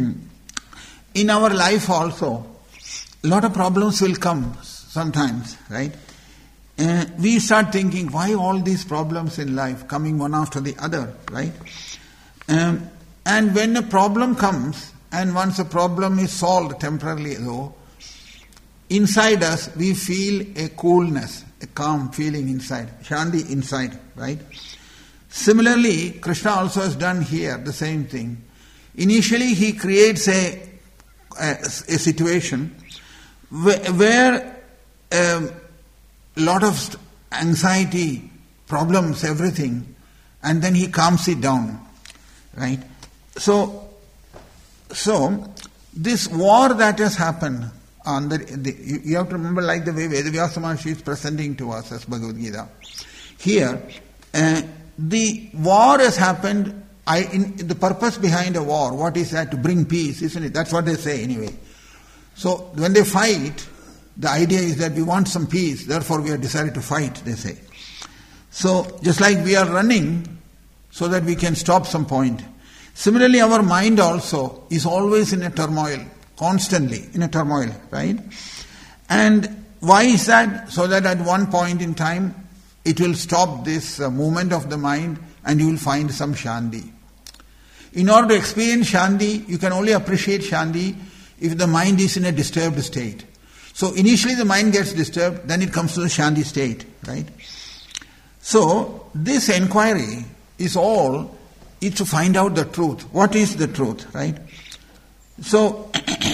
Speaker 1: in our life also, a lot of problems will come sometimes, right? Uh, we start thinking, why all these problems in life coming one after the other, right? Um, and when a problem comes, and once a problem is solved temporarily though, inside us we feel a coolness, a calm feeling inside, shanti inside, right? Similarly, Krishna also has done here the same thing. Initially he creates a, a, a situation where, where um, a lot of anxiety, problems, everything, and then he calms it down, right? So, so this war that has happened on the, the you, you have to remember, like the way Vedavyasa Maharshi is presenting to us as Bhagavad Gita. Here, uh, the war has happened. I, in, the purpose behind a war, what is that? To bring peace, isn't it? That's what they say anyway. So when they fight, the idea is that we want some peace, therefore we have decided to fight, they say. So just like we are running so that we can stop some point. Similarly, our mind also is always in a turmoil, constantly in a turmoil, right? And why is that? So that at one point in time, it will stop this uh, movement of the mind and you will find some shanti. In order to experience shanti, you can only appreciate shanti if the mind is in a disturbed state. So initially the mind gets disturbed, then it comes to the shanti state, right? So this inquiry is all is to find out the truth. What is the truth, right? So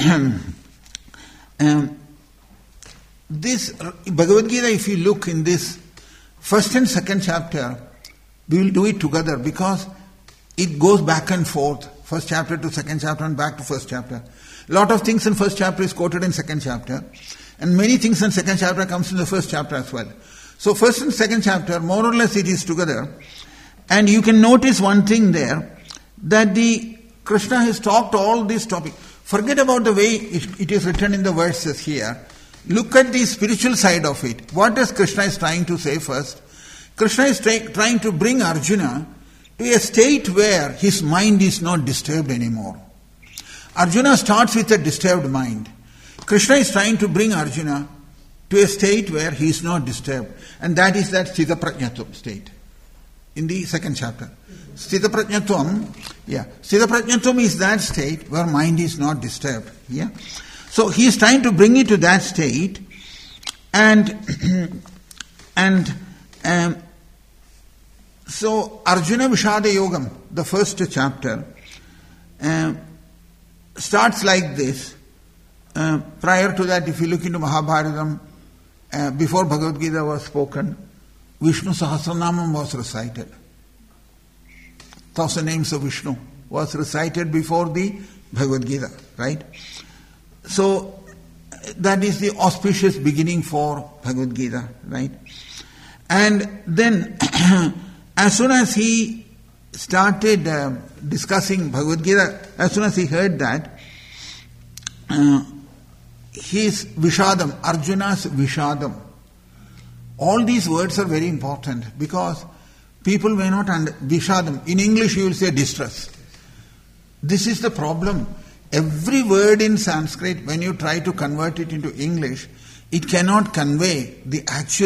Speaker 1: um, this Bhagavad Gita, if you look in this first and second chapter, we will do it together because it goes back and forth, first chapter to second chapter and back to first chapter. A lot of things in first chapter is quoted in second chapter, and many things in second chapter comes in the first chapter as well. So first and second chapter, more or less it is together. And you can notice one thing there, that the Krishna has talked all these topics. Forget about the way it, it is written in the verses here. Look at the spiritual side of it. What does Krishna is trying to say first? Krishna is try, trying to bring Arjuna to a state where his mind is not disturbed anymore. Arjuna starts with a disturbed mind. Krishna is trying to bring Arjuna to a state where he is not disturbed. And that is that Sthita Prajnatvam state. In the second chapter. Sthita Prajnatvam, yeah. Sthita Prajnatvam is that state where mind is not disturbed. Yeah. So he is trying to bring it to that state, and and um, so Arjuna Vishada Yogam, the first chapter, um, starts like this. Uh, prior to that, if you look into Mahabharatam, uh, before Bhagavad Gita was spoken, Vishnu Sahasranamam was recited. Thousand names of Vishnu was recited before the Bhagavad Gita, right? So that is the auspicious beginning for Bhagavad Gita, right? And then as soon as he started uh, discussing Bhagavad Gita, as soon as he heard that, uh, his Vishadam, Arjuna's Vishadam, all these words are very important because people may not understand. Vishadam, in English you will say distress. This is the problem. Every word in Sanskrit, when you try to convert it into English, it cannot convey the actual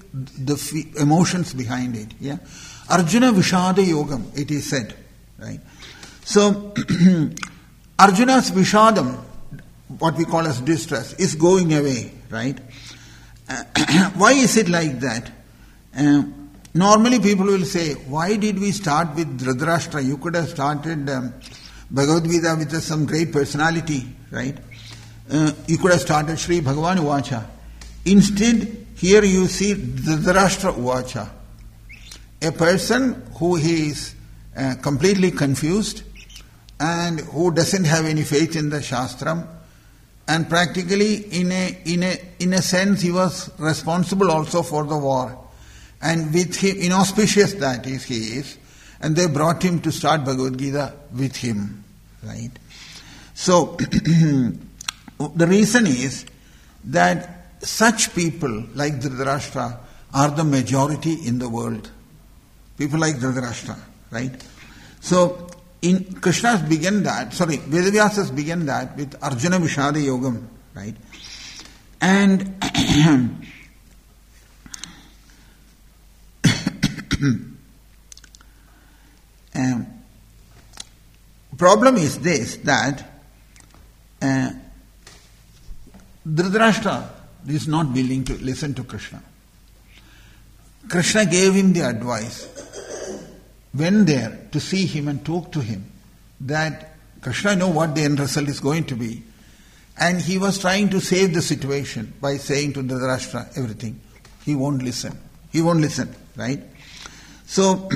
Speaker 1: the f- emotions behind it. Yeah, Arjuna Vishada Yogam, it is said, right? So Arjuna's Vishadam, what we call as distress, is going away, right? Uh, why is it like that? Uh, normally people will say, why did we start with Dhritarashtra? You could have started um, Bhagavad Gita with uh, some great personality, right? Uh, you could have started Sri Bhagavan Uvacha. Instead, here you see Dhritarashtra Uvacha. A person who is uh, completely confused and who doesn't have any faith in the Shastram, and practically in a in a in a sense he was responsible also for the war. And with him, inauspicious that is he is, and they brought him to start Bhagavad Gita with him, right? So the reason is that such people like Dhritarashtra are the majority in the world. People like Dhritarashtra, right? So in Krishna's began that, sorry, Vedavyasas began that with Arjuna Vishada Yogam, right? And um, problem is this, that uh, Dhritarashtra is not willing to listen to Krishna. Krishna gave him the advice, went there to see him and talk to him, that Krishna know what the end result is going to be. And he was trying to save the situation by saying to Dhritarashtra everything. He won't listen. He won't listen, right? So,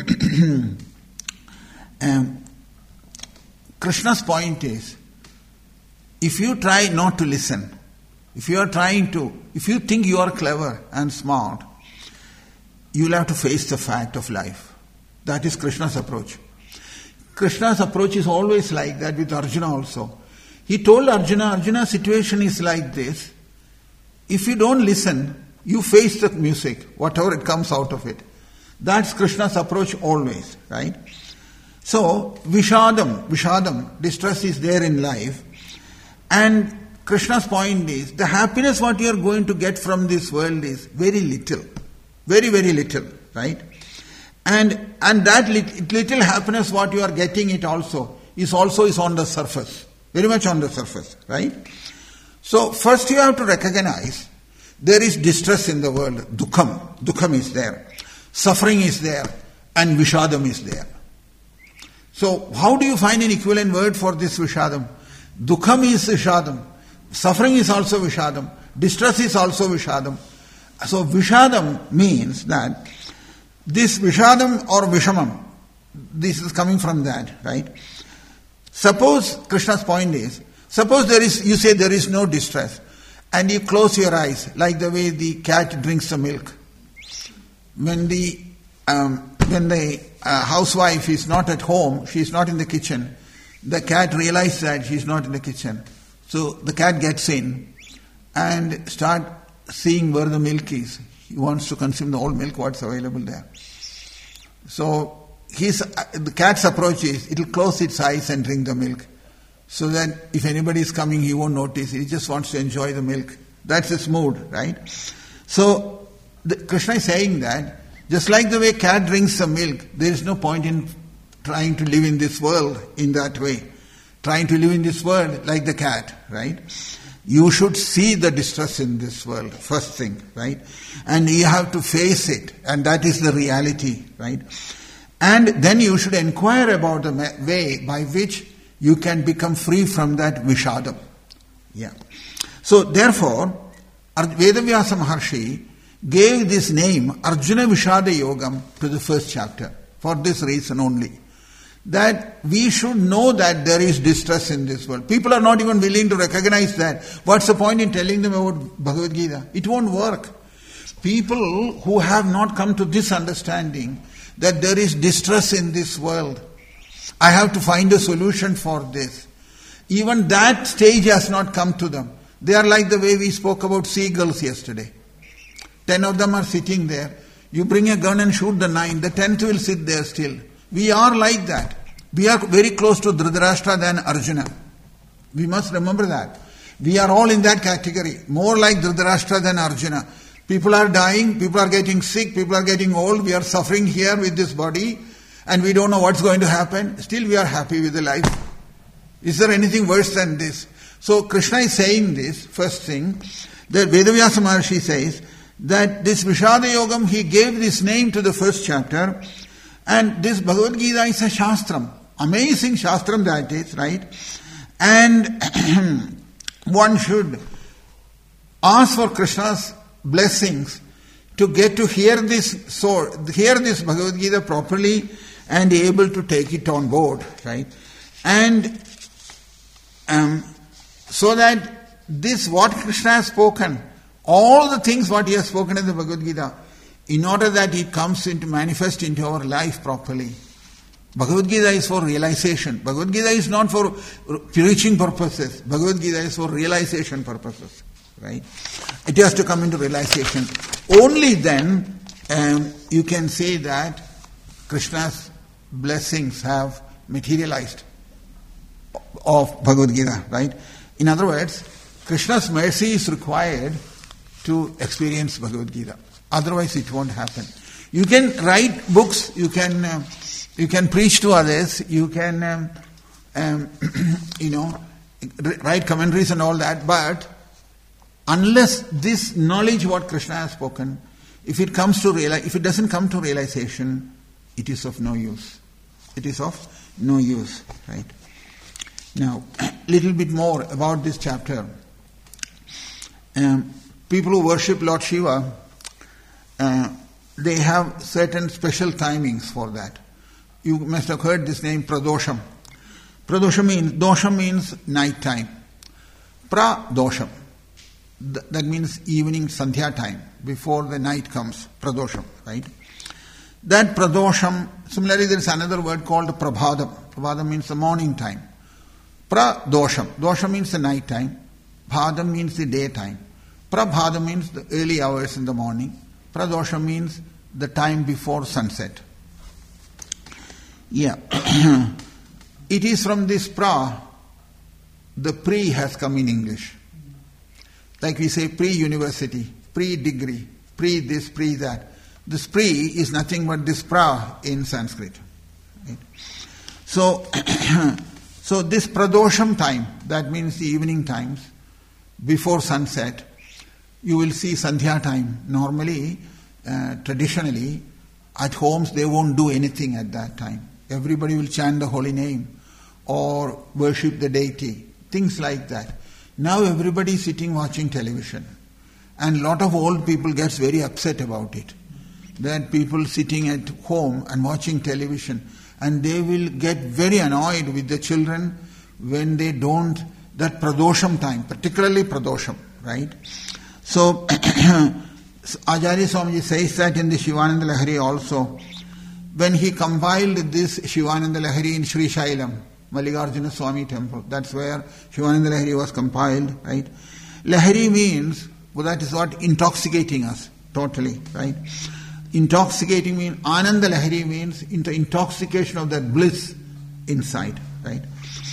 Speaker 1: um, Krishna's point is, if you try not to listen, if you are trying to, if you think you are clever and smart, you will have to face the fact of life. That is Krishna's approach. Krishna's approach is always like that with Arjuna also. He told Arjuna, Arjuna, situation is like this. If you don't listen, you face the music, whatever it comes out of it. That's Krishna's approach always, right? So, Vishadam, Vishadam, distress is there in life. And Krishna's point is, the happiness what you are going to get from this world is very little. Very, very little, right? And and that lit, little happiness what you are getting it also is also is on the surface. Very much on the surface, right? So first you have to recognize there is distress in the world. Dukham. Dukham is there. Suffering is there. And Vishadam is there. So how do you find an equivalent word for this Vishadam? Dukham is Vishadam. Suffering is also Vishadam. Distress is also Vishadam. So Vishadam means that this Vishadam or Vishamam, this is coming from that, right? Suppose, Krishna's point is, suppose there is, you say there is no distress, and you close your eyes, like the way the cat drinks the milk. When the um, when the uh, housewife is not at home, she is not in the kitchen, the cat realizes that she is not in the kitchen. So the cat gets in and start seeing where the milk is. He wants to consume the whole milk, what's available there. So his, the cat's approach is, it will close its eyes and drink the milk. So that if anybody is coming, he won't notice. He just wants to enjoy the milk. That's his mood, right? So the, Krishna is saying that, just like the way cat drinks the milk, there is no point in trying to live in this world in that way. Trying to live in this world like the cat, right? You should see the distress in this world, first thing, right? And you have to face it, and that is the reality, right? And then you should inquire about the way by which you can become free from that Vishadam. Yeah. So therefore, Vedavyasa Maharshi gave this name, Arjuna Vishada Yogam, to the first chapter, for this reason only. That we should know that there is distress in this world. People are not even willing to recognize that. What's the point in telling them about Bhagavad Gita? It won't work. People who have not come to this understanding that there is distress in this world, I have to find a solution for this. Even that stage has not come to them. They are like the way we spoke about seagulls yesterday. Ten of them are sitting there. You bring a gun and shoot the nine, the tenth will sit there still. We are like that. We are very close to Dhritarashtra than Arjuna. We must remember that. We are all in that category. More like Dhritarashtra than Arjuna. People are dying, people are getting sick, people are getting old, we are suffering here with this body, and we don't know what's going to happen. Still we are happy with the life. Is there anything worse than this? So Krishna is saying this, first thing, that Vedavyasa Maharshi says that this Vishada Yogam, he gave this name to the first chapter, and this Bhagavad Gita is a Shastram. Amazing Shastram that is, right? And one should ask for Krishna's blessings to get to hear this so hear this Bhagavad Gita properly and able to take it on board, right? And um, so that this what Krishna has spoken, all the things what he has spoken in the Bhagavad Gita, in order that it comes into manifest into our life properly. Bhagavad Gita is for realization. Bhagavad Gita is not for preaching purposes. Bhagavad Gita is for realization purposes. Right? It has to come into realization. Only then um, you can say that Krishna's blessings have materialized of Bhagavad Gita, right? In other words, Krishna's mercy is required to experience Bhagavad Gita. Otherwise it won't happen. You can write books, you can uh, you can preach to others, you can um, um, you know write commentaries and all that, but unless this knowledge what Krishna has spoken, if it comes to realize, if it doesn't come to realization, it is of no use. It is of no use, right? Now, a little bit more about this chapter. Um, people who worship Lord Shiva, uh, they have certain special timings for that. You must have heard this name, Pradosham. Pradosham means, Dosham means night time. Pradosham. That means evening Sandhya time, before the night comes, Pradosham, right? That Pradosham, similarly there is another word called Prabhadam. Prabhadam means the morning time. Pradosham, Dosham means the night time. Bhadam means the daytime. Prabhadam means the early hours in the morning. Pradosham means the time before sunset. Yeah. It is from this pra, the pre has come in English. Like we say pre-university, pre-degree, pre-this, pre-that. This pre is nothing but this pra in Sanskrit. Right? So, so this pradosham time, that means the evening times, before sunset, you will see Sandhya time. Normally, uh, traditionally, at homes they won't do anything at that time. Everybody will chant the holy name or worship the deity, things like that. Now everybody is sitting watching television, and a lot of old people gets very upset about it. That people sitting at home and watching television, and they will get very annoyed with the children when they don't, that pradosham time, particularly pradosham, right? So Acharya Swamiji says that in the Shivananda Lahari also, when he compiled this Shivananda Lahari in Sri Shailam, Mallikarjuna Swami temple. That's where Shivananda Lahari was compiled, right? Lahari means, well, that is what intoxicating us, totally, right? Intoxicating means, Ananda Lahari means the intoxication of that bliss inside, right?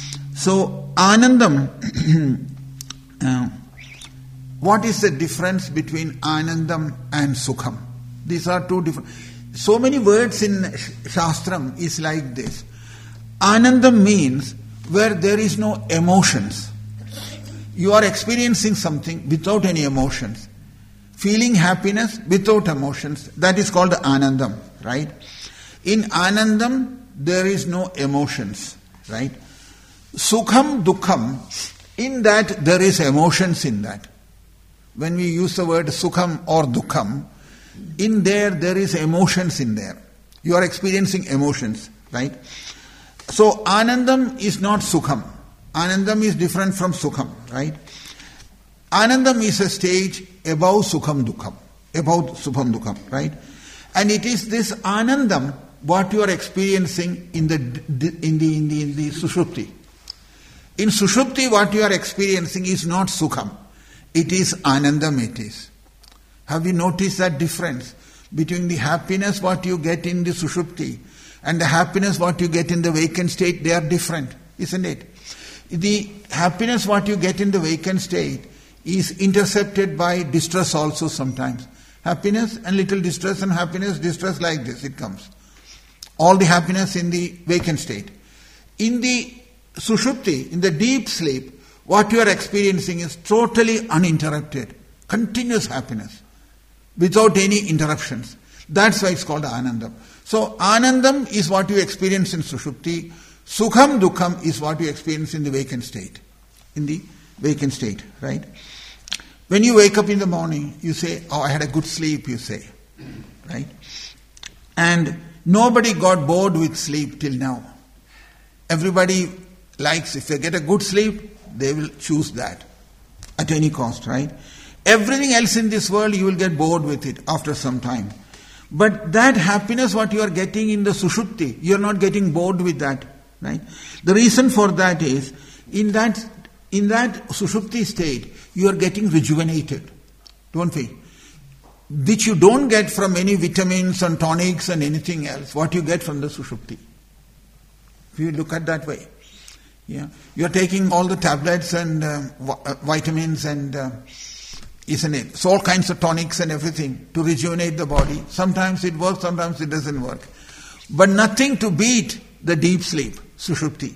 Speaker 1: So, Anandam, uh, what is the difference between Anandam and Sukham? These are two different. So many words in Shastram is like this. Anandam means where there is no emotions. You are experiencing something without any emotions. Feeling happiness without emotions. That is called Anandam, right? In Anandam, there is no emotions, right? Sukham, Dukkham, in that there is emotions in that. When we use the word Sukham or Dukkham, in there, there is emotions in there. You are experiencing emotions, right? So, Anandam is not Sukham. Anandam is different from Sukham, right? Anandam is a stage above Sukham Dukkham, above Sukham Dukkham, right? And it is this Anandam what you are experiencing in the in the in the, in the Sushupti. In Sushupti, what you are experiencing is not Sukham. It is Anandam, it is. Have you noticed that difference between the happiness what you get in the Sushupti and the happiness what you get in the vacant state? They are different, isn't it? The happiness what you get in the vacant state is intercepted by distress also sometimes. Happiness and little distress and happiness, distress, like this it comes. All the happiness in the vacant state. In the sushupti, in the deep sleep, what you are experiencing is totally uninterrupted, continuous happiness, without any interruptions. That's why it's called Anandam. So Anandam is what you experience in sushupti. Sukham Dukham is what you experience in the vacant state. In the vacant state, right? When you wake up in the morning, you say, oh, I had a good sleep, you say, right? And nobody got bored with sleep till now. Everybody likes, if they get a good sleep, they will choose that at any cost, right? Everything else in this world, you will get bored with it after some time. But that happiness, what you are getting in the sushupti, you are not getting bored with that, right? The reason for that is, in that in that sushupti state, you are getting rejuvenated, don't we? Which you don't get from any vitamins and tonics and anything else, what you get from the sushupti. If you look at that way. Yeah, you are taking all the tablets and uh, vitamins and uh, isn't it? So all kinds of tonics and everything to rejuvenate the body. Sometimes it works, sometimes it doesn't work. But nothing to beat the deep sleep, sushupti.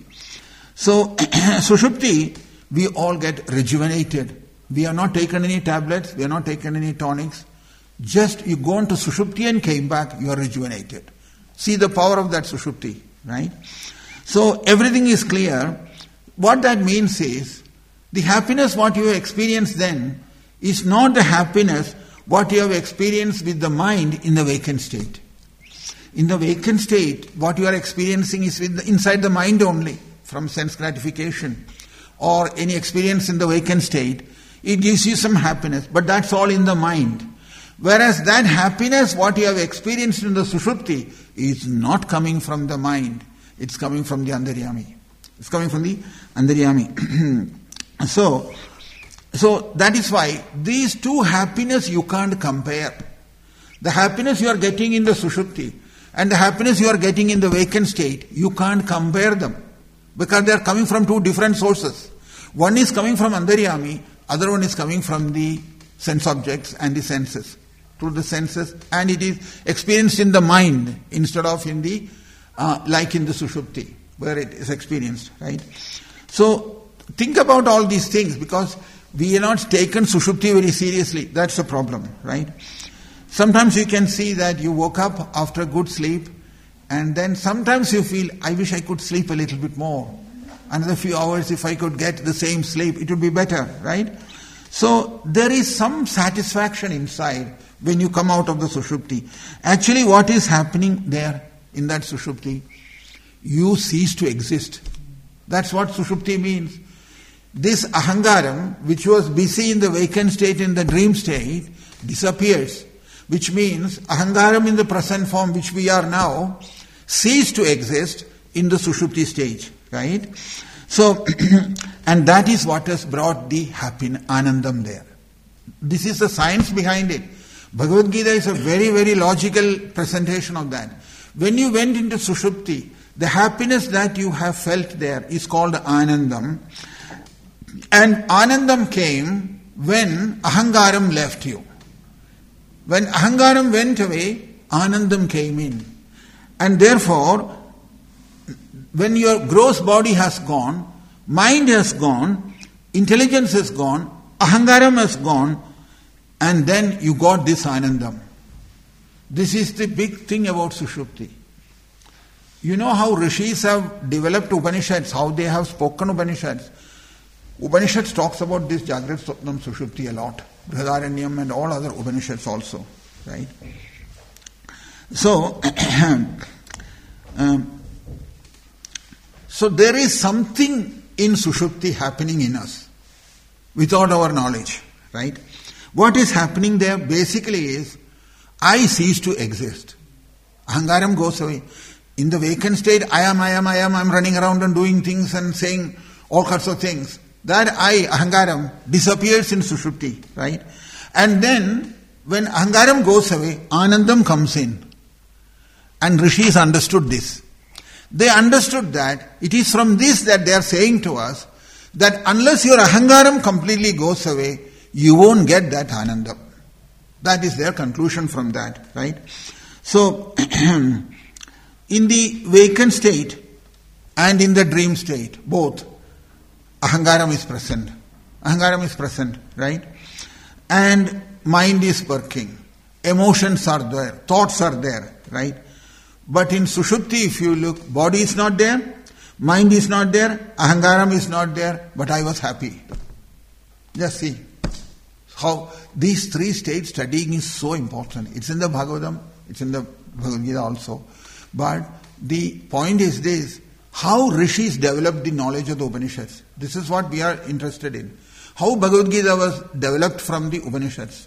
Speaker 1: So sushupti, we all get rejuvenated. We are not taken any tablets, we are not taken any tonics. Just you go into sushupti and came back, you are rejuvenated. See the power of that sushupti, right? So everything is clear. What that means is, the happiness what you experience then is not the happiness what you have experienced with the mind in the vacant state. In the vacant state, what you are experiencing is with the, inside the mind only, from sense gratification, or any experience in the vacant state. It gives you some happiness, but that's all in the mind. Whereas that happiness, what you have experienced in the sushupti, is not coming from the mind. It's coming from the Antaryami. It's coming from the Antaryami. so, so that is why these two happiness you can't compare. The happiness you are getting in the sushupti and the happiness you are getting in the vacant state, you can't compare them. Because they are coming from two different sources. One is coming from Antaryami, other one is coming from the sense objects and the senses. Through the senses, and it is experienced in the mind instead of in the, uh, like in the sushupti, where it is experienced, right? So, think about all these things, because we have not taken sushupti very seriously. That's the problem, right? Sometimes you can see that you woke up after a good sleep, and then sometimes you feel, I wish I could sleep a little bit more. Another few hours, if I could get the same sleep, it would be better, right? So, there is some satisfaction inside when you come out of the sushupti. Actually, what is happening there in that sushupti? You cease to exist. That's what sushupti means. This ahangaram, which was busy in the vacant state, in the dream state, disappears. Which means ahangaram in the present form, which we are now, cease to exist in the sushupti stage, right? So, and that is what has brought the happiness, anandam there. This is the science behind it. Bhagavad Gita is a very, very logical presentation of that. When you went into sushupti, the happiness that you have felt there is called anandam. And anandam came when ahangaram left you. When ahangaram went away, anandam came in. And therefore, when your gross body has gone, mind has gone, intelligence has gone, ahangaram has gone, and then you got this anandam. This is the big thing about sushupti. You know how rishis have developed Upanishads, how they have spoken Upanishads. Upanishads talks about this Jagrat Swapnam Sushupti a lot. Brihadaranyam and all other Upanishads also. Right? So, um, so there is something in Sushupti happening in us without our knowledge. Right? What is happening there basically is, I cease to exist. Ahangaram goes away. In the vacant state, I am, I am, I am, I am running around and doing things and saying all kinds of things. That I, ahangaram, disappears in sushupti, right? And then, when ahangaram goes away, anandam comes in. And rishis understood this. They understood that it is from this that they are saying to us that unless your ahangaram completely goes away, you won't get that anandam. That is their conclusion from that, right? So, in the vacant state and in the dream state, both, ahangaram is present. Ahangaram is present, right? And mind is working. Emotions are there. Thoughts are there, right? But in Sushupti, if you look, body is not there, mind is not there, ahangaram is not there, but I was happy. Just see how these three states studying is so important. It's in the Bhagavatam, it's in the Bhagavad Gita also. But the point is this, how rishis developed the knowledge of the Upanishads. This is what we are interested in. How Bhagavad Gita was developed from the Upanishads.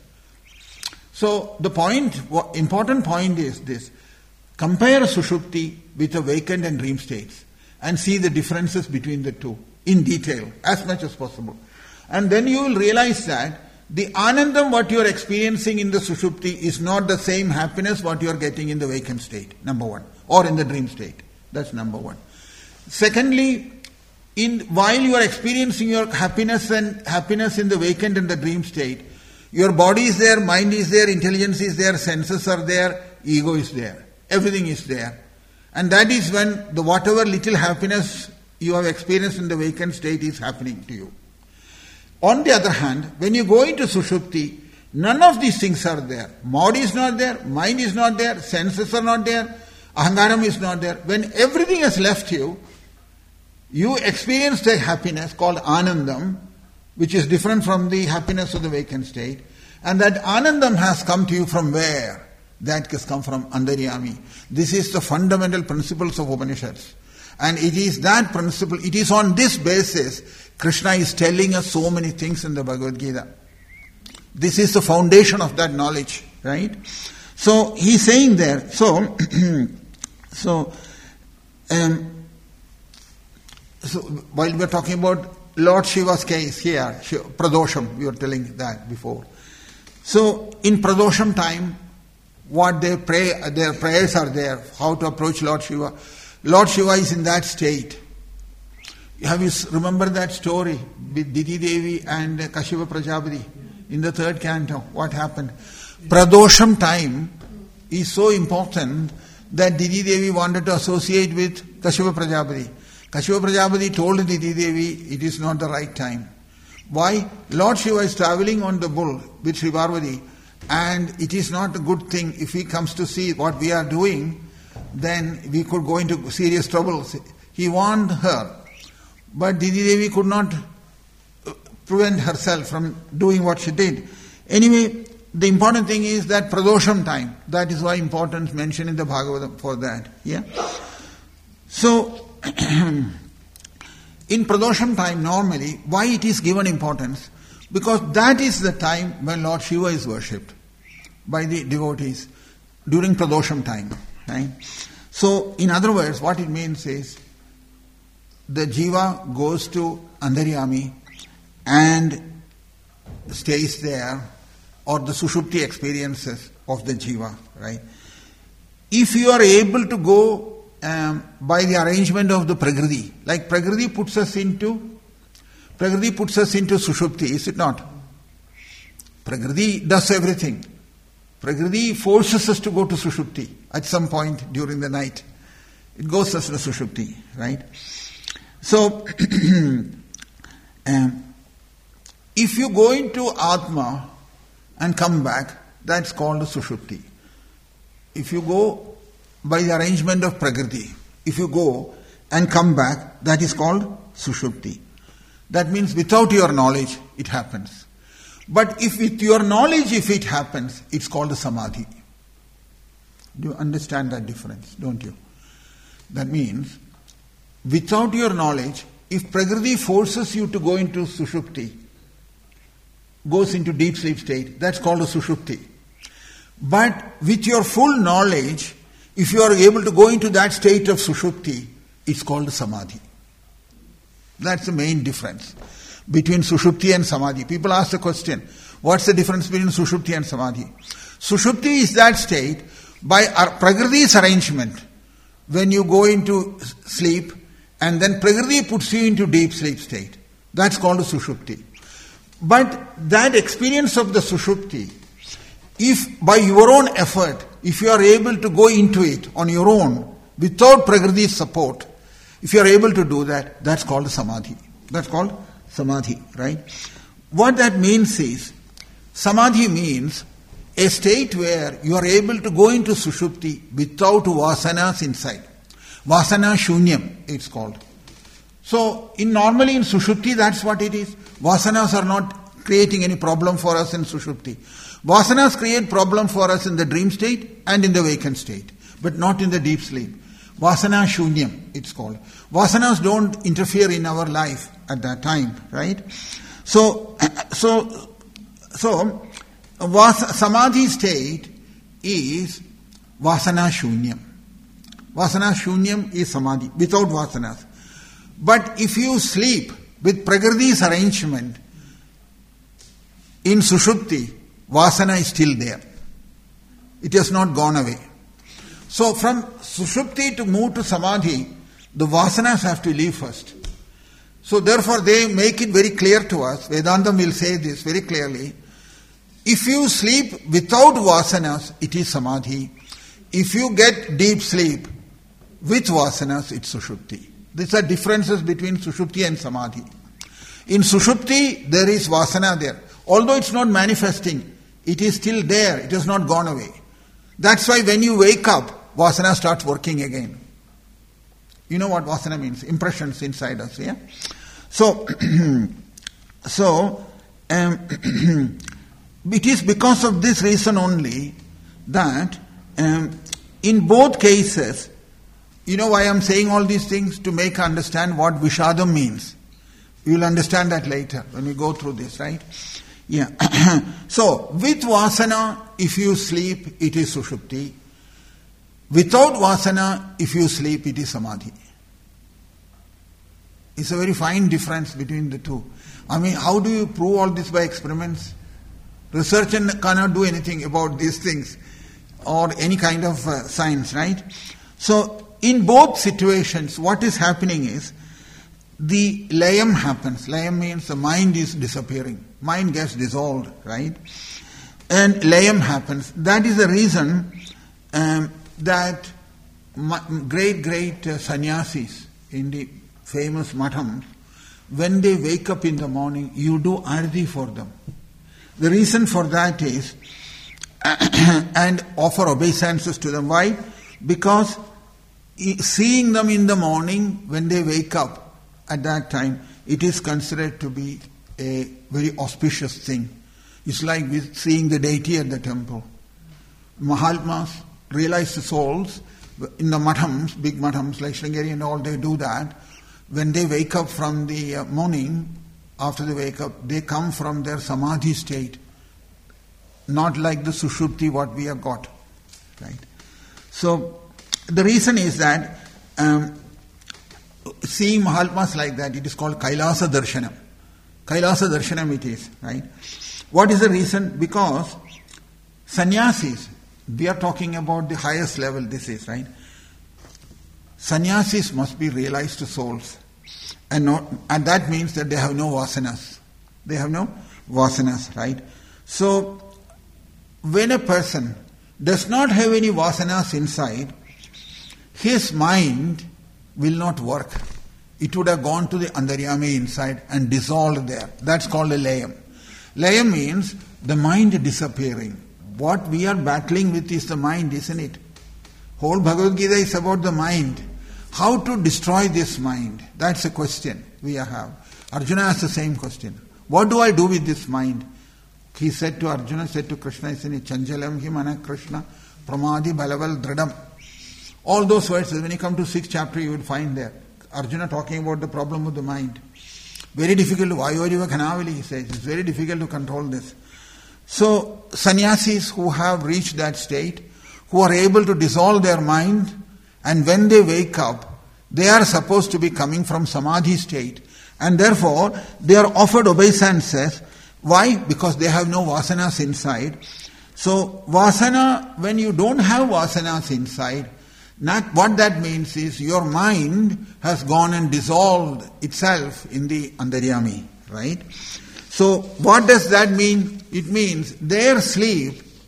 Speaker 1: So the point, important point is this. Compare Sushupti with the vacant and dream states and see the differences between the two in detail as much as possible. And then you will realize that the Anandam what you are experiencing in the Sushupti is not the same happiness what you are getting in the vacant state, number one, or in the dream state. That's number one. Secondly, in while you are experiencing your happiness and happiness in the vacant and the dream state, your body is there, mind is there, intelligence is there, senses are there, ego is there. Everything is there. And that is when the whatever little happiness you have experienced in the vacant state is happening to you. On the other hand, when you go into Sushupti, none of these things are there. Body is not there, mind is not there, senses are not there, ahangaram is not there. When everything has left you, you experienced a happiness called Anandam, which is different from the happiness of the vacant state. And that Anandam has come to you from where? That has come from Antaryami. This is the fundamental principles of Upanishads. And it is that principle, it is on this basis Krishna is telling us so many things in the Bhagavad Gita. This is the foundation of that knowledge, right? So he's saying there, so, so, um, so while we are talking about Lord Shiva's case here, Pradosham, we were telling that before. So in Pradosham time, what they pray, their prayers are there, how to approach Lord Shiva. Lord Shiva is in that state. Have you remember that story with Diti Devi and Kashyapa Prajapati in the third canto? What happened? Pradosham time is so important that Diti Devi wanted to associate with Kashyapa Prajapati. Kashyapa Prajapati told Diti Devi it is not the right time. Why? Lord Shiva is travelling on the bull with Sri Parvati, and it is not a good thing if he comes to see what we are doing, then we could go into serious trouble. He warned her, but Diti Devi could not prevent herself from doing what she did. Anyway, the important thing is that Pradosham time, that is why importance mentioned in the Bhagavatam for that. Yeah. So, in Pradosham time normally, why it is given importance? Because that is the time when Lord Shiva is worshipped by the devotees during Pradosham time. Right? So, in other words, what it means is the Jiva goes to Antaryami and stays there, or the Sushupti experiences of the Jiva. Right? If you are able to go um, by the arrangement of the Prakriti, like Prakriti puts us into Prakriti puts us into Sushupti, is it not? Prakriti does everything. Prakriti forces us to go to Sushupti at some point during the night. It goes us to Sushupti, right? So, um, if you go into Atma and come back, that's called Sushupti. If you go by the arrangement of Prakriti, if you go and come back, that is called Sushupti. That means without your knowledge, it happens. But if with your knowledge, if it happens, it's called a Samadhi. Do you understand that difference, don't you? That means, without your knowledge, if Prakriti forces you to go into Sushupti, goes into deep sleep state, that's called a Sushupti. But with your full knowledge, if you are able to go into that state of Sushupti, it's called a Samadhi. That's the main difference between Sushupti and Samadhi. People ask the question, what's the difference between Sushupti and Samadhi? Sushupti is that state by Prakriti's arrangement, when you go into sleep and then Prakriti puts you into deep sleep state. That's called a Sushupti. But that experience of the Sushupti if by your own effort, if you are able to go into it on your own, without Prakriti's support, if you are able to do that, that's called Samadhi. That's called Samadhi, right? What that means is, Samadhi means a state where you are able to go into Sushupti without vasanas inside. Vasana Shunyam, it's called. So, in normally in Sushupti, that's what it is. Vasanas are not creating any problem for us in Sushupti. Vasanas create problem for us in the dream state and in the vacant state, but not in the deep sleep. Vasana Shunyam, it's called. Vasanas don't interfere in our life at that time, right? So, so, so, vas- Samadhi state is Vasana Shunyam. Vasana Shunyam is Samadhi, without Vasanas. But if you sleep with Prakriti's arrangement, in Sushupti, Vasana is still there. It has not gone away. So from Sushupti to move to Samadhi, the Vasanas have to leave first. So therefore they make it very clear to us, Vedantam will say this very clearly, if you sleep without Vasanas, it is Samadhi. If you get deep sleep with Vasanas, it's Sushupti. These are differences between Sushupti and Samadhi. In Sushupti, there is Vasana there. Although it's not manifesting, it is still there, it has not gone away. That's why when you wake up, Vasana starts working again. You know what Vasana means? Impressions inside us, yeah? So, so um, it is because of this reason only that um, in both cases, you know why I am saying all these things? To make understand what Vishadam means. You will understand that later when we go through this, right? Yeah. So, with Vasana, if you sleep, it is Sushupti. Without Vasana, if you sleep, it is Samadhi. It's a very fine difference between the two. I mean, how do you prove all this by experiments? Research cannot do anything about these things or any kind of uh, science, right? So, in both situations, what is happening is the layam happens. Layam means the mind is disappearing. Mind gets dissolved, right? And layam happens. That is the reason um, that great, great uh, sannyasis in the famous mathams, when they wake up in the morning, you do arati for them. The reason for that is, and offer obeisances to them. Why? Because seeing them in the morning, when they wake up, at that time, it is considered to be a very auspicious thing. It's like seeing the deity at the temple. Mahatmas, realized souls, in the mathams, big mathams like Sringeri and all, they do that. When they wake up from the morning, after they wake up, they come from their samadhi state. Not like the sushupti what we have got. Right? So, the reason is that um, seeing Mahatmas like that, it is called Kailasa Darshanam. Kailasa Darshanam it is, right? What is the reason? Because sannyasis, we are talking about the highest level this is, right? Sannyasis must be realized souls. And, not, and that means that they have no vasanas. They have no vasanas, right? So, when a person does not have any vasanas inside, his mind will not work. It would have gone to the antaryami inside and dissolved there. That's called a layam. Layam means the mind disappearing. What we are battling with is the mind, isn't it? Whole Bhagavad Gita is about the mind. How to destroy this mind? That's a question we have. Arjuna asked the same question. What do I do with this mind? He said to Arjuna, said to Krishna, isn't it? Chanchalam hi mana Krishna, pramadi balaval dridam. All those words, when you come to sixth chapter, you will find there. Arjuna talking about the problem of the mind. Very difficult to, Vayoriva Kanavali, he says, it's very difficult to control this. So, sannyasis who have reached that state, who are able to dissolve their mind, and when they wake up, they are supposed to be coming from samadhi state, and therefore, they are offered obeisances. Why? Because they have no vasanas inside. So, vasana, when you don't have vasanas inside, not what that means is your mind has gone and dissolved itself in the antaryami, right? So what does that mean? It means their sleep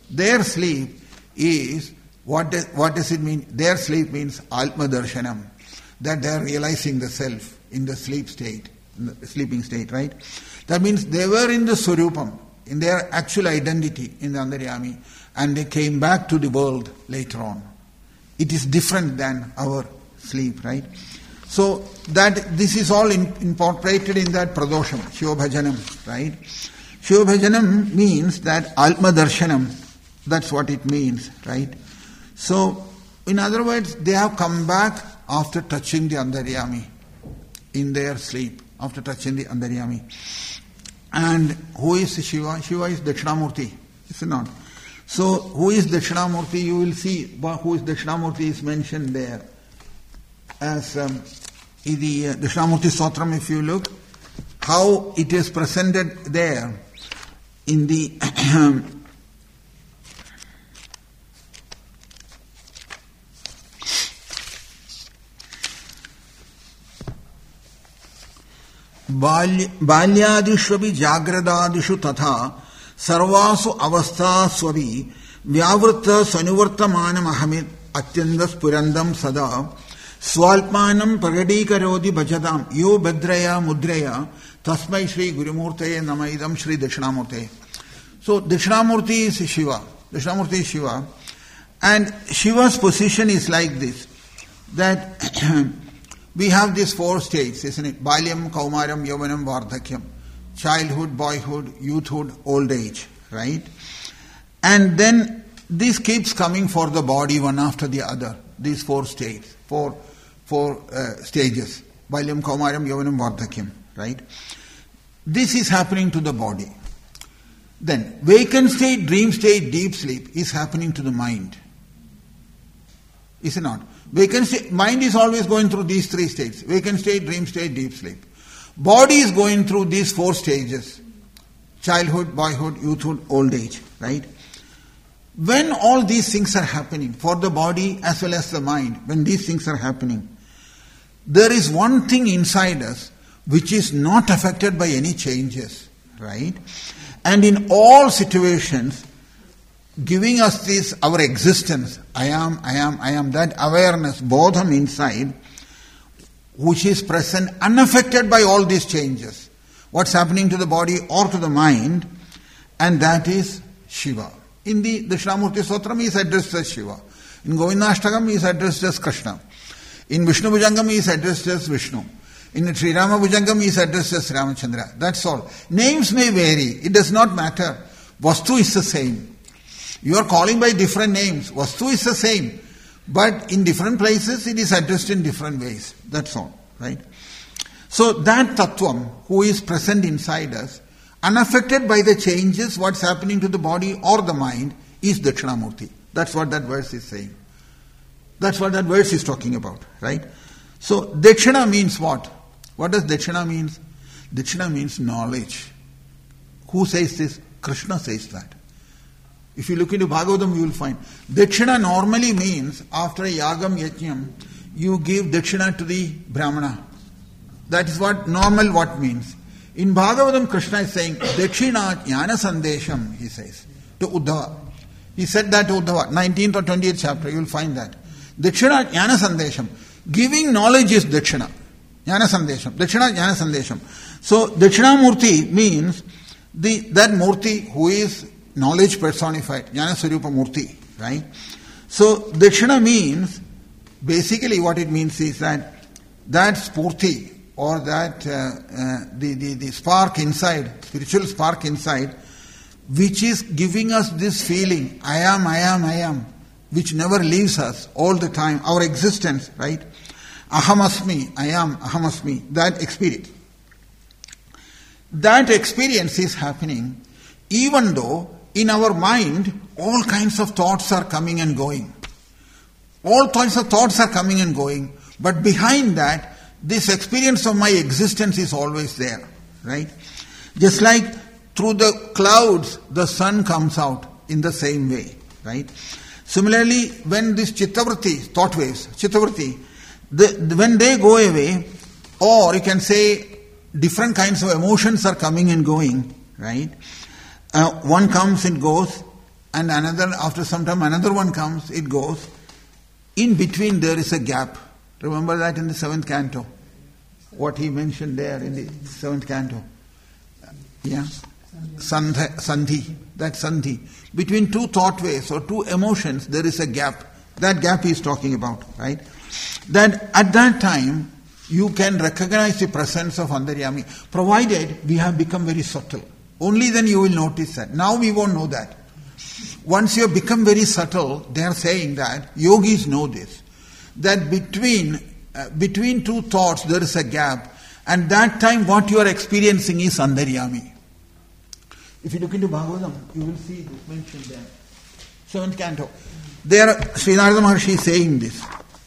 Speaker 1: Their sleep is, what does, what does it mean? Their sleep means Atma Darshanam, that they are realizing the self in the sleep state, in the sleeping state, right? That means they were in the Swarupam, in their actual identity in the Antaryami, and they came back to the world later on. It is different than our sleep, right? So that this is all in, incorporated in that pradosham, Shiva Bhajanam, right? Shiva Bhajanam means that Atma Darshanam, that's what it means, right? So, in other words, they have come back after touching the Antaryami in their sleep, after touching the Antaryami. And who is Shiva? Shiva is Dakshinamurti, is it not? So, who is Dakshinamurti? You will see who is Dakshinamurti is mentioned there. As um, in the uh, Dakshinamurti Stotram, if you look, how it is presented there in the बाल्यादिष्वपि जाग्रदादिषु तथा सर्वासु अवस्थास्वपि व्यावृत्त सनुवर्तमानमहमित् अत्यन्त स्फुरन्दं सदा स्वाल्पानं प्रकटीकरोति भजतां यो भद्रया मुद्रया तस्मै श्री गुरुमूर्तये नमः इदं श्री दक्षिणामूर्तये. So Dakshinamurti is Shiva. Dakshinamurti is Shiva. And Shiva's position is like this, that we have these four states, isn't it? Balyam, Kaumaram, Yauvanam, Vardhakyam. Childhood, boyhood, youthhood, old age, right? And then this keeps coming for the body one after the other. These four states, four, four uh, stages. Balyam, Kaumaram, Yauvanam, Vardhakyam, right? This is happening to the body. Then, vacant state, dream state, deep sleep is happening to the mind. Is it not? Vacant state, mind is always going through these three states. Vacant state, dream state, deep sleep. Body is going through these four stages. Childhood, boyhood, youthhood, old age, right? When all these things are happening, for the body as well as the mind, when these things are happening, there is one thing inside us which is not affected by any changes, right? And in all situations, giving us this, our existence, I am, I am, I am, that awareness, bodham inside, which is present, unaffected by all these changes. What's happening to the body or to the mind, and that is Shiva. In the Dakshinamurti Stotram, he is addressed as Shiva. In Govindashtakam, he is addressed as Krishna. In Vishnu Bhujangam, he is addressed as Vishnu. In Sri Rama Bhujangam, he is addressed as Ramachandra. That's all. Names may vary. It does not matter. Vastu is the same. You are calling by different names. Vastu is the same. But in different places, it is addressed in different ways. That's all. Right? So that Tattvam, who is present inside us, unaffected by the changes, what's happening to the body or the mind, is Dakshinamurti. That's what that verse is saying. That's what that verse is talking about. Right? So Dakshina means what? What does Dakshina means? Dakshina means knowledge. Who says this? Krishna says that. If you look into Bhagavatam, you will find Dakshina normally means after a yagam yajnam, you give Dakshina to the Brahmana. That is what normal what means. In Bhagavatam, Krishna is saying Dakshina Jnana Sandesham, he says, to Uddhava. He said that to Uddhava, nineteenth or twentieth chapter, you will find that. Dakshina Jnana Sandesham. Giving knowledge is Dakshina. Jnana Sandesham. Dakshina Jnana Sandesham. So Dakshinamurti means the that Murti who is knowledge personified, Jnana Swarupa Murti, right? So Dakshina means, basically what it means is that that spurti or that uh, uh, the, the, the spark inside, spiritual spark inside, which is giving us this feeling, I am, I am, I am, which never leaves us all the time, our existence, right? Ahamasmi, I am, ahamasmi, that experience. That experience is happening even though in our mind all kinds of thoughts are coming and going. All kinds of thoughts are coming and going, but behind that, this experience of my existence is always there, right? Just like through the clouds, the sun comes out in the same way, right? Similarly, when this chittavritti, thought waves, chittavritti, the, when they go away, or you can say different kinds of emotions are coming and going, right? Uh, one comes and goes, and another, after some time another one comes, it goes. In between there is a gap. Remember that in the seventh canto? What he mentioned there in the seventh canto. Yeah? Sandhi, sandhi. That sandhi. Between two thought waves or two emotions, there is a gap. That gap he is talking about, right? That at that time, you can recognize the presence of Antaryami, provided we have become very subtle. Only then you will notice that. Now we won't know that. Once you have become very subtle, they are saying that, yogis know this, that between uh, between two thoughts there is a gap, and that time what you are experiencing is Antaryami. If you look into Bhagavatam, you will see this mentioned there. Seventh canto. There, Sri Narada Maharshi is saying this.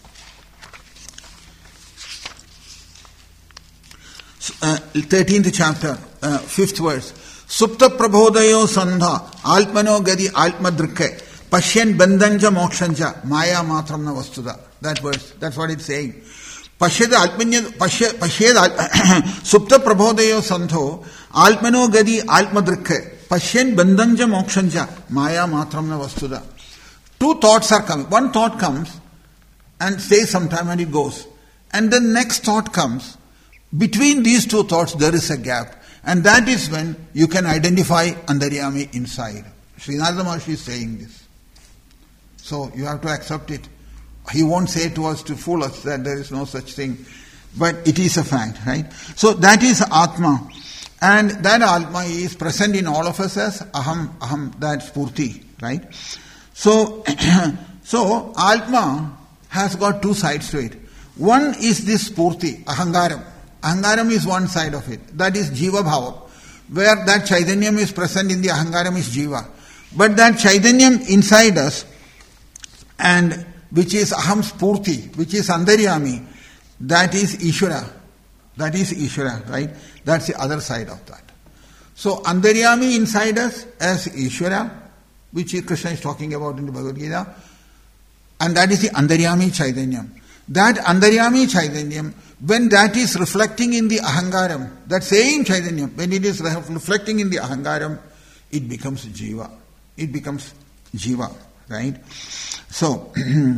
Speaker 1: Uh, thirteenth chapter, uh, fifth verse. Supta prabhodayo sandha alpano gadi almadrikke pashyan bandanja mokshanja maya matram na vastuda. That verse, that's what it's saying. Pashyad alpanya pashyad supta prabhodayo sandho alpano gadi almadrikke pashyan bandanja mokshanja maya matram na vastuda. Two thoughts are coming. One thought comes and stays some time and it goes. And the next thought comes. Between these two thoughts there is a gap. And that is when you can identify Antaryami inside. Sri Narada Maharshi is saying this. So you have to accept it. He won't say to us to fool us that there is no such thing. But it is a fact, right? So that is Atma. And that Atma is present in all of us as Aham, Aham, that's Spurti, right? So, so Atma has got two sides to it. One is this Spurti, Ahangaram. Ahangaram is one side of it. That is Jiva Bhava. Where that Chaitanyam is present in the Ahangaram is Jiva. But that Chaitanyam inside us, and which is Aham Spurti, which is Antaryami, that is Ishvara. That is Ishvara, right? That's the other side of that. So Antaryami inside us as Ishvara, which Krishna is talking about in the Bhagavad Gita, and that is the Antaryami Chaitanyam. That Antaryami Chaitanyam, when that is reflecting in the Ahangaram, that same Chaitanyam, when it is reflecting in the Ahangaram, it becomes Jiva. It becomes Jiva, right? So,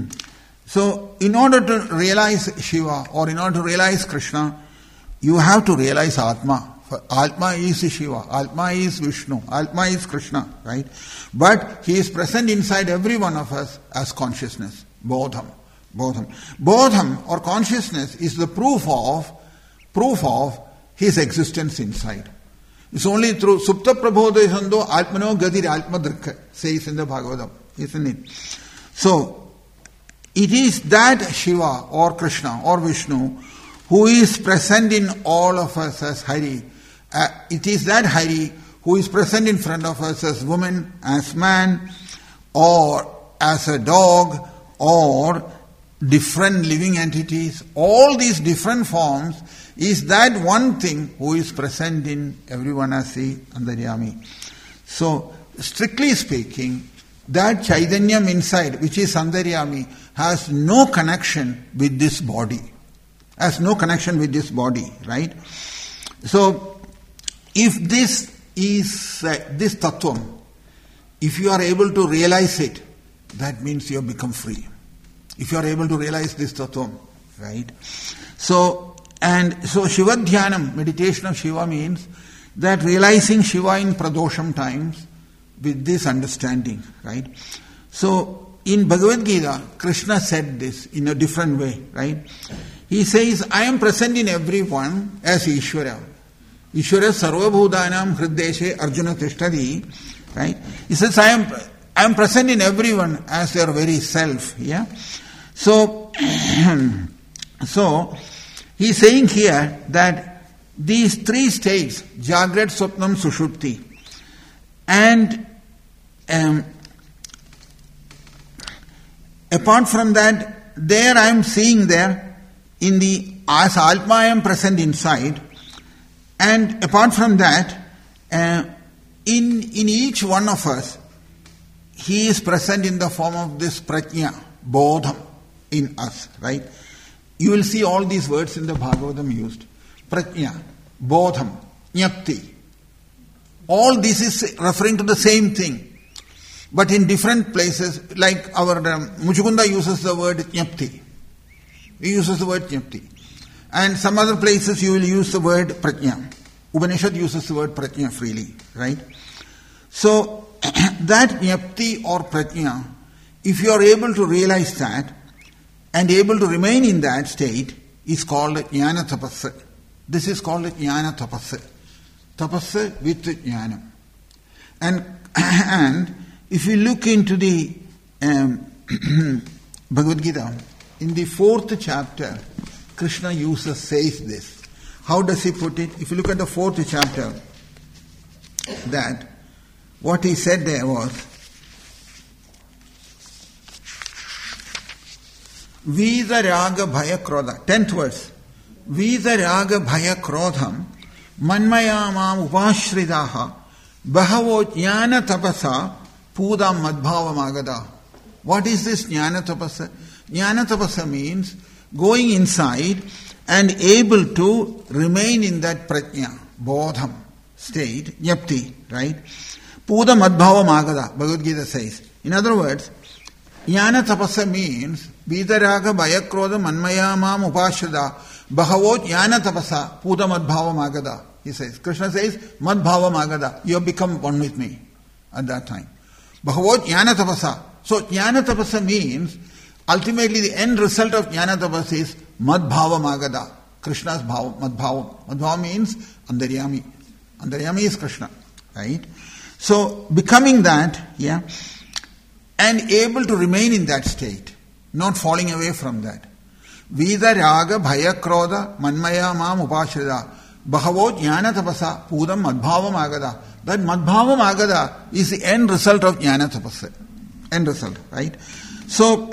Speaker 1: so in order to realize Shiva or in order to realize Krishna, you have to realize Atma. Atma is Shiva, Atma is Vishnu, Atma is Krishna, right? But he is present inside every one of us as consciousness, Bodham. Bodham. Bodham or consciousness is the proof of proof of his existence inside. It's only through Supta Prabodaya Sando Atmano Gadir Atmadrikka says in the Bhagavatam, isn't it? So it is that Shiva or Krishna or Vishnu who is present in all of us as Hari. Uh, it is that Hari who is present in front of us as woman, as man, or as a dog, or different living entities. All these different forms is that one thing who is present in everyone as the Antaryami. So, strictly speaking, that Chaitanyam inside, which is Antaryami, has no connection with this body. Has no connection with this body, right? So, if this is, uh, this Tattvam, if you are able to realize it, that means you have become free. If you are able to realize this Tattvam, right? So, and so Shiva Dhyanam, meditation of Shiva, means that realizing Shiva in Pradosham times with this understanding, right? So, in Bhagavad Gita, Krishna said this in a different way, right? He says, I am present in everyone as Ishvara. Ishvara sarva bhudanam hriddeshe arjuna tishtadi, right? He says, I am I am present in everyone as their very self, yeah? So, so he is saying here that these three states, Jagrat, Swapnam, Sushupti, and um, apart from that, there I am seeing there, in the, as Atma I am present inside, and apart from that, uh, in, in each one of us, he is present in the form of this prajna, bodham, in us, right? You will see all these words in the Bhagavatam used. Prajna, bodham, jnapti. All this is referring to the same thing. but in different places, like our um, Muchukunda uses the word jnapti. He uses the word jnapti. And some other places you will use the word prajna. Upanishad uses the word prajna freely, right? So, that jnapti or prajna, if you are able to realize that and able to remain in that state, is called jnana tapassa. This is called jnana tapassa. Tapassa with jnana. And, and if you look into the um, Bhagavad Gita, in the fourth chapter, Krishna uses, says this. How does he put it? If you look at the fourth chapter, that what he said there was, Visa Raga Bhaya Krodha, tenth verse. Visa Raga Bhaya Krodham Manmayamam Upashridaha Bahavo Jnana Tapasa Pudam Madbhava Magada. What is this Jnana Tapasa? Jnana Tapasa means going inside and able to remain in that prajna, bodham state, jnapti, right? Puda madbhava magada, Bhagavad Gita says. In other words, jnana tapasa means vidaraga bhayakrodha manmaya mam upashada bahavo jnana tapasa puda madbhava magada. He says, Krishna says, madbhava magada, you have become one with me at that time. Bahavo jnana tapasa. So jnana tapasa means ultimately the end result of jnana tapasa is madbhava magada. Krishna's bhava, madbhava. Madbhava means andaryami. Andaryami is Krishna, right? So becoming that, yeah, and able to remain in that state, not falling away from that. Vida raga bhaya krodha manmaya mam upashrida bahavo jnana tapasa pudam madbhava magada. That madbhava magada is the end result of jnana tapasa. End result, right? So,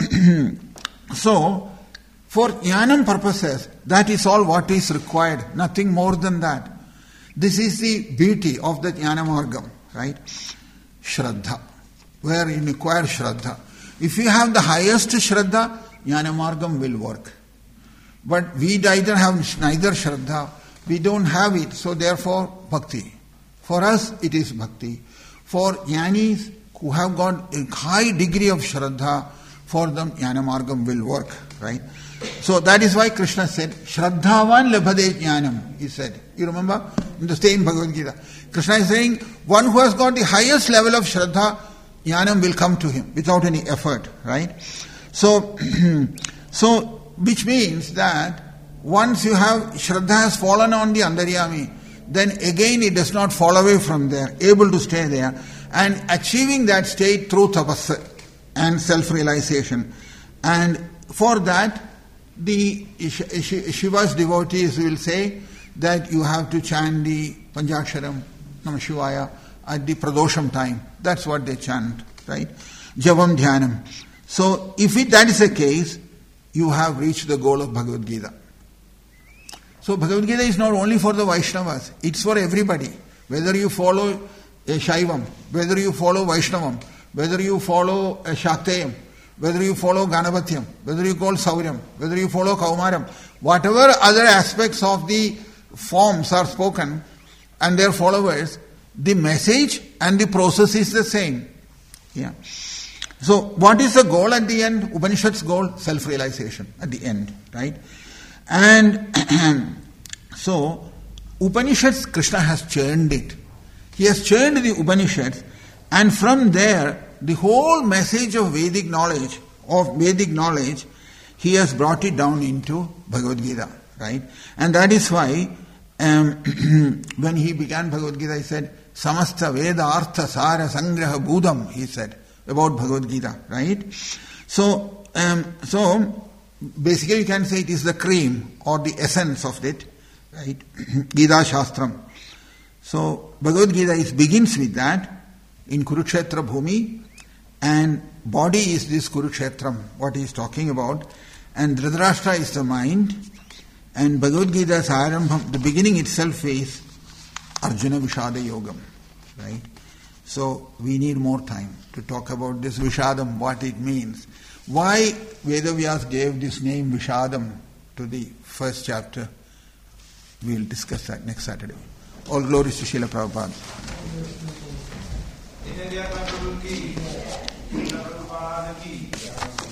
Speaker 1: so for jnanam purposes, that is all what is required, nothing more than that. This is the beauty of the jnana margam, right? Shraddha, where you require shraddha. If you have the highest shraddha, jnana margam will work. But we either have neither shraddha, we don't have it, so therefore bhakti. For us it is bhakti. For jnanis who have got a high degree of shraddha, for them jnana margam will work, right? So that is why Krishna said, Shraddhavan labhade jnanam, he said. You remember? In the same Bhagavad Gita. Krishna is saying, one who has got the highest level of shraddha, jnanam will come to him without any effort, right? So, so which means that once you have, shraddha has fallen on the andaryami, then again it does not fall away from there, able to stay there, and achieving that state through tapasya and self-realization. And for that, the Shiva's devotees will say that you have to chant the Panchaksharam, Namah Shivaya, at the Pradosham time. That's what they chant, right? Javam Dhyanam. So, if it, that is the case, you have reached the goal of Bhagavad Gita. So, Bhagavad Gita is not only for the Vaishnavas, it's for everybody. Whether you follow a Shaivam, whether you follow Vaishnavam, whether you follow a Shaktayam, whether you follow Ganapathyam, whether you call Sauryam, whether you follow Kaumaram, whatever other aspects of the forms are spoken and their followers, the message and the process is the same. Yeah. So, what is the goal at the end? Upanishad's goal? Self-realization at the end, right? And so, Upanishads, Krishna has churned it. He has churned the Upanishads, and from there, the whole message of Vedic knowledge, of Vedic knowledge, he has brought it down into Bhagavad Gita, right? And that is why, um, when he began Bhagavad Gita, he said, Samasta Veda Artha Sara Sangraha Budam, he said, about Bhagavad Gita, right? So, um, so, basically you can say it is the cream or the essence of it, right? Gita Shastram. So, Bhagavad Gita is, begins with that, in Kurukshetra Bhumi, and body is this Kurukshetram, what he is talking about, and Dhritarashtra is the mind, and Bhagavad Gita's Arambham, the beginning itself is Arjuna Vishada Yogam, right? So we need more time to talk about this Vishadam, what it means. Why Vedavyas gave this name Vishadam to the first chapter, we will discuss that next Saturday. All glories to Srila Prabhupada.
Speaker 2: प्रभु की प्रभुपाद की